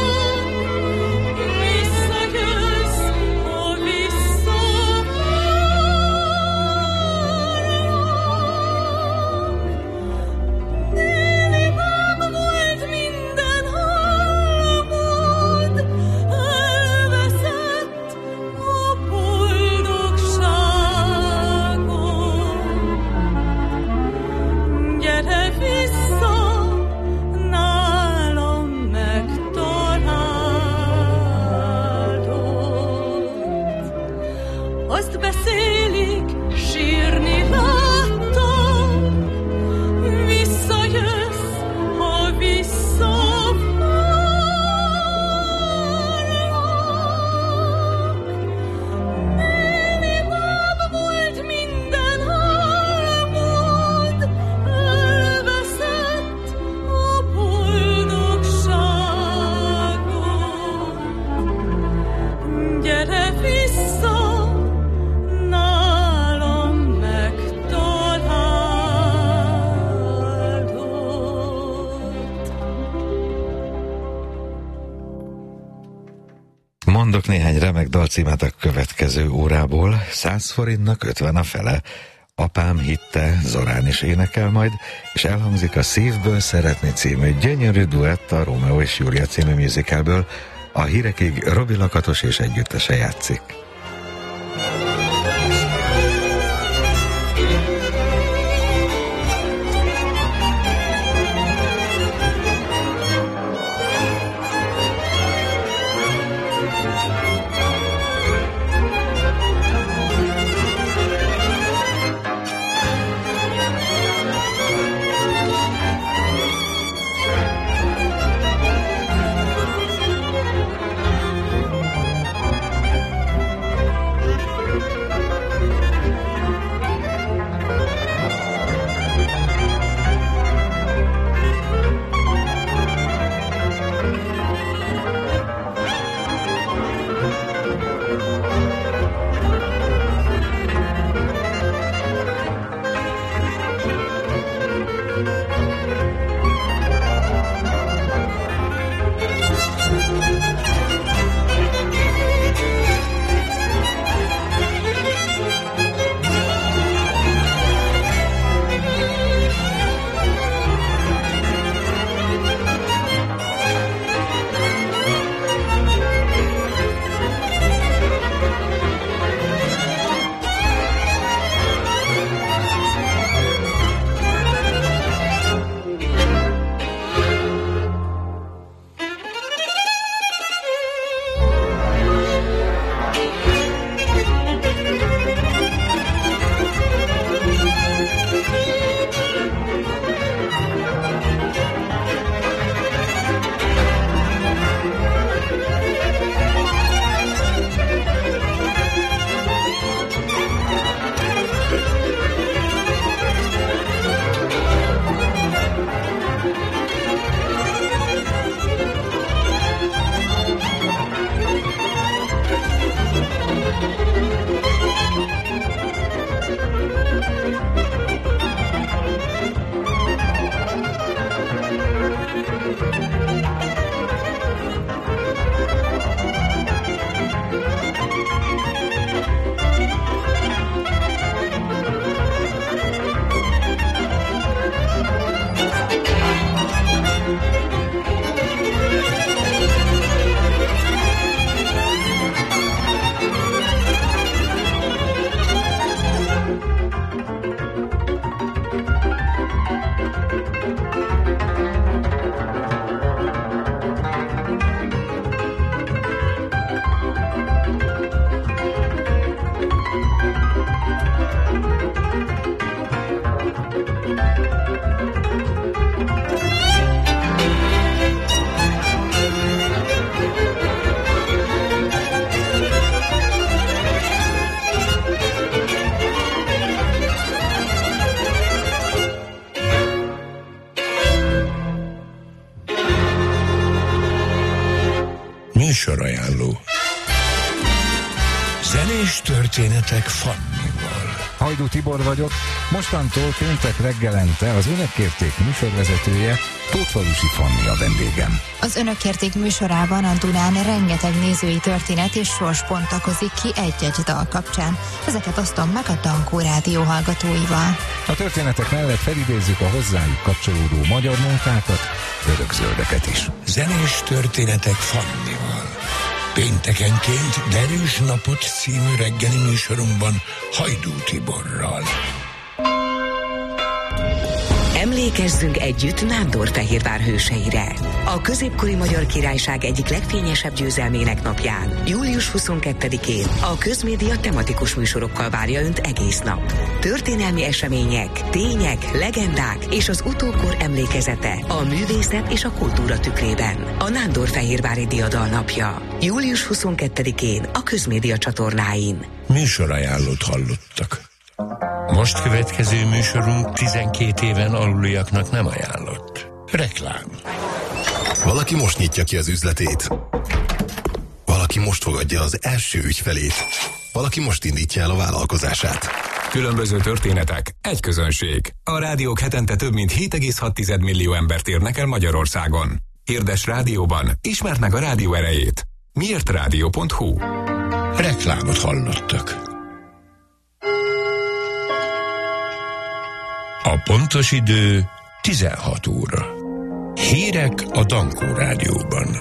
visszajössz, ha visszavárlak. Nélimám volt minden álmod, elveszett a boldogságon. Gyere vissza, nálam megtalálod. Azt beszélik, sírni láttak, visszajössz, ha visszavárlak. Nélimám volt minden álmod, elveszett a boldogságon. Gyere vissza, nálam megtalálod. Mondok néhány remek dalcímet a következő órából. 100 forintnak 50 a fele. Apám hitte, Zorán is énekel majd, és elhangzik a Szívből szeretni című gyönyörű duett a Rómeó és Júlia című musicalből. A hírekig Robi Lakatos és együttese játszik. Műsorajánló. Zenés történetek Fannival. Hajdú Tibor vagyok, mostantól péntek reggelente az Önök Kérték műsorvezetője, Tótfalusi Fanni a vendégem. Az Önök Kérték műsorában a Dunán rengeteg nézői történet és sors bontakozik ki egy-egy dal kapcsán. Ezeket osztom meg a Dankó Rádió hallgatóival. A történetek mellett felidézzük a hozzájuk kapcsolódó magyar munkákat, örökzöldeket is. Zenés történetek Fannival. Péntekenként Derűs napot című reggeli műsorunkban Hajdú Tiborral. Emlékezzünk együtt Nándorfehérvár hőseire. A középkori Magyar Királyság egyik legfényesebb győzelmének napján, július 22-én a Közmédia tematikus műsorokkal várja Önt egész nap. Történelmi események, tények, legendák és az utókor emlékezete a művészet és a kultúra tükrében. A Nándorfehérvári Diadal napja, július 22-én a Közmédia csatornáin. Műsorajánlót hallottak. Most következő műsorunk 12 éven aluliaknak nem ajánlott. Reklám. Valaki most nyitja ki az üzletét. Valaki most fogadja az első ügyfelét. Valaki most indítja el a vállalkozását. Különböző történetek, egy közönség. A rádiók hetente több mint 7,6 millió embert érnek el Magyarországon. Hirdess rádióban, ismerd meg a rádió erejét. Miért rádió.hu? Reklámot hallottak. A pontos idő 16 óra. Hírek a Dankó Rádióban.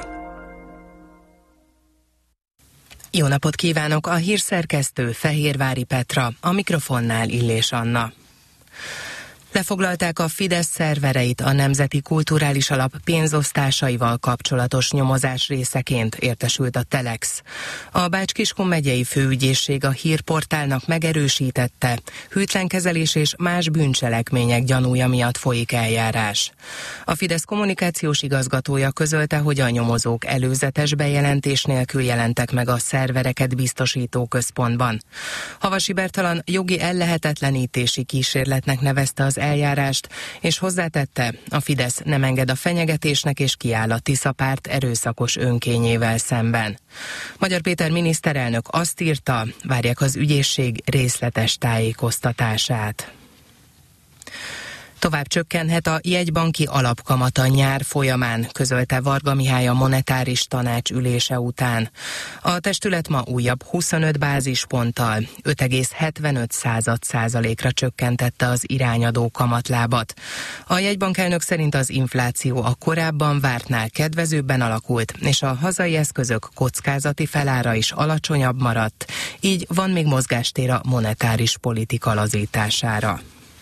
Jó napot kívánok! A hírszerkesztő Fehérvári Petra, a mikrofonnál Illés Anna. Lefoglalták a Fidesz szervereit a Nemzeti Kulturális Alap pénzosztásaival kapcsolatos nyomozás részeként, értesült a Telex. A Bács-Kiskun megyei főügyészség a hírportálnak megerősítette, hűtlenkezelés és más bűncselekmények gyanúja miatt folyik eljárás. A Fidesz kommunikációs igazgatója közölte, hogy a nyomozók előzetes bejelentés nélkül jelentek meg a szervereket biztosító központban. Havasi Bertalan jogi ellehetetlenítési kísérletnek nevezte az eljárást, és hozzátette, a Fidesz nem enged a fenyegetésnek és kiáll a Tisza párt erőszakos önkényével szemben. Magyar Péter miniszterelnök azt írta, várják az ügyészség részletes tájékoztatását. Tovább csökkenhet a jegybanki alapkamata nyár folyamán, közölte Varga Mihály a monetáris tanács ülése után. A testület ma újabb 25 bázisponttal, 5,75%-ra csökkentette az irányadó kamatlábat. A jegybankelnök szerint az infláció a korábban vártnál kedvezőbben alakult, és a hazai eszközök kockázati felára is alacsonyabb maradt, így van még mozgástér a monetáris politika lazítására.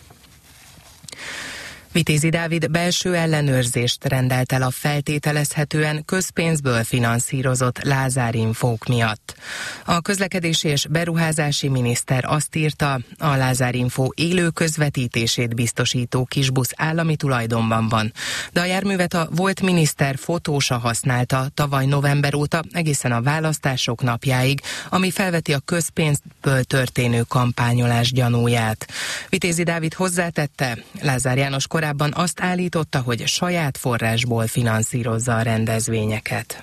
Vitézi Dávid belső ellenőrzést rendelt el a feltételezhetően közpénzből finanszírozott Lázár Infók miatt. A közlekedési és beruházási miniszter azt írta, a Lázár Info élő közvetítését biztosító kisbusz állami tulajdonban van, de a járművet a volt miniszter fotósa használta tavaly november óta egészen a választások napjáig, ami felveti a közpénzből történő kampányolás gyanúját. Vitézi Dávid hozzátette, Lázár János korábban azt állította, hogy saját forrásból finanszírozza a rendezvényeket.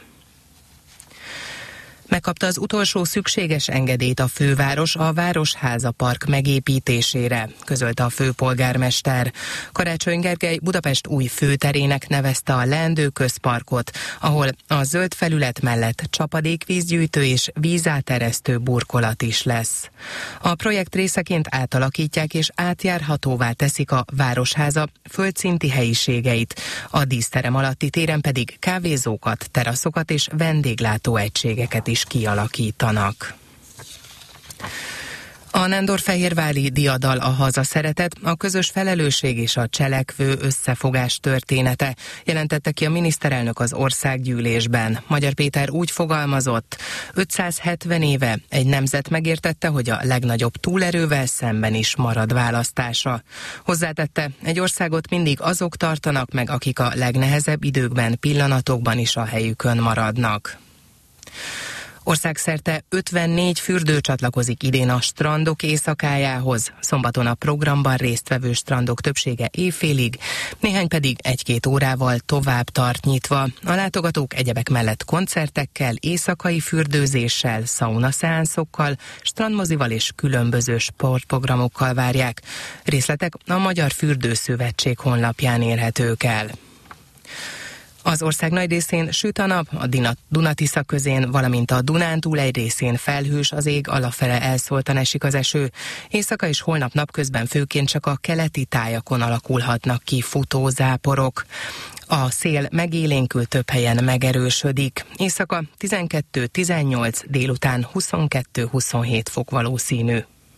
Megkapta az utolsó szükséges engedélyt a főváros a Városháza Park megépítésére, közölte a főpolgármester. Karácsony Gergely Budapest új főterének nevezte a leendő közparkot, ahol a zöld felület mellett csapadékvízgyűjtő és vízáteresztő burkolat is lesz. A projekt részeként átalakítják és átjárhatóvá teszik a Városháza földszinti helyiségeit, a díszterem alatti téren pedig kávézókat, teraszokat és vendéglátóegységeket is kialakítanak. A nándorfehérvári diadal a hazaszeretet, a közös felelősség és a cselekvő összefogás története, jelentette ki a miniszterelnök az országgyűlésben. Magyar Péter úgy fogalmazott, 570 éve egy nemzet megértette, hogy a legnagyobb túlerővel szemben is marad választása. Hozzátette, egy országot mindig azok tartanak meg, akik a legnehezebb időkben, pillanatokban is a helyükön maradnak. Országszerte 54 fürdő csatlakozik idén a strandok éjszakájához. Szombaton a programban résztvevő strandok többsége éjfélig, néhány pedig 1-2 órával tovább tart nyitva. A látogatók egyebek mellett koncertekkel, éjszakai fürdőzéssel, szaunaszeánszokkal, strandmozival és különböző sportprogramokkal várják. Részletek a Magyar Fürdőszövetség honlapján érhetők el. Az ország nagy részén süt a nap, a Duna-Tisza közén, valamint a Dunántúl egy részén felhős az ég, alapfele elszóltan esik az eső. Éjszaka és holnap napközben főként csak a keleti tájakon alakulhatnak ki futózáporok. A szél megélénkül, több helyen megerősödik. Éjszaka 12-18, délután 22-27 fok valószínű.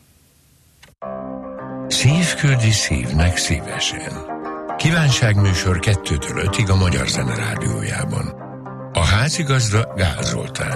Szívküldi szívnek szívesen. Kívánságműsor 2-től 5-ig a Magyar Zene Rádiójában. A házigazda Gál Zoltán.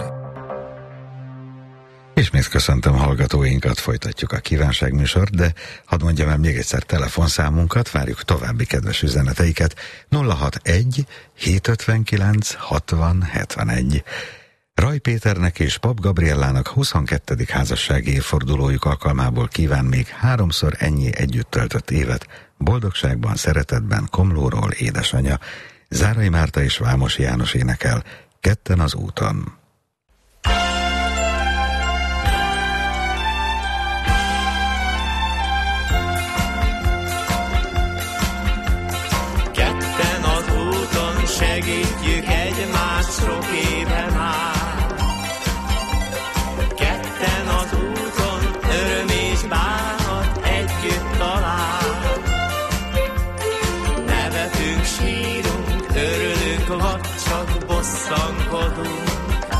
Ismét köszöntöm hallgatóinkat, folytatjuk a kívánságműsort, de hadd mondjam el még egyszer telefonszámunkat, várjuk további kedves üzeneteiket. 061 759 60 71. Ray Péternek és Pap Gabriellának 22. házassági évfordulójuk alkalmából kíván még 3-szor ennyi együtt töltött évet, boldogságban, szeretetben Komlóról édesanyja. Zárai Márta és Vámos János énekel, Ketten az úton. Ketten az úton segítjük egymást sok éve már. Ketten az úton öröm és bánat együtt talál. Nevetünk, sírunk, örülünk, vagy csak bosszankodunk.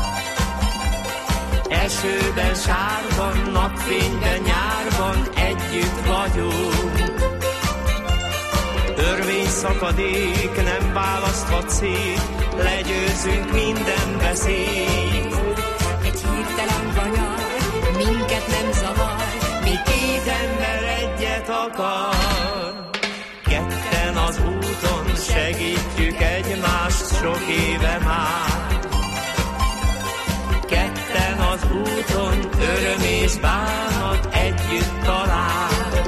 Esőben, sárban, napfényben, nyárban együtt vagyunk. Örvény szakadék, nem választhat szét, legyőzünk minden veszélyt. Egy hirtelen kanyar, minket nem zavar, mi két ember egyet akar. Ketten az úton segítjük egymást sok éve már. Ketten az úton öröm és bánat együtt talál.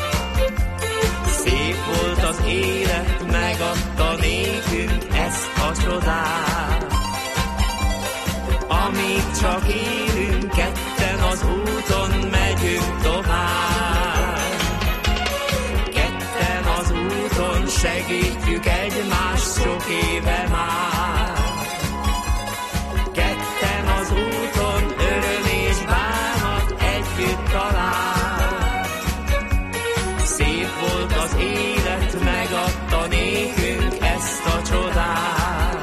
Szép volt az élet, megadta nékünk ezt a csodát. Amíg csak élünk, ketten az úton megyünk tovább. Ketten az úton segítjük egymást sok éve már. Ketten az úton öröm és bánat együtt talál. Szép volt az élet, megadta nékünk ezt a csodát.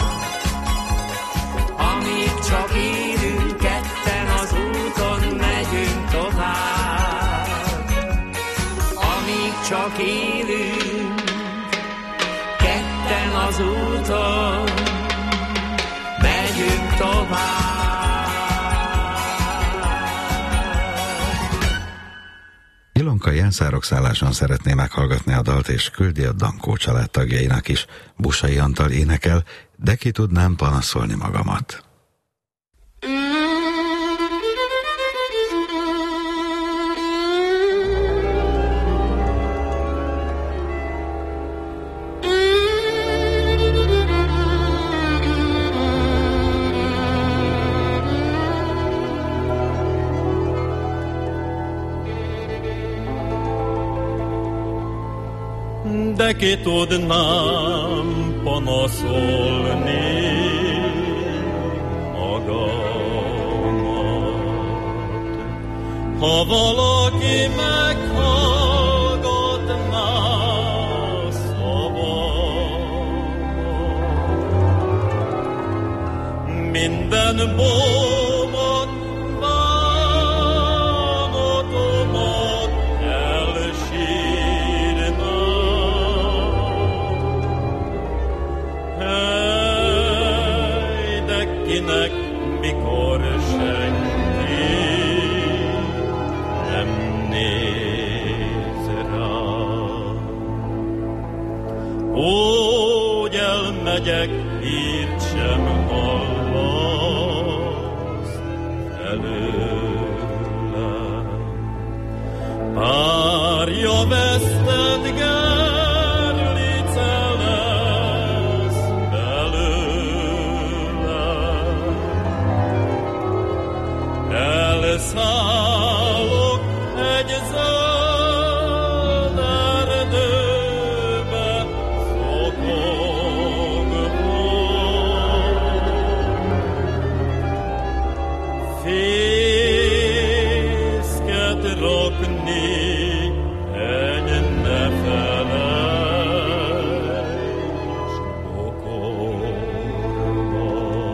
Amíg csak élünk, ketten az úton megyünk tovább. Amíg csak élünk, ketten az úton megyünk tovább. Ilonka Jánszárok-szálláson szeretné meghallgatni a dalt, és küldi a Dankó családtagjainak is. Busai Antal énekel, de ki tudnám panaszolni magamat. De ki tudnám panaszolni magamat, ha valaki meghallgatná szavamat. Minden bómat, bánatom Úgy elmegyek, hírt sem hallasz előlem. Párja vesztett gerlice lesz belőlem. Elszállok egy zöld erdőbe, zokogva. Fészket rakni egy ne felejts bokorba.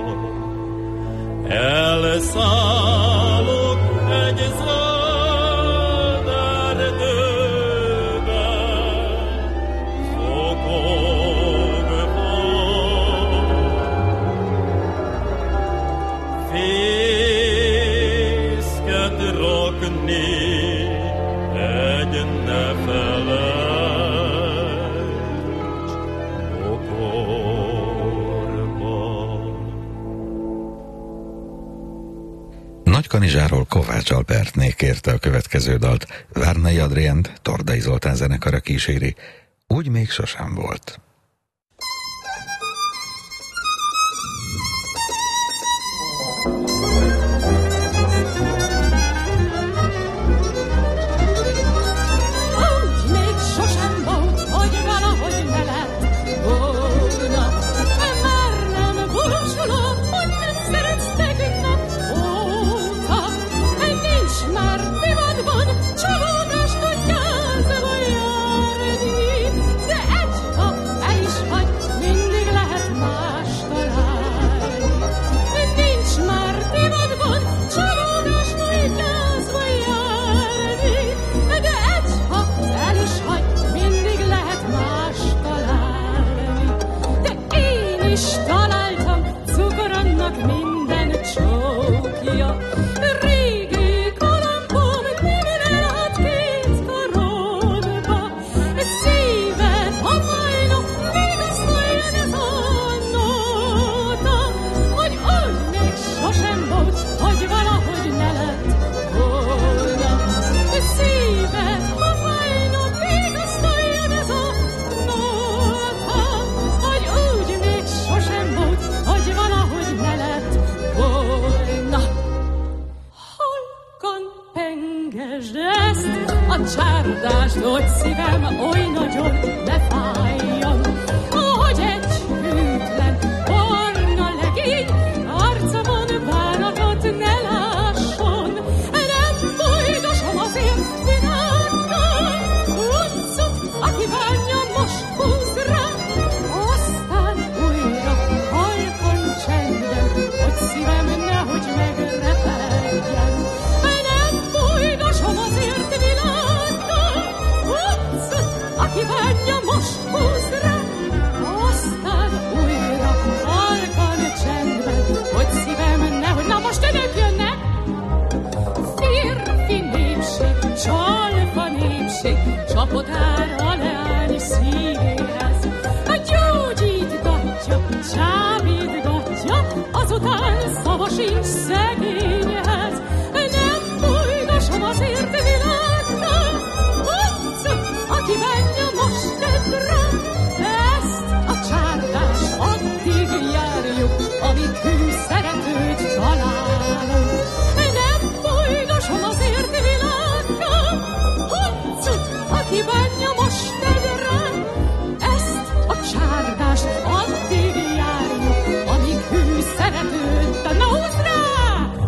Elszállok egy zöld erdőbe, zokogva. Fészket rakni egy ne felejts bokorba. Nagykanizsáról Kovács Albertné kérte a következő dalt. Várnai Adriánt Tordai Zoltán zenekara kíséri. Úgy még sosem volt. Úgy még sosem volt, hogy valahogy ne lett volna. Már nem búsulom, hogy nem szeretsz tegnap óta. Nincs már divatban csalódást tudjázva járni. De egy, ha el is vagy, mindig lehet más találni. Nincs már divatban csalódást tudjázva járni. De egy, ha el is vagy, mindig lehet más találni. De én is találtam cukoronnak minden csókja. Régi kalapom nem elhat két karodba. Szíved, ha fájna, még azt olyan ez a nóta, hogy úgy még sosem volt, hogy valahogy ne lett volna. Szíved, ha fájna, még azt olyan ez a nóta, hogy úgy még sosem volt, hogy valahogy ne lett volna. Halkan pengesd ezt a csárdást, hogy szívem oly nagyon ne fájjon, hogy egy hűtlen barna legény arcomon váratot ne lásson. Nem bújdosom azért virággal, uncut, aki bánja most húz rá, aztán újra halkan csendben, hogy szívem nehogy megrepedjen. Nem bújdosom azért világgal, uncut, aki bánja most húz rá, aztán újra halkan csendben, hogy szívem nehogy... Na most önök jönnek! Férfi népség, csalfa népség, csapodár a leány szívéhez. Gyógyítgatja, csábítgatja, azután szava sincs szegényhez. Nem bújdosom azért világgal, uncut, aki bánja most tedd rá. Ezt a csárdást addig járjuk, amíg hű szeretőt találunk. Nem bújdosom azért világgal, uncut, aki bánja most tedd rá. Ezt a csárdást addig járjuk, amíg hű szeretőt találunk. Na húzd rá!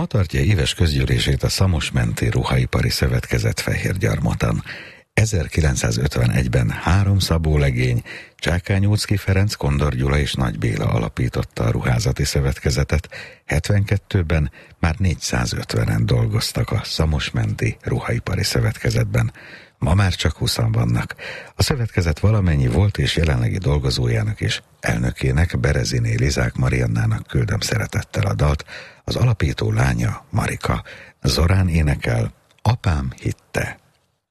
tartja éves közgyűlését a Szamosmenti Ruhaipari Szövetkezet Fehérgyarmaton. 1951-ben 3 szabólegény, Csákány Óczki Ferenc, Kondor Gyula és Nagy Béla alapította a ruházati szövetkezetet, 72-ben már 450-en dolgoztak a Szamosmenti Ruhaipari Szövetkezetben. Ma már csak 20-an vannak. A szövetkezet valamennyi volt és jelenlegi dolgozójának és elnökének, Bereziné Lizák Mariannának küldöm szeretettel a dalt, az alapító lánya Marika. Zorán énekel, Apám hitte.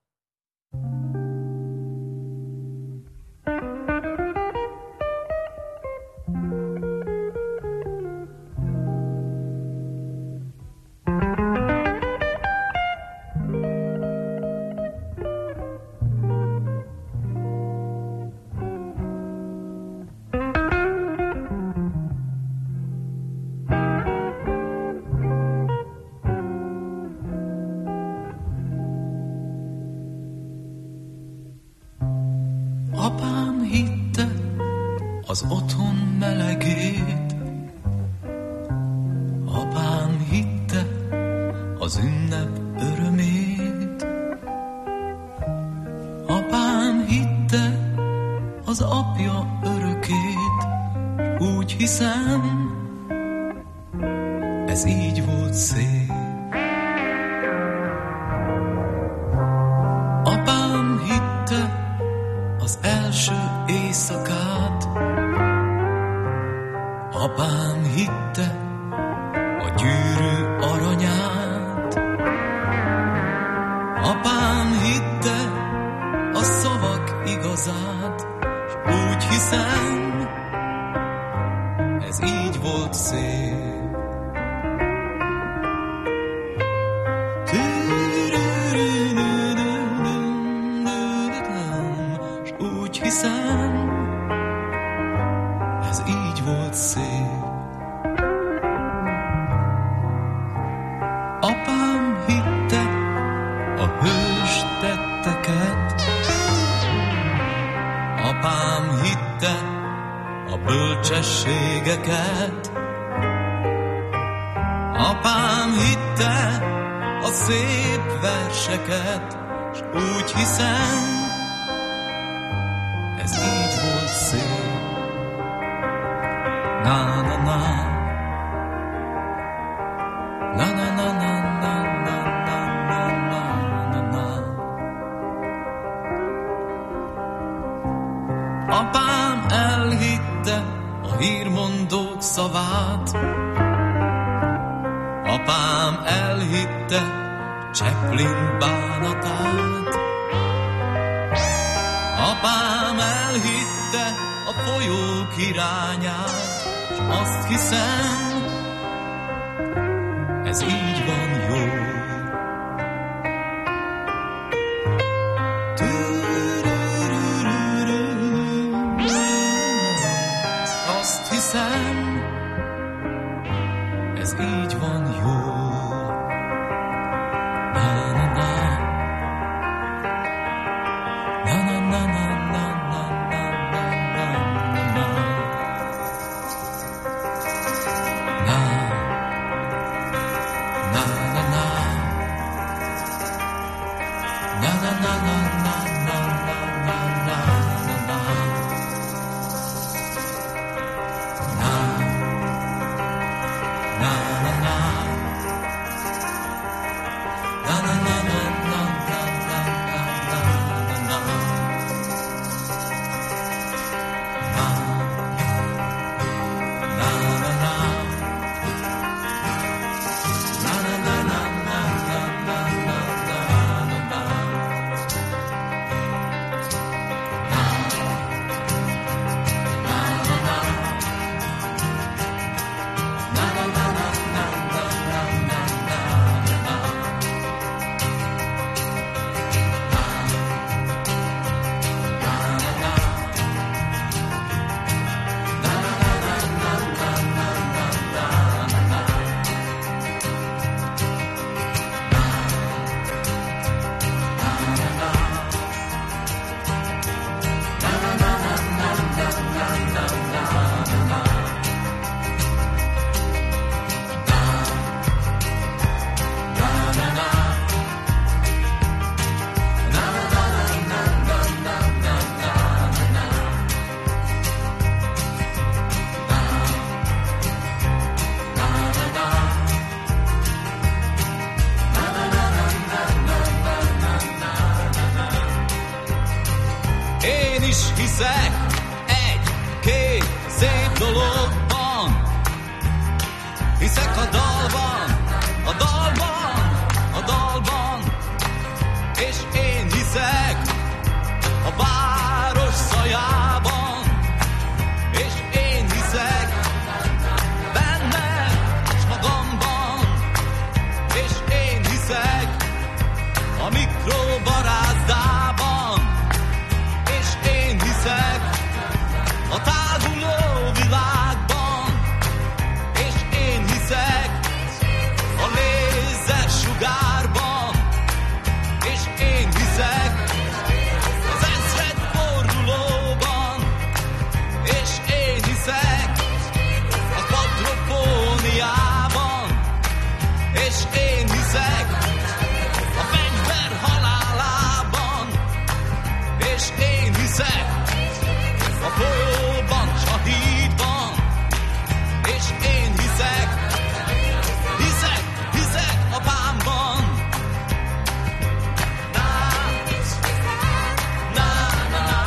Apám hitte az otthon melegét, apám hitte az ünnep örömét, apám hitte az apja örökét, úgy hiszem, ez így volt szép. Apám hitte az első éjszakát, apám hitte a gyűrű aranyát, apám hitte a szavak igazát, s úgy hiszem, ez így volt szép. Hiszem, ez így volt szép. Apám hitte a hős tetteket, apám hitte a bölcsességeket, apám hitte a szép verseket, s úgy hiszem, ez így volt szép. Na na na, na na na na na na na na na na. Apám elhitte a hírmondók szavát, apám elhitte Chaplin bánatát, apám elhitte a folyók irányát, s azt hiszem, ez így van jó. Azt hiszem, ez így van jó. hiszek a dalban, a dalban, a dalban, és én hiszek a város szajában, és én hiszek benne s magamban, és én hiszek a mikrobarázdában, és én hiszek a táguló világban, és én hiszek a lézersugárban, és én hiszek az ezredfordulóban, és én hiszek a kvadrofóniában, és én hiszek a fegyver halálában, és én hiszek a folyóban, s a hídban, és én hiszek, hiszek, hiszek apámban. Na, na, na, na.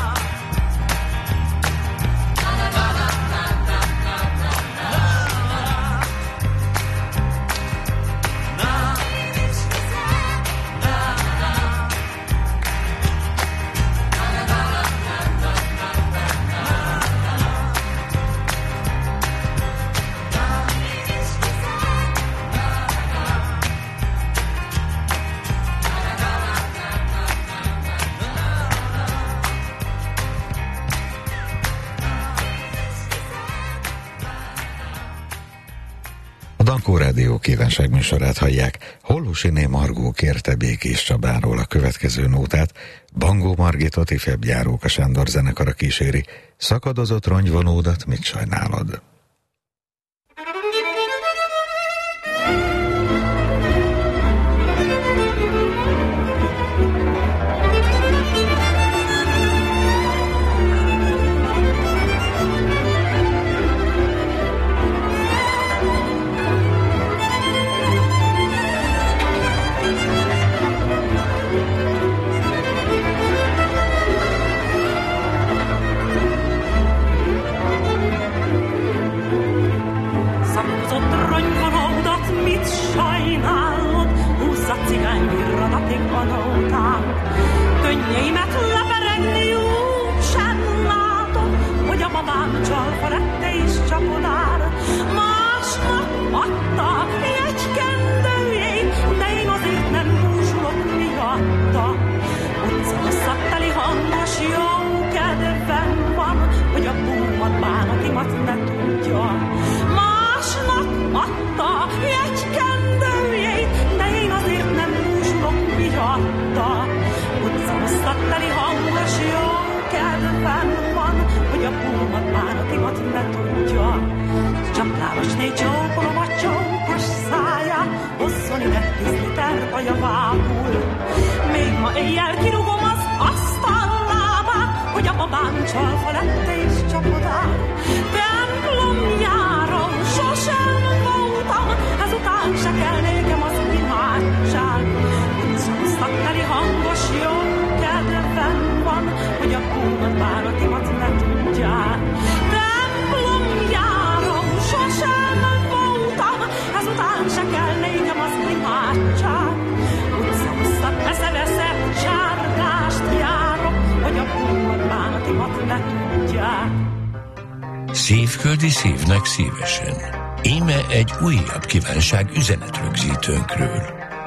A Dankó Rádió kívánságműsorát hallják. Hollósiné Margó kérte Békés Csabáról a következő nótát, Bangó Margitot ifjabb Járóka Sándor zenekara kíséri. Szakadozott rongyvonódat, mit sajnálod? Könnyeimet leperegni úgy sem látom, hogy a babám csalfa lett, te is csapodál. Másnak adta jegykendőjét, de én azért nem búzsulok miatta. Utca hosszateli hangos jó kedvem van, hogy a búmat bánatimat ne tudja. Másnak adta jegykendőjét, de én azért nem búzsulok miatta. Utcahosszateli hangos jó kedvem van, hogy a búmat bánatimat ne tudja. Csaplávosné csókolom a csókos száját, hosszon ide 10 liter kaja vágul. Még ma éjjel kirúgom az asztallábát, hogy a babám csalfa lett és csapodál. Templomjáron sosem voltam, ezután se kell nékem az imádság. Utcahosszateli hangos jó kedvem van, hogy a búmat bánatimat ne tudják. Templomjáron sosem voltam, ezután se kell nékem az imádság. Utcahosszat veszeveszett sárgást járok, hogy a búmat bánatimat ne tudják. Szívföldi szívnek szívesen. Íme egy újabb kívánság üzenetrögzítőnkről.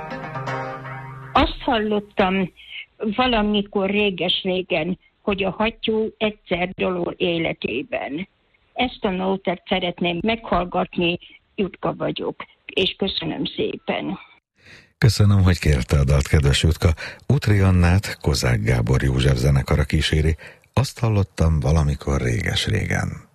Azt hallottam valamikor réges-régen, hogy a hattyú egyszer dolog életében. Ezt a nótát szeretném meghallgatni, Jutka vagyok, és köszönöm szépen. Köszönöm, hogy kérte a dalt, kedves Jutka. Utri Annát Kozák Gábor József zenekara kíséri. Azt hallottam valamikor réges-régen.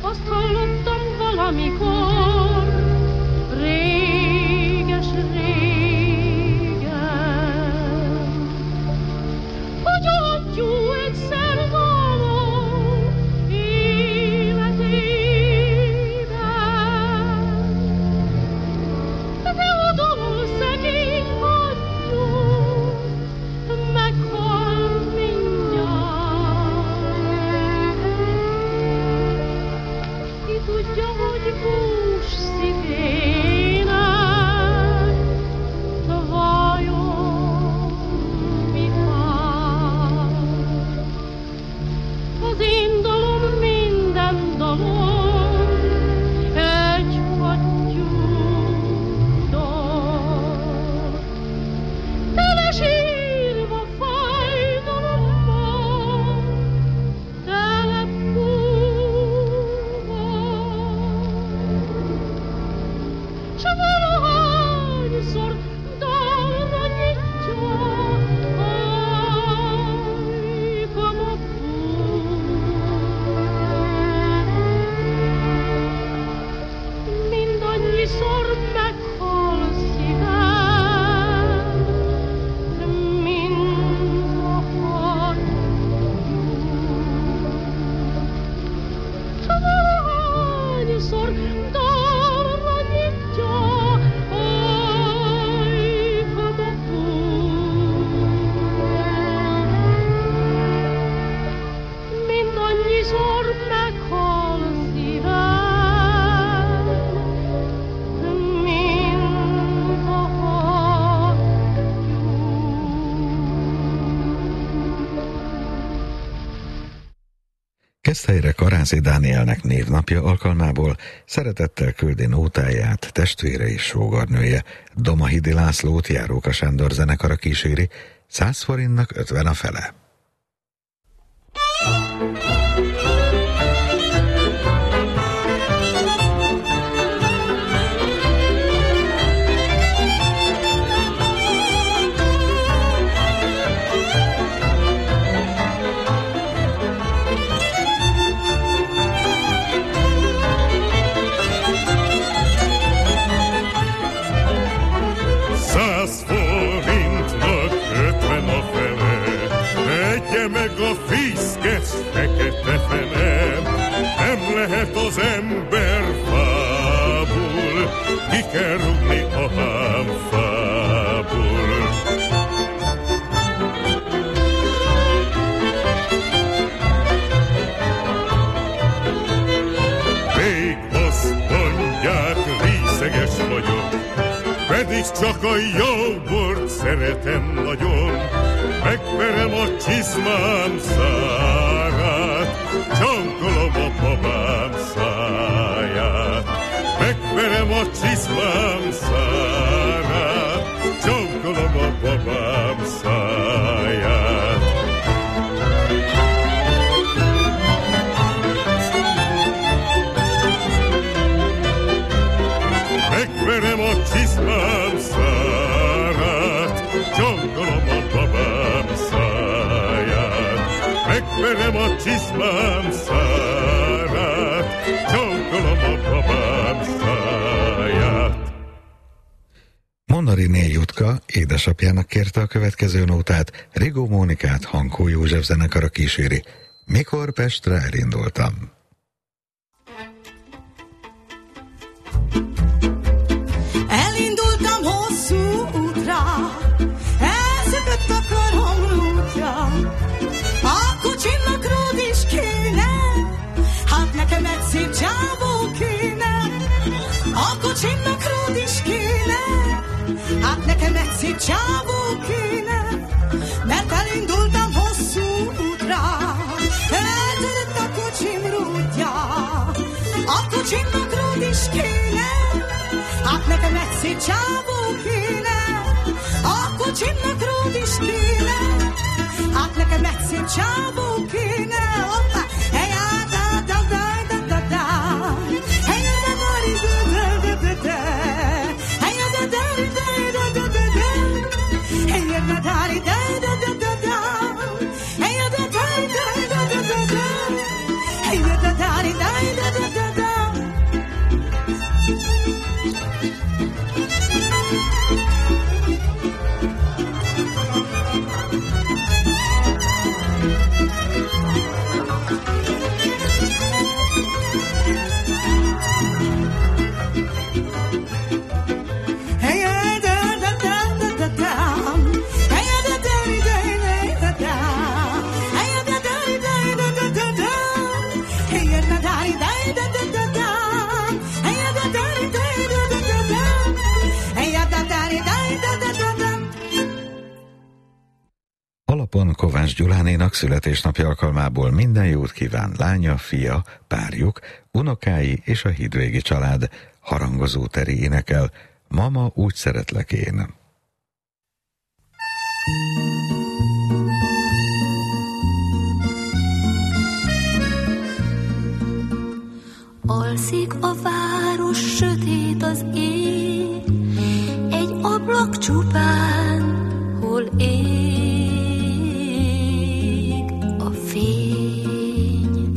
azt hallottam valamikor, réges régen, hogy adjú egyszer való életében. Teodor szegény adjú, meghal mindjárt. Ki tudja, hogy hús szívének vajon mi vár. Az én dalom minden dalom egy hattyú dal, telesírva fájdalommal, s valahányszor dalra nyitja ajkam a mindannyiszor meghal szívem, mint a hattyú. S valahányszor dalra nyitja ajkam a mindannyiszor meghal szívem, mint a hattyú. Keszthelyre Karászi Dánielnek névnapja alkalmából szeretettel küldi nótáját testvére és sógornője, Domahidi Lászlót Járóka Sándor zenekara kíséri, 100 forintnak 50 a fele. Meg a fészkes fekete fenem, nem lehet az ember fából, ki kell rúgni a hámfából. Még azt mondják, részeges vagyok, pedig csak a jó bort szeretem nagyon. Megverem a csizmám szárát, csonkolom a babám száját. Megverem a csizmám szárát, csonkolom a babám száját. Megverem a csizmám szárát, csonkolom a babám száját. Megverem a csizmám szárát, csonkolom a babám száját. Mondariné Jutka édesapjának kérte a következő nótát, Rigó Mónikát Hankó József zenekara kíséri. Mikor Pestre elindultam. Elindultam hosszú útra, elszökött a karom rútja. A kocsimnak ród is kéne, hát nekem egy szép csávó kéne. A kocsimnak ród is kéne, hát nekem egy szép csávó kéne. Mert elindultam hosszú útra, eltörött a kocsim rútja. A kocsimnak ród is kéne, hát nekem egy szép csávó kéne. A kocsimnak ród is kéne, hát nekem egy szép csávó kéne. Hoppá, hey, da da da da da da, hey, da da da da da da, hey, da da da da da da da, hey, da da da da da da da, hey, da da da da da da da, hey, da da da da da da da. napon Kovács Gyulánénak születésnapja alkalmából minden jót kíván lánya, fia, párjuk, unokái és a hídvégi család. Harangozó Teri énekel Mama, úgy szeretlek én. Alszik a város, sötét az ég, egy ablak csupán, hol ég a fény.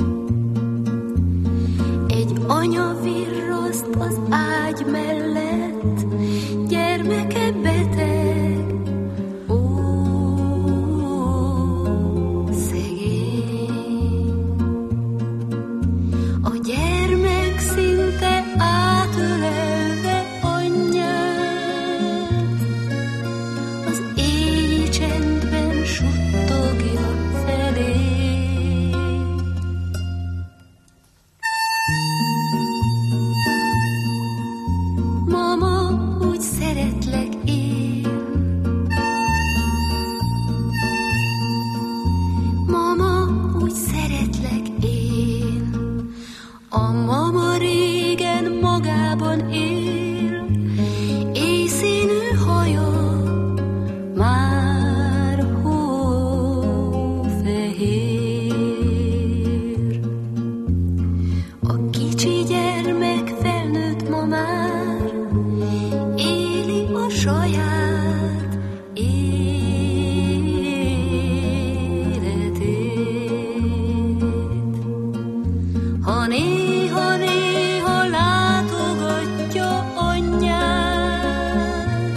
Egy anya virraszt az ágy mellett, gyermeke beteg, ó, szegény. A gyermek szinte átölelve anyját, az éj csendben suttogja felé. Mama, úgy szeretlek én. Mama, úgy szeretlek én. A mama régen magában él, éjszínű haja már hófehér. A kicsi gyermek felnőtt ma már, éli a saját életét. Ha néha látogatja anyját,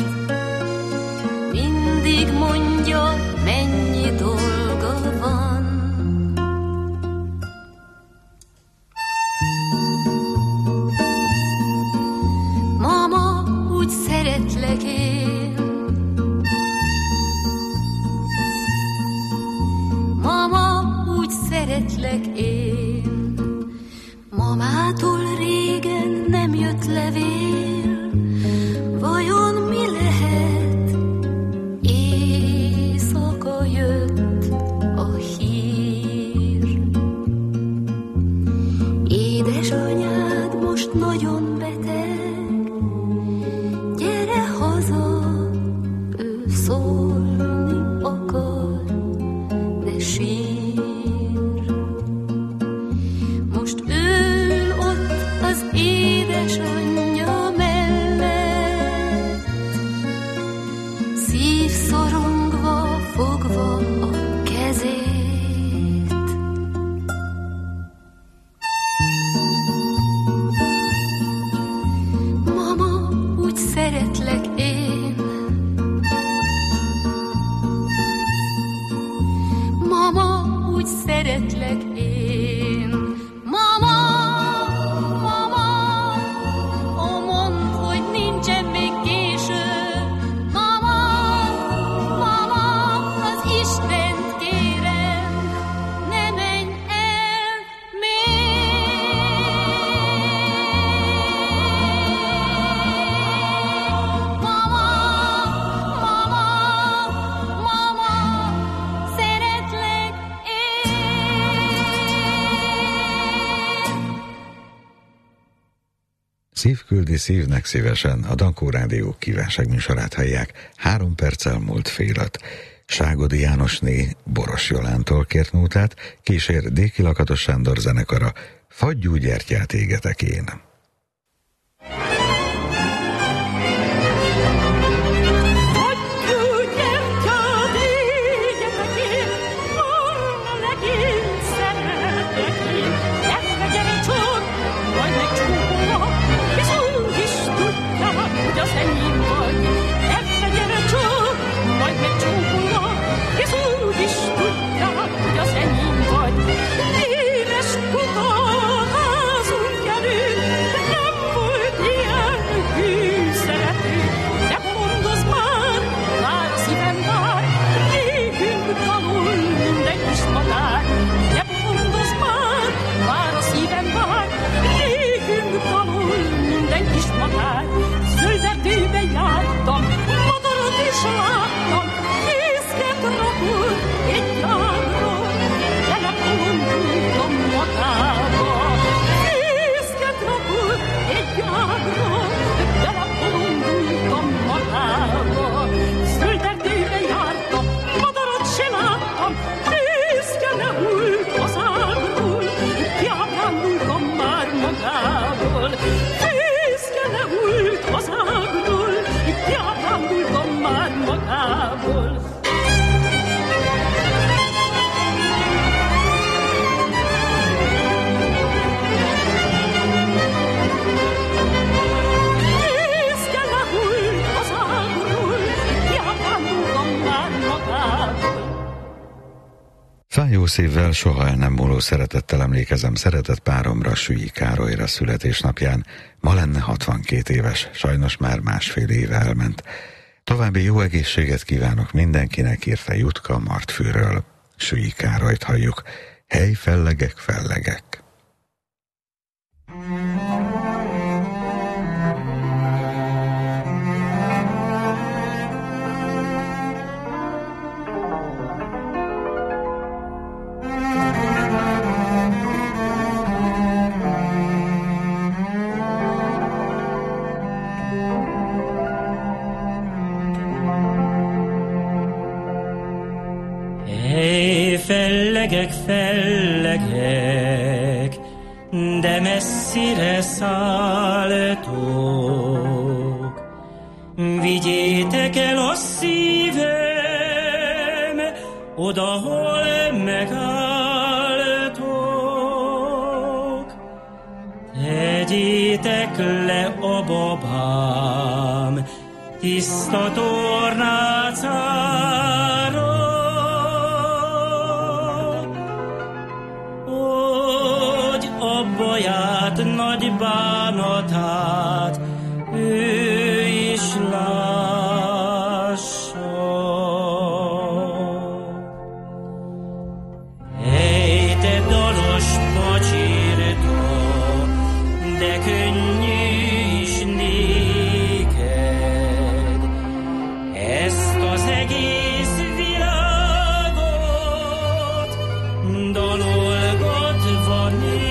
mindig mondja, mennyi dolga van. Mama, úgy szeretlek én. Mama, úgy szeretlek én. Mamától régen nem jött levél, vajon mi lehet? Éjszaka jött a hír. Édesanyád most nagyon beteg, gyere haza, ő szólni akar, de sír. Most ül ott az édesanyja mellett, szívszorongva fogva a kezét. Mama, úgy szeretlek én. Mama, úgy szeretlek én. Mama, mama, ó, mondd, hogy nincsen még késő. Mama, mama, az Istent kérem, ne menj el még. Mama, mama, mama, szeretlek én. Szív küldi szívnek szívesen, a Dankó Rádió kívánságműsorát hallják. 3 perccel múlt fél 5. Ságodi Jánosné Boros Jolántól kért nótát, kísér Déki Lakatos Sándor zenekara. Fagyú gyertyát égetek én. Édes kuta házunk előtt, Jó szívvel, soha el nem múló szeretettel emlékezem szeretett páromra, Süi Károlyra születésnapján. Ma lenne 62 éves, sajnos már másfél éve elment. További jó egészséget kívánok mindenkinek, írta Jutka Martfűről. Süi Károlyt halljuk. Hely, fellegek, fellegek. Fellegek, fellegek, de messzire szálltok. Vigyétek el a szívem, oda, hol megálltok. Tegyétek le a babám tiszta tornácára, baját, nagy bánatát ő is lássa. Ej, te dalos pacsirta, de könnyű is néked, ezt az egész világot dalolgatva nézed.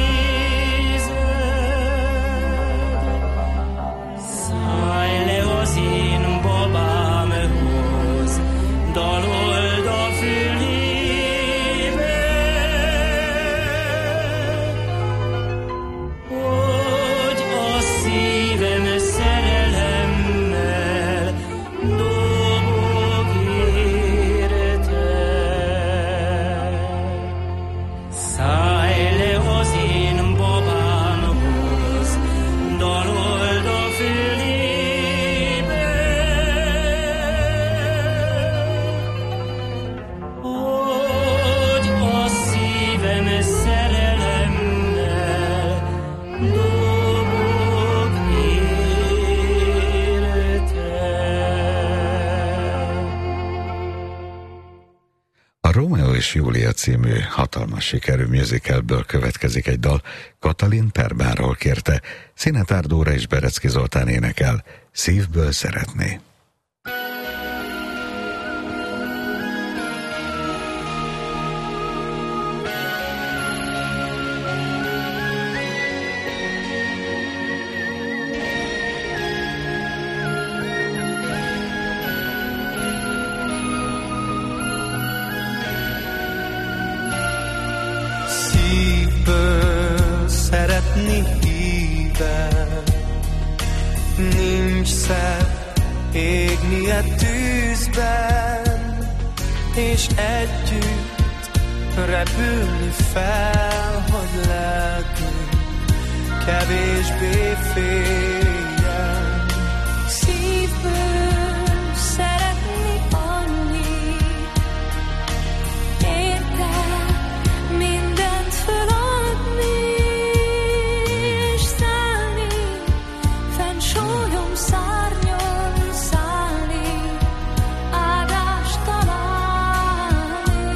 Júlia című hatalmas sikerű musicalből következik egy dal. Katalin Perbáról kérte, Szinetár Dóra és Berecki Zoltán énekel, Szívből szeretné. Szeretni híven, nincs szebb égnie tűzben, és együtt repülni fel, hogy lelkünk kevésbé féljen. Szívből szeretni annyi, érted, mindent föladni, sólyom szárnyon szállni, áldást találni.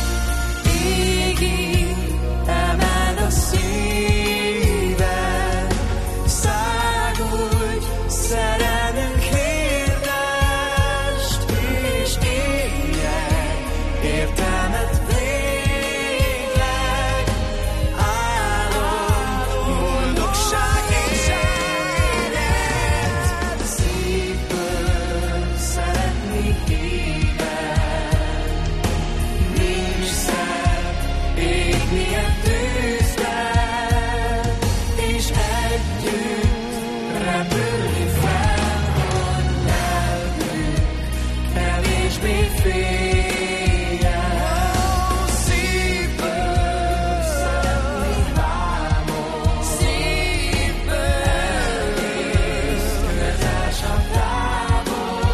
Égig emeld a szíved, szágulj, szerelmünk hirdest, és éljen értelmet végleg, álom, boldogság.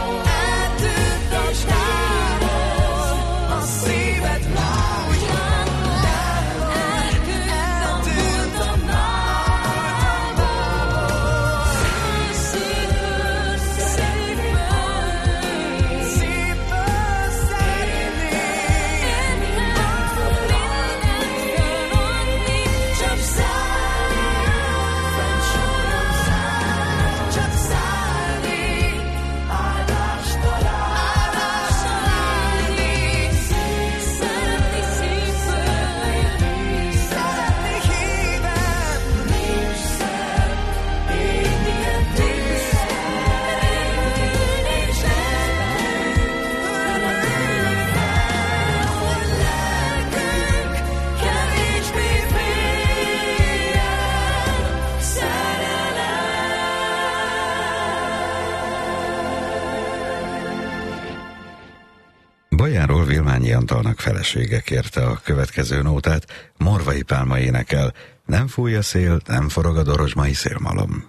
Szíved lágy, Bajáról Vilmányi Antalnak felesége kérte a következő nótát, Morvai Pálma énekel, nem fúj a szél, nem forog a dorozsmai szélmalom.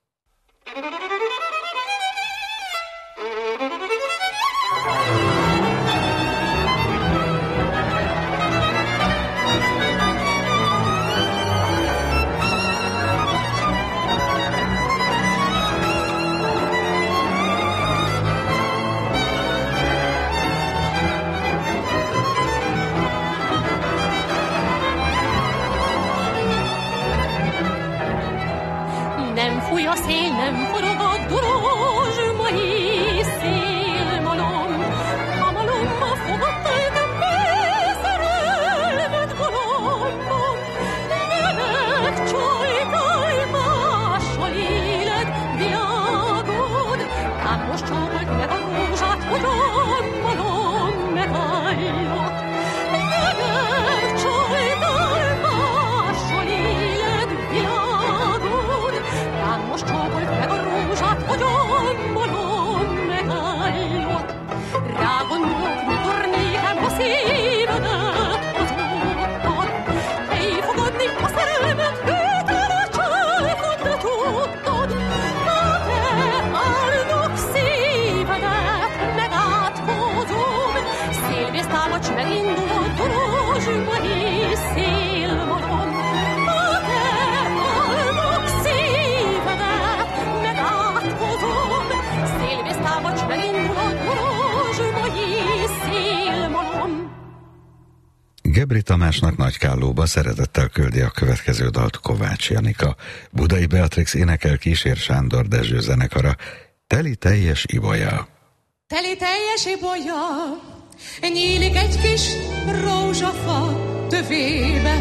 Gebri Tamásnak Nagykállóba szeretettel küldi a következő dalt Kovács Janika. Budai Beatrix énekel, kísér Sándor Dezső zenekara. Teli teljes ibolya. Teli teljes ibolya, nyílik egy kis rózsafa tövébe.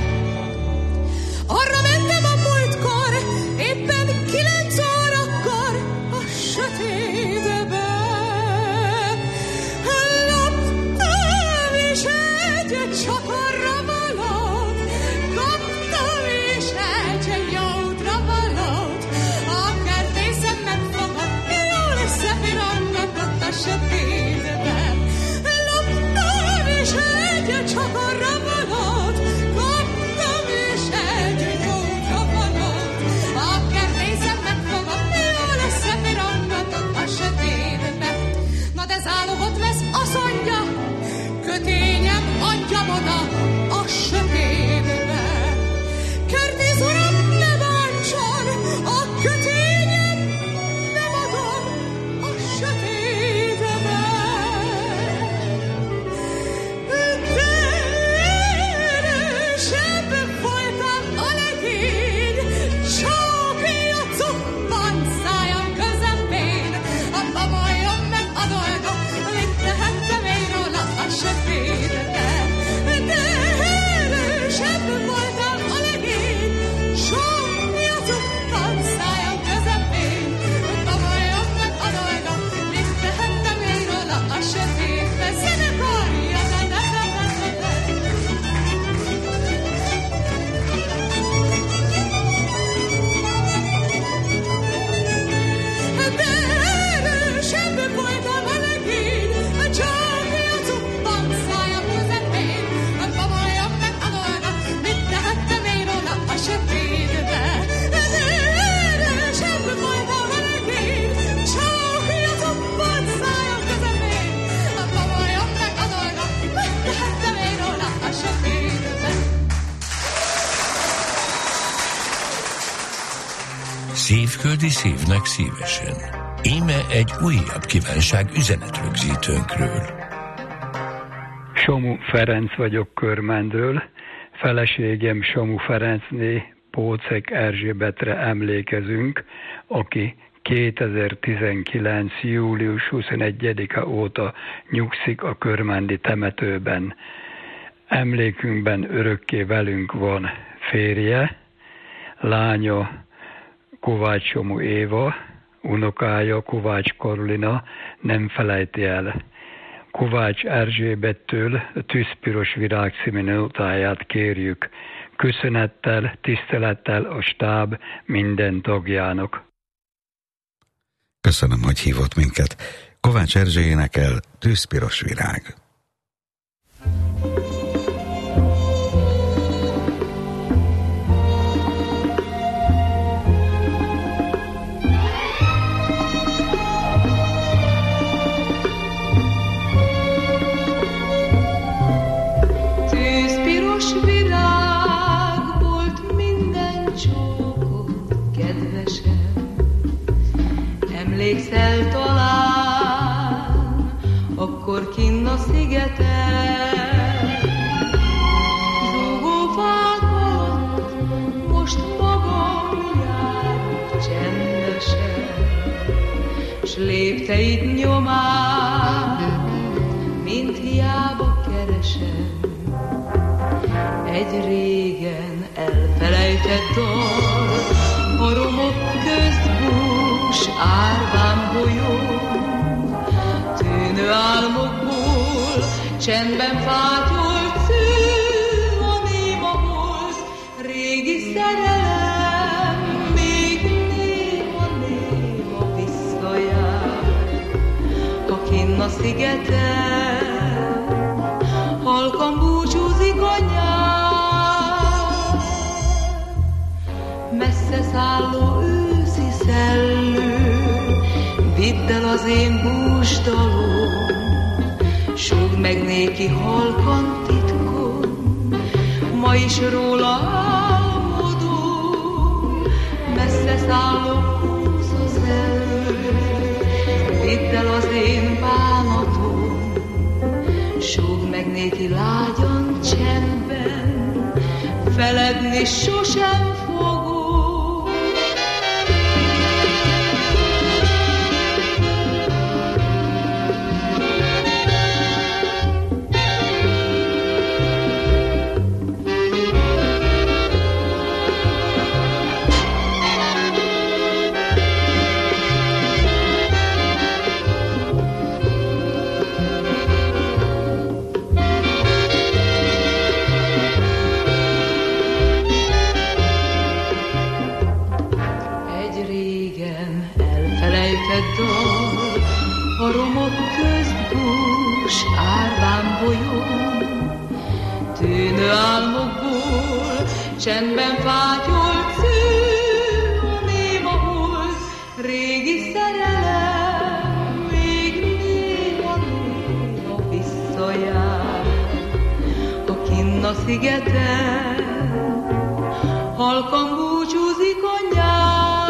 Arra mentem a múltkor, éppen 9 órakor a sötétbe. Loptam is egy csakorra valót, kaptam is egy jódra valót. A kertészem megfogott, jól összepirongatott a sötétbe. Loptam is egy csakorra valót, kaptam is egy jódra valót. A kertészem megfogott, jól összepirongatott a sötétbe. Na de zálogot lesz, azt mondja, kötényem adjam oda a sötétbe. Kertész uram, ne bántson, a kötényem nem adom a sötétbe. De erősebb voltam a legény, csókja cuppant szájam közepén. A babajom meg adolga, mit tehettem én róla a sötétbe. De erősebb voltam a legény, csókja cuppant szájam közepén. A babajom meg adolga, mit tehettem én róla a sötétbe. Zenekar, de erősebb voltam a legény, csókja cuppant szájam közepén. A babajom meg adolga, mit tehettem én róla a sötétbe. De erősebb voltam a legény, csókja cuppant szájam közepén. A babajom meg adolga, mit tehettem én róla a sötétbe. Szívköldi szívnek szívesen. Íme egy újabb kívánság üzenetrögzítőnkről. Somu Ferenc vagyok Körmendről. Feleségem Somu Ferencné Póczek Erzsébetre emlékezünk, aki 2019. július 21-e óta nyugszik a körmendi temetőben. Emlékünkben örökké velünk van férje, lánya Kovács Somu Éva, unokája Kovács Karolina nem felejti el. Kovács Erzsébettől Tűzpiros virág című nótáját kérjük. Köszönettel, tisztelettel a stáb minden tagjának. Köszönöm, hogy hívott minket. Kovács Erzsé énekel, Tűzpiros virág. keresem. Emlékszel talán, akkor kinn a szigeten, zúgófák alatt most magam járok csendesen, s lépteid nyomán, mint hiába keresem. Egy régen elfelejtett dal, a romok közt bús árván bolyón, tűnő álmokból csendben fátyolt szűr a néma hold, régi szerelem még néma visszajár. Ha kinn a szigeten halkan búcsúzik a nyár, messze szálló őszi szellő, vidd el az én búsdalom, súgd meg néki halkan titkon, ma is róla álmodom. Messze szálló húsz a szellő, vidd el az én bánatom, súgd meg néki lágyan csendben, feledni sosem fogom. A romok közt bús árván bolyón, tűnő álmokból csendben fátyolt szűr a néma hold, régi szerelem még néha visszajár. Ha kinn a szigeten halkan búcsúzik a nyár,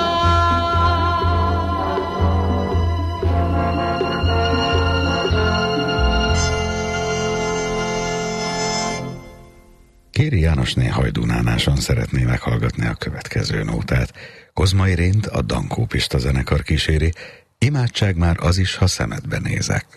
Kéri Jánosné Hajdunánáson szeretné meghallgatni a következő nótát. Kozma Irént a Dankó Pista zenekar kíséri, imádság már az is, ha szemedbe nézek.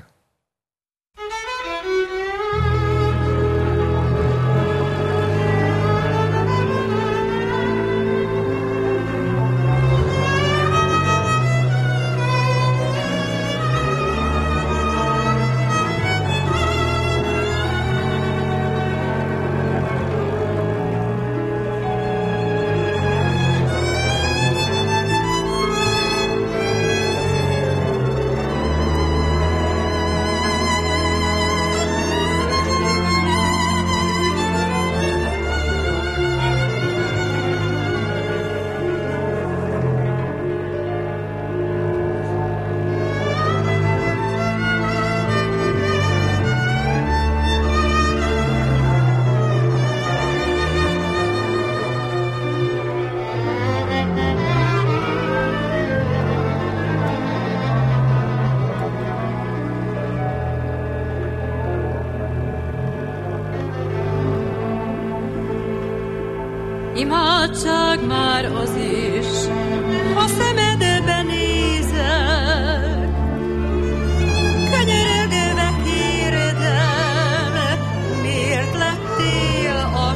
Imádság már az is, ha szemedbe nézek, könyörögve kérdem, miért lettél a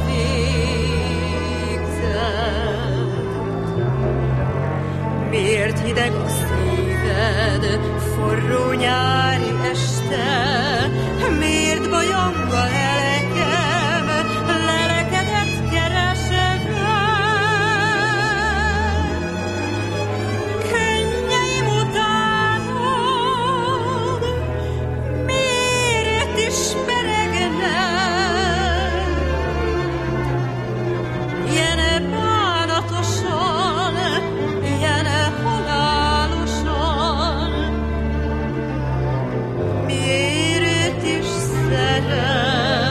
végzet? Miért hideg a szíved forró nyári este? Miért bajong a lelkem, lelkedet keresve? Könnyeim utánod, miért is peregnek? Ilyen bánatosan, ilyen halálosan, miért is szeret?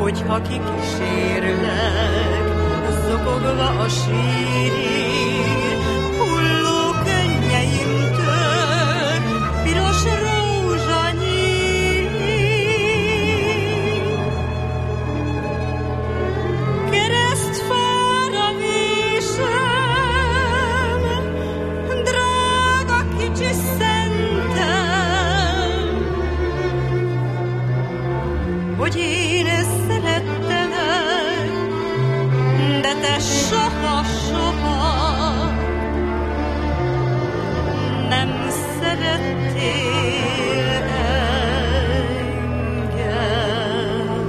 hogyha kikísérlek, zokogva a sírig, hulló könnyeimtől, piros rózsanyír. Keresztfára vésem, drága kicsi szentem, hogy én szerettelek, de te soha nem szerettél engem.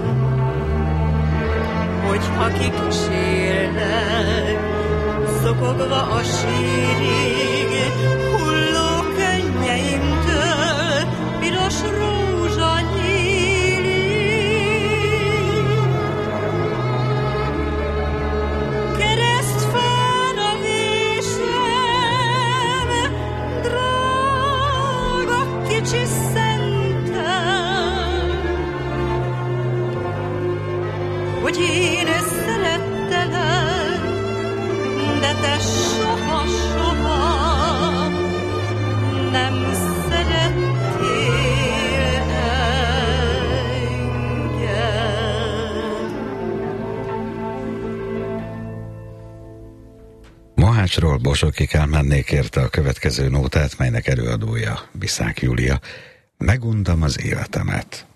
Hogyha kikísérlek, zokogva a sírig, hulló könnyeimtől, piros rózsanyír. Keresztfára vésem, drága kicsi szentem, hogy én szerettelek, de te soha nem szerettél engem. Mohácsról Bosokig elmennék érte a következő nótát, melynek előadója Biszák Júlia. Megundam az életemet.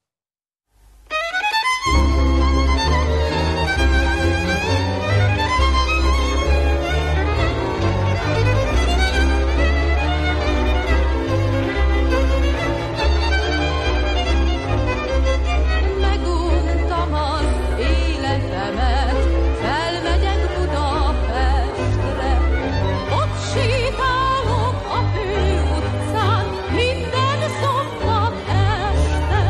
Meguntam az életemet, felmegyek Budapestre, ott sétálok a főutcán, minden szombat este.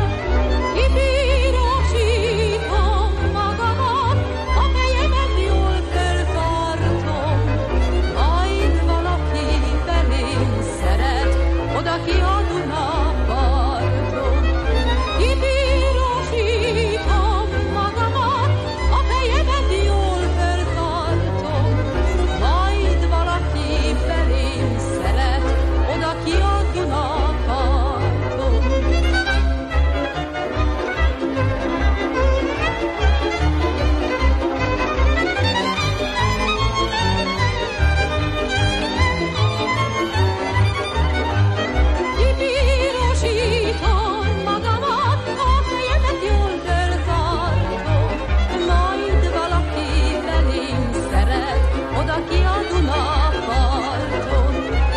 Kipirosítom magamat, a fejemet jól feltartom, majd valaki felém szeret, oda ki a Dunaparton. Kipirosítom magamat, a fejemet jól feltartom, majd valaki felém szeret, oda ki a Dunaparton. Kipirosítom magamat, a fejemet jól feltartom, majd valaki felém szeret, oda ki a Dunaparton.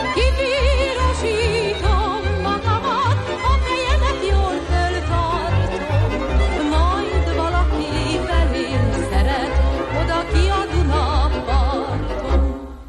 Kipirosítom magamat, a fejemet jól feltartom, majd valaki felém szeret, oda ki a Dunaparton.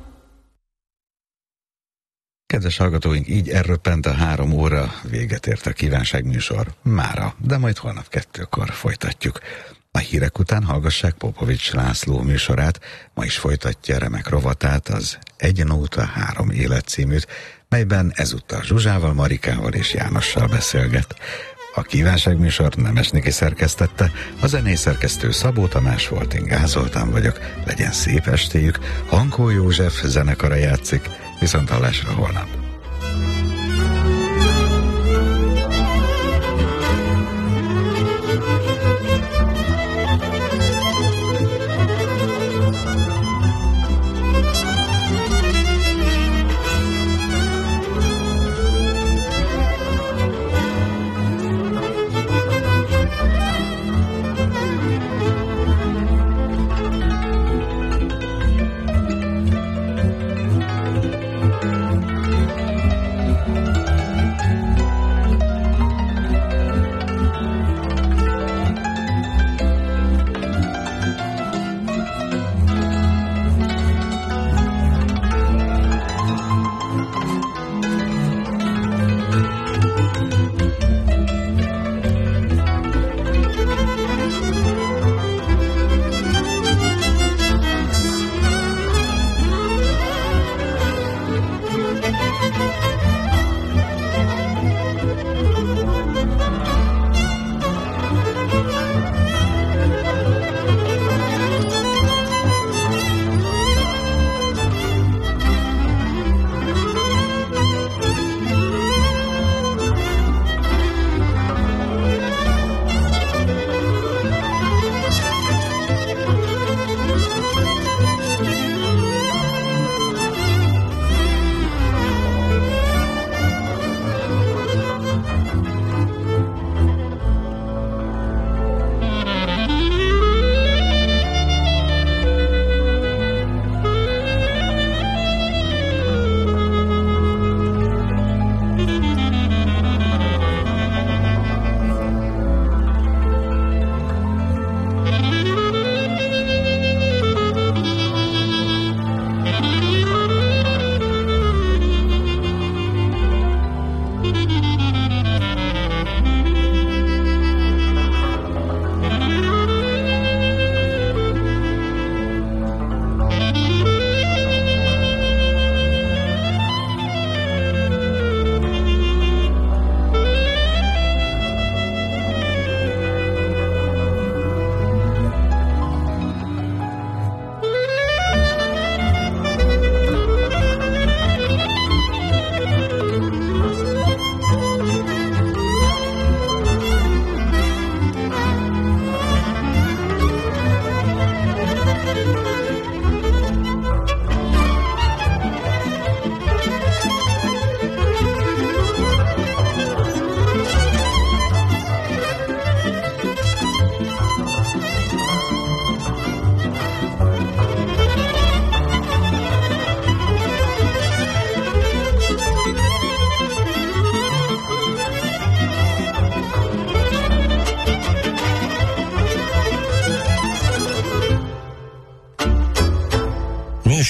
Kedves hallgatóink, így elröppent a 3 óra, véget ért a kívánságműsor mára, de majd holnap 2-kor folytatjuk. A hírek után hallgassák Popovics László műsorát, ma is folytatja remek rovatát, az Egy nóta 3 élet címűt, melyben ezúttal Zsuzsával, Marikával és Jánossal beszélget. A kívánságműsor Nemesnéki szerkesztette, a zenészerkesztő Szabó Tamás volt, én Gál Zoltán vagyok, legyen szép estéjük, Hankó József zenekara játszik, viszont hallásra holnap.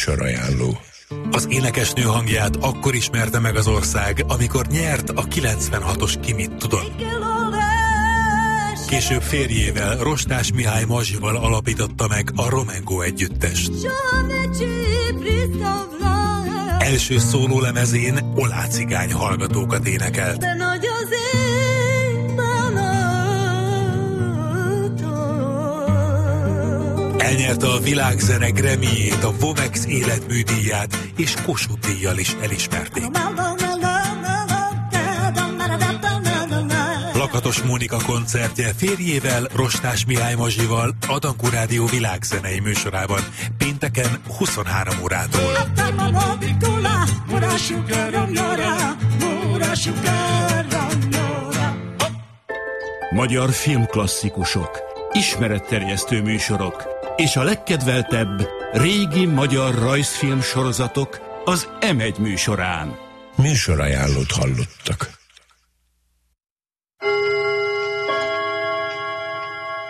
Műsorajánló. Az énekesnő hangját akkor ismerte meg az ország, amikor nyert a 96-os Ki mit tudod. Később férjével, Rostás Mihály Mazsival alapította meg a Romengo együttest. Első szólólemezén Olá cigány hallgatókat énekelt. Elnyerte a világzene Grammy-jét, a Vomex életműdíját, és Kossuth-díjjal is elismerték. Lakatos Mónika koncertje férjével, Rostás Mihály Mazsival a Dankó Rádió világzenei műsorában pénteken 23 órától. Magyar filmklasszikusok, ismeretterjesztő műsorok és a legkedveltebb régi magyar rajzfilm sorozatok az M1 műsorán. Műsorajánlót hallottak.